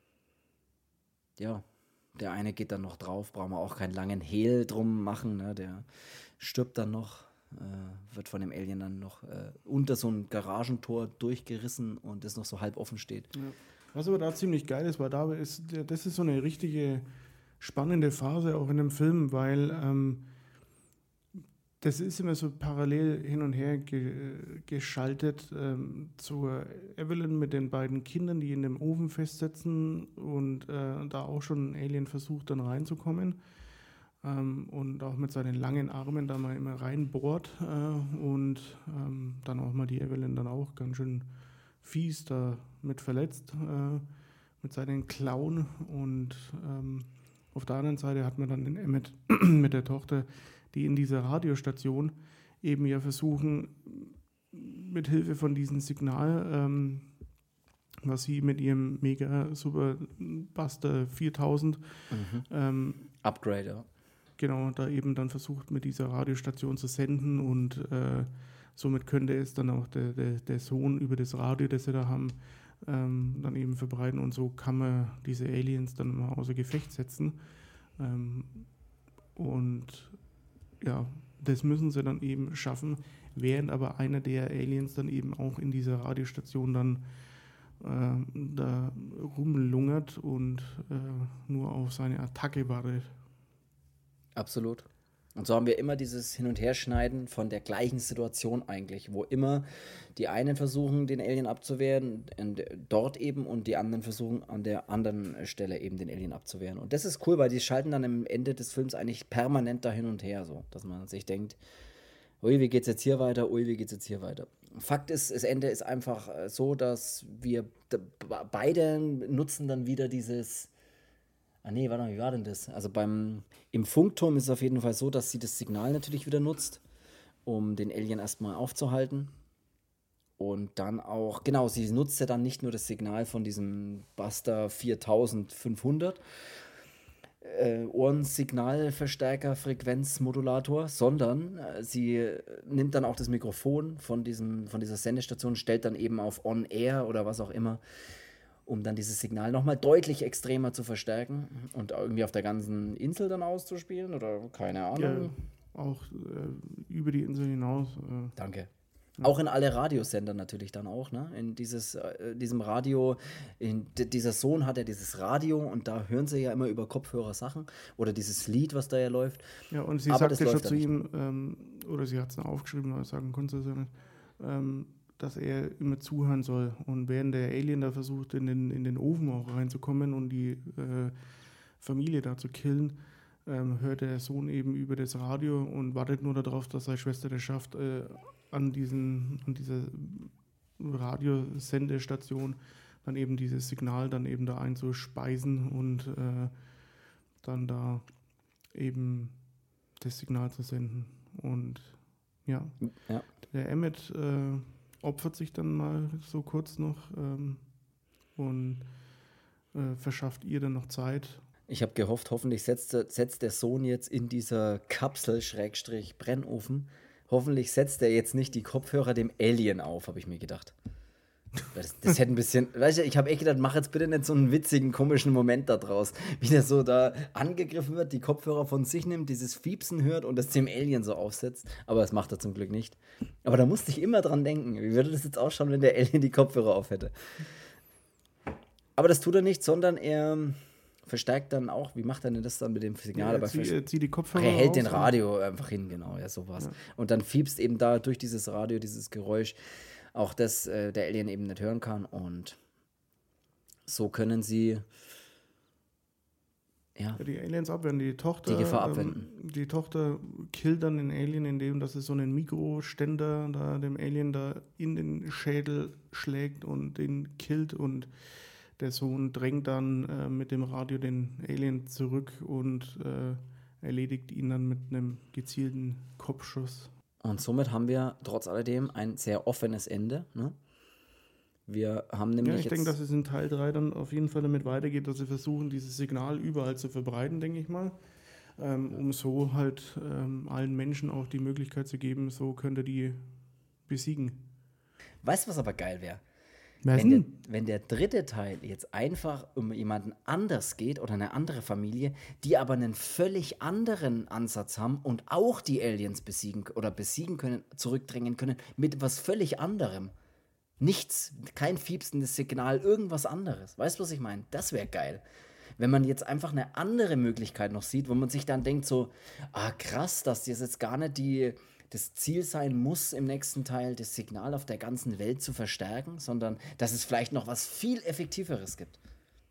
ja, der eine geht dann noch drauf, brauchen wir auch keinen langen Hehl drum machen. Ne? Der stirbt dann noch, äh, wird von dem Alien dann noch äh, unter so ein Garagentor durchgerissen und das noch so halb offen steht. Ja. Was aber da ziemlich geil ist, weil da ist, das ist so eine richtige spannende Phase auch in dem Film, weil ähm, das ist immer so parallel hin und her ge geschaltet ähm, zur Evelyn mit den beiden Kindern, die in dem Ofen festsitzen und äh, da auch schon ein Alien versucht dann reinzukommen ähm, und auch mit seinen langen Armen da mal immer reinbohrt äh, und ähm, dann auch mal die Evelyn dann auch ganz schön fies damit verletzt äh, mit seinen Klauen und ähm, auf der anderen Seite hat man dann den Emmett mit der Tochter, die in dieser Radiostation eben ja versuchen, mit Hilfe von diesem Signal, ähm, was sie mit ihrem Mega Super Buster viertausend Mhm. ähm, Upgrade, ja. genau, da eben dann versucht, mit dieser Radiostation zu senden und äh, somit könnte es dann auch der, der, der Sohn über das Radio, das sie da haben, ähm, dann eben verbreiten und so kann man diese Aliens dann mal außer Gefecht setzen. Ähm, und ja, das müssen sie dann eben schaffen, während aber einer der Aliens dann eben auch in dieser Radiostation dann äh, da rumlungert und äh, nur auf seine Attacke wartet. Absolut. Und so haben wir immer dieses Hin- und Herschneiden von der gleichen Situation eigentlich, wo immer die einen versuchen, den Alien abzuwehren, und dort eben, und die anderen versuchen, an der anderen Stelle eben den Alien abzuwehren. Und das ist cool, weil die schalten dann am Ende des Films eigentlich permanent da hin und her, so, dass man sich denkt, ui, wie geht's jetzt hier weiter, ui, wie geht's jetzt hier weiter. Fakt ist, das Ende ist einfach äh, so, dass wir d- beide nutzen dann wieder dieses. Ah nee, warte mal, wie war denn das? Also beim, im Funkturm ist es auf jeden Fall so, dass sie das Signal natürlich wieder nutzt, um den Alien erstmal aufzuhalten. Und dann auch, genau, sie nutzt ja dann nicht nur das Signal von diesem Buster viertausendfünfhundert äh, Ohrensignalverstärker, Frequenzmodulator, sondern äh, sie äh, nimmt dann auch das Mikrofon von, diesem, von dieser Sendestation, stellt dann eben auf On-Air oder was auch immer, um dann dieses Signal nochmal deutlich extremer zu verstärken und irgendwie auf der ganzen Insel dann auszuspielen oder keine Ja, Ahnung. auch äh, über die Insel hinaus. Äh, Danke. Auch in alle Radiosender natürlich dann auch, ne? In dieses, äh, diesem Radio, in, d- dieser Sohn hat ja dieses Radio und da hören sie ja immer über Kopfhörer Sachen oder dieses Lied, was da ja läuft. ja, und sie Aber das sagte schon läuft da zu nicht. ihm, ähm, oder sie hat es noch aufgeschrieben, aber sagen konnte sie ja nicht, ähm, dass er immer zuhören soll. Und während der Alien da versucht, in den, in den Ofen auch reinzukommen und die äh, Familie da zu killen, ähm, hört der Sohn eben über das Radio und wartet nur darauf, dass seine Schwester das schafft, äh, an, diesen, an dieser Radiosendestation dann eben dieses Signal dann eben da einzuspeisen und äh, dann da eben das Signal zu senden. Und ja, Ja. der Emmett äh, opfert sich dann mal so kurz noch ähm, und äh, verschafft ihr dann noch Zeit. Ich habe gehofft, hoffentlich setzt, der- setzt der Sohn jetzt in dieser Kapsel, Schrägstrich, Brennofen, hoffentlich setzt er jetzt nicht die Kopfhörer dem Alien auf, habe ich mir gedacht. Weil Das, das hätte ein bisschen, weißt du, ich habe echt gedacht, mach jetzt bitte nicht so einen witzigen, komischen Moment da draus, wie der so da angegriffen wird, die Kopfhörer von sich nimmt, dieses Fiepsen hört und das dem Alien so aufsetzt. Aber das macht er zum Glück nicht. Aber da musste ich immer dran denken, wie würde das jetzt ausschauen, wenn der Alien die Kopfhörer auf hätte. Aber das tut er nicht, sondern er verstärkt dann auch, wie macht er denn das dann mit dem Signal? er, Aber zieh, versch- er zieht die Kopfhörer er hält raus den und- Radio einfach hin, genau, ja, sowas. Und dann fiebst eben da durch dieses Radio, dieses Geräusch, auch das äh, der Alien eben nicht hören kann. Und so können sie, ja, Ja, die Aliens abwehren. Die Tochter, Die Gefahr ähm, abwenden. die Tochter killt dann den Alien, indem dass sie so einen Mikroständer da dem Alien da in den Schädel schlägt und den killt. Und der Sohn drängt dann äh, mit dem Radio den Alien zurück und äh, erledigt ihn dann mit einem gezielten Kopfschuss. und somit haben wir trotz alledem ein sehr offenes Ende. Ne? Wir haben nämlich Ja, ich jetzt. denke, dass es in Teil drei dann auf jeden Fall damit weitergeht, dass sie versuchen, dieses Signal überall zu verbreiten, denke ich mal. Ähm, um so halt ähm, allen Menschen auch die Möglichkeit zu geben, so könnt ihr die besiegen. Weißt du, was aber geil wäre? Was Wenn der, denn? wenn der dritte Teil jetzt einfach um jemanden anders geht oder eine andere Familie, die aber einen völlig anderen Ansatz haben und auch die Aliens besiegen k- oder besiegen können, zurückdrängen können mit was völlig anderem. Nichts, kein fiepsendes Signal, irgendwas anderes. Weißt du, was ich meine? Das wäre geil. Wenn man jetzt einfach eine andere Möglichkeit noch sieht, wo man sich dann denkt so, ah krass, dass das jetzt gar nicht die, das Ziel sein muss, im nächsten Teil das Signal auf der ganzen Welt zu verstärken, sondern dass es vielleicht noch was viel Effektiveres gibt.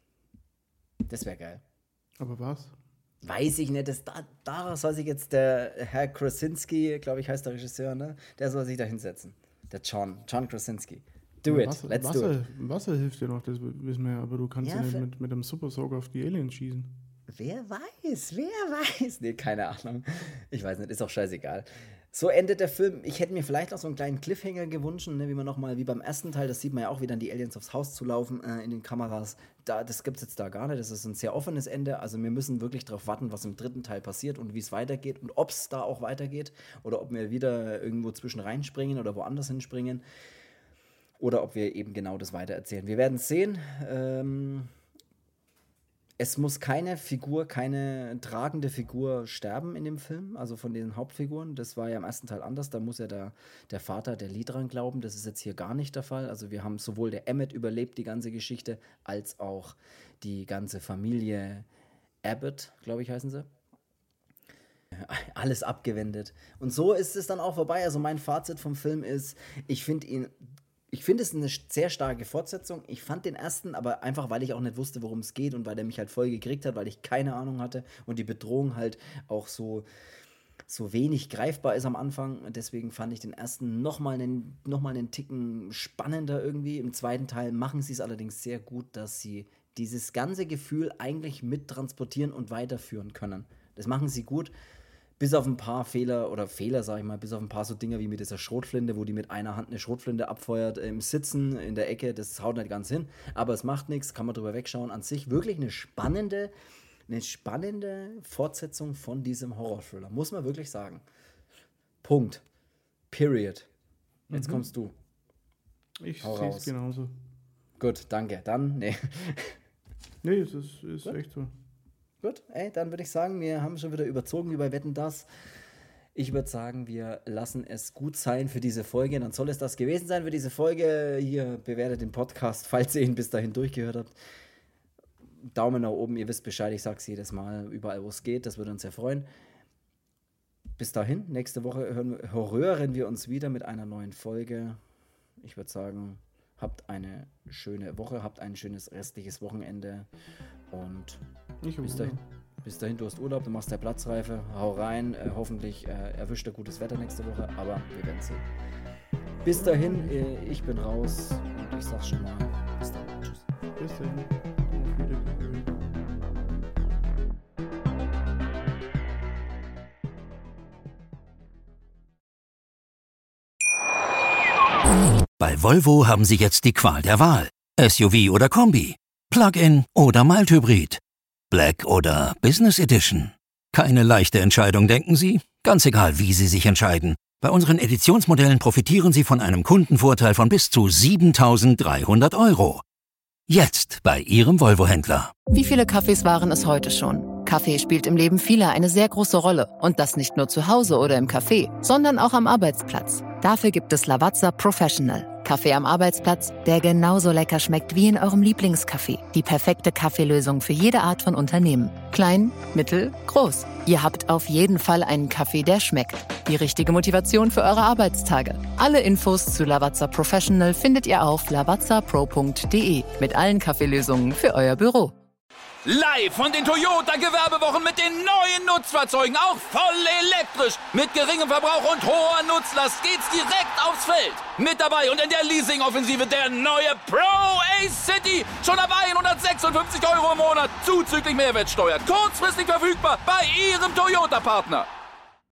Das wäre geil. Aber was? Weiß ich nicht, das, da, da soll sich jetzt der Herr Krasinski, glaube ich, heißt der Regisseur, ne? Der soll sich da hinsetzen. Der John, John Krasinski. Do Ja, it, Wasser, let's Wasser, do it. Wasser hilft dir noch, das wissen wir ja, aber du kannst ja, Ja, nicht für- mit, mit einem Super Soaker auf die Aliens schießen. Wer weiß, wer weiß. Nee, keine Ahnung. Ich weiß nicht, ist auch scheißegal. So endet der Film. Ich hätte mir vielleicht noch so einen kleinen Cliffhanger gewünscht, ne, wie man nochmal, wie beim ersten Teil, das sieht man ja auch, wie dann die Aliens aufs Haus zu laufen äh, in den Kameras. Da, das gibt es jetzt da gar nicht. Das ist ein sehr offenes Ende. Also wir müssen wirklich darauf warten, was im dritten Teil passiert und wie es weitergeht und ob es da auch weitergeht oder ob wir wieder irgendwo zwischen reinspringen oder woanders hinspringen oder ob wir eben genau das weitererzählen. Wir werden es sehen. Ähm, Es muss keine Figur, keine tragende Figur sterben in dem Film, also von den Hauptfiguren. Das war ja im ersten Teil anders. Da muss ja der, der Vater, der Lee dran glauben. Das ist jetzt hier gar nicht der Fall. Also wir haben sowohl der Emmett überlebt die ganze Geschichte, als auch die ganze Familie Abbott, glaube ich, heißen sie. alles abgewendet. Und so ist es dann auch vorbei. Also mein Fazit vom Film ist, ich finde ihn, ich finde es eine sehr starke Fortsetzung. Ich fand den ersten, aber einfach, weil ich auch nicht wusste, worum es geht und weil der mich halt voll gekriegt hat, weil ich keine Ahnung hatte und die Bedrohung halt auch so, so wenig greifbar ist am Anfang. Deswegen fand ich den ersten nochmal einen, noch mal einen Ticken spannender irgendwie. Im zweiten Teil machen sie es allerdings sehr gut, dass sie dieses ganze Gefühl eigentlich mittransportieren und weiterführen können. Das machen sie gut. Bis auf ein paar Fehler, oder Fehler, sag ich mal, bis auf ein paar so Dinge wie mit dieser Schrotflinte, wo die mit einer Hand eine Schrotflinte abfeuert, im Sitzen, in der Ecke, das haut nicht ganz hin. Aber es macht nichts, kann man drüber wegschauen. An sich wirklich eine spannende, eine spannende Fortsetzung von diesem Horror-Thriller, muss man wirklich sagen. Punkt. Period. Jetzt mhm. kommst du. Ich sehe es genauso. Gut, danke. Dann, nee. Nee, es ist, ist echt so. Gut, ey, dann würde ich sagen, wir haben schon wieder überzogen wie bei Wetten, dass. Ich würde sagen, wir lassen es gut sein für diese Folge. Dann soll es das gewesen sein für diese Folge. Hier, bewertet den Podcast, falls ihr ihn bis dahin durchgehört habt. Daumen nach oben, ihr wisst Bescheid, ich sage es jedes Mal, überall wo es geht. Das würde uns sehr freuen. Bis dahin, nächste Woche hören, hören wir uns wieder mit einer neuen Folge. Ich würde sagen, habt eine schöne Woche, habt ein schönes restliches Wochenende und bis dahin, bis dahin, du hast Urlaub, du machst der Platzreife, hau rein, äh, hoffentlich äh, erwischt er gutes Wetter nächste Woche, aber wir werden sehen. Bis dahin, äh, ich bin raus und ich sag's schon mal, bis dann, tschüss. Bis dahin. Bei Volvo haben Sie jetzt die Qual der Wahl. S U V oder Kombi, Plug-in oder Mild-Hybrid, Black oder Business Edition. Keine leichte Entscheidung, denken Sie? Ganz egal, wie Sie sich entscheiden. Bei unseren Editionsmodellen profitieren Sie von einem Kundenvorteil von bis zu siebentausenddreihundert Euro. Jetzt bei Ihrem Volvo-Händler. Wie viele Kaffees waren es heute schon? Kaffee spielt im Leben vieler eine sehr große Rolle. Und das nicht nur zu Hause oder im Café, sondern auch am Arbeitsplatz. Dafür gibt es Lavazza Professional. Kaffee am Arbeitsplatz, der genauso lecker schmeckt wie in eurem Lieblingscafé. Die perfekte Kaffeelösung für jede Art von Unternehmen. Klein, mittel, groß. Ihr habt auf jeden Fall einen Kaffee, der schmeckt. Die richtige Motivation für eure Arbeitstage. Alle Infos zu Lavazza Professional findet ihr auf lavazza pro punkt de mit allen Kaffeelösungen für euer Büro. Live von den Toyota-Gewerbewochen mit den neuen Nutzfahrzeugen, auch voll elektrisch. Mit geringem Verbrauch und hoher Nutzlast geht's direkt aufs Feld. Mit dabei und in der Leasing-Offensive der neue Pro-Ace-City. Schon ab hundertsechsundfünfzig Euro im Monat, zuzüglich Mehrwertsteuer. Kurzfristig verfügbar bei Ihrem Toyota-Partner.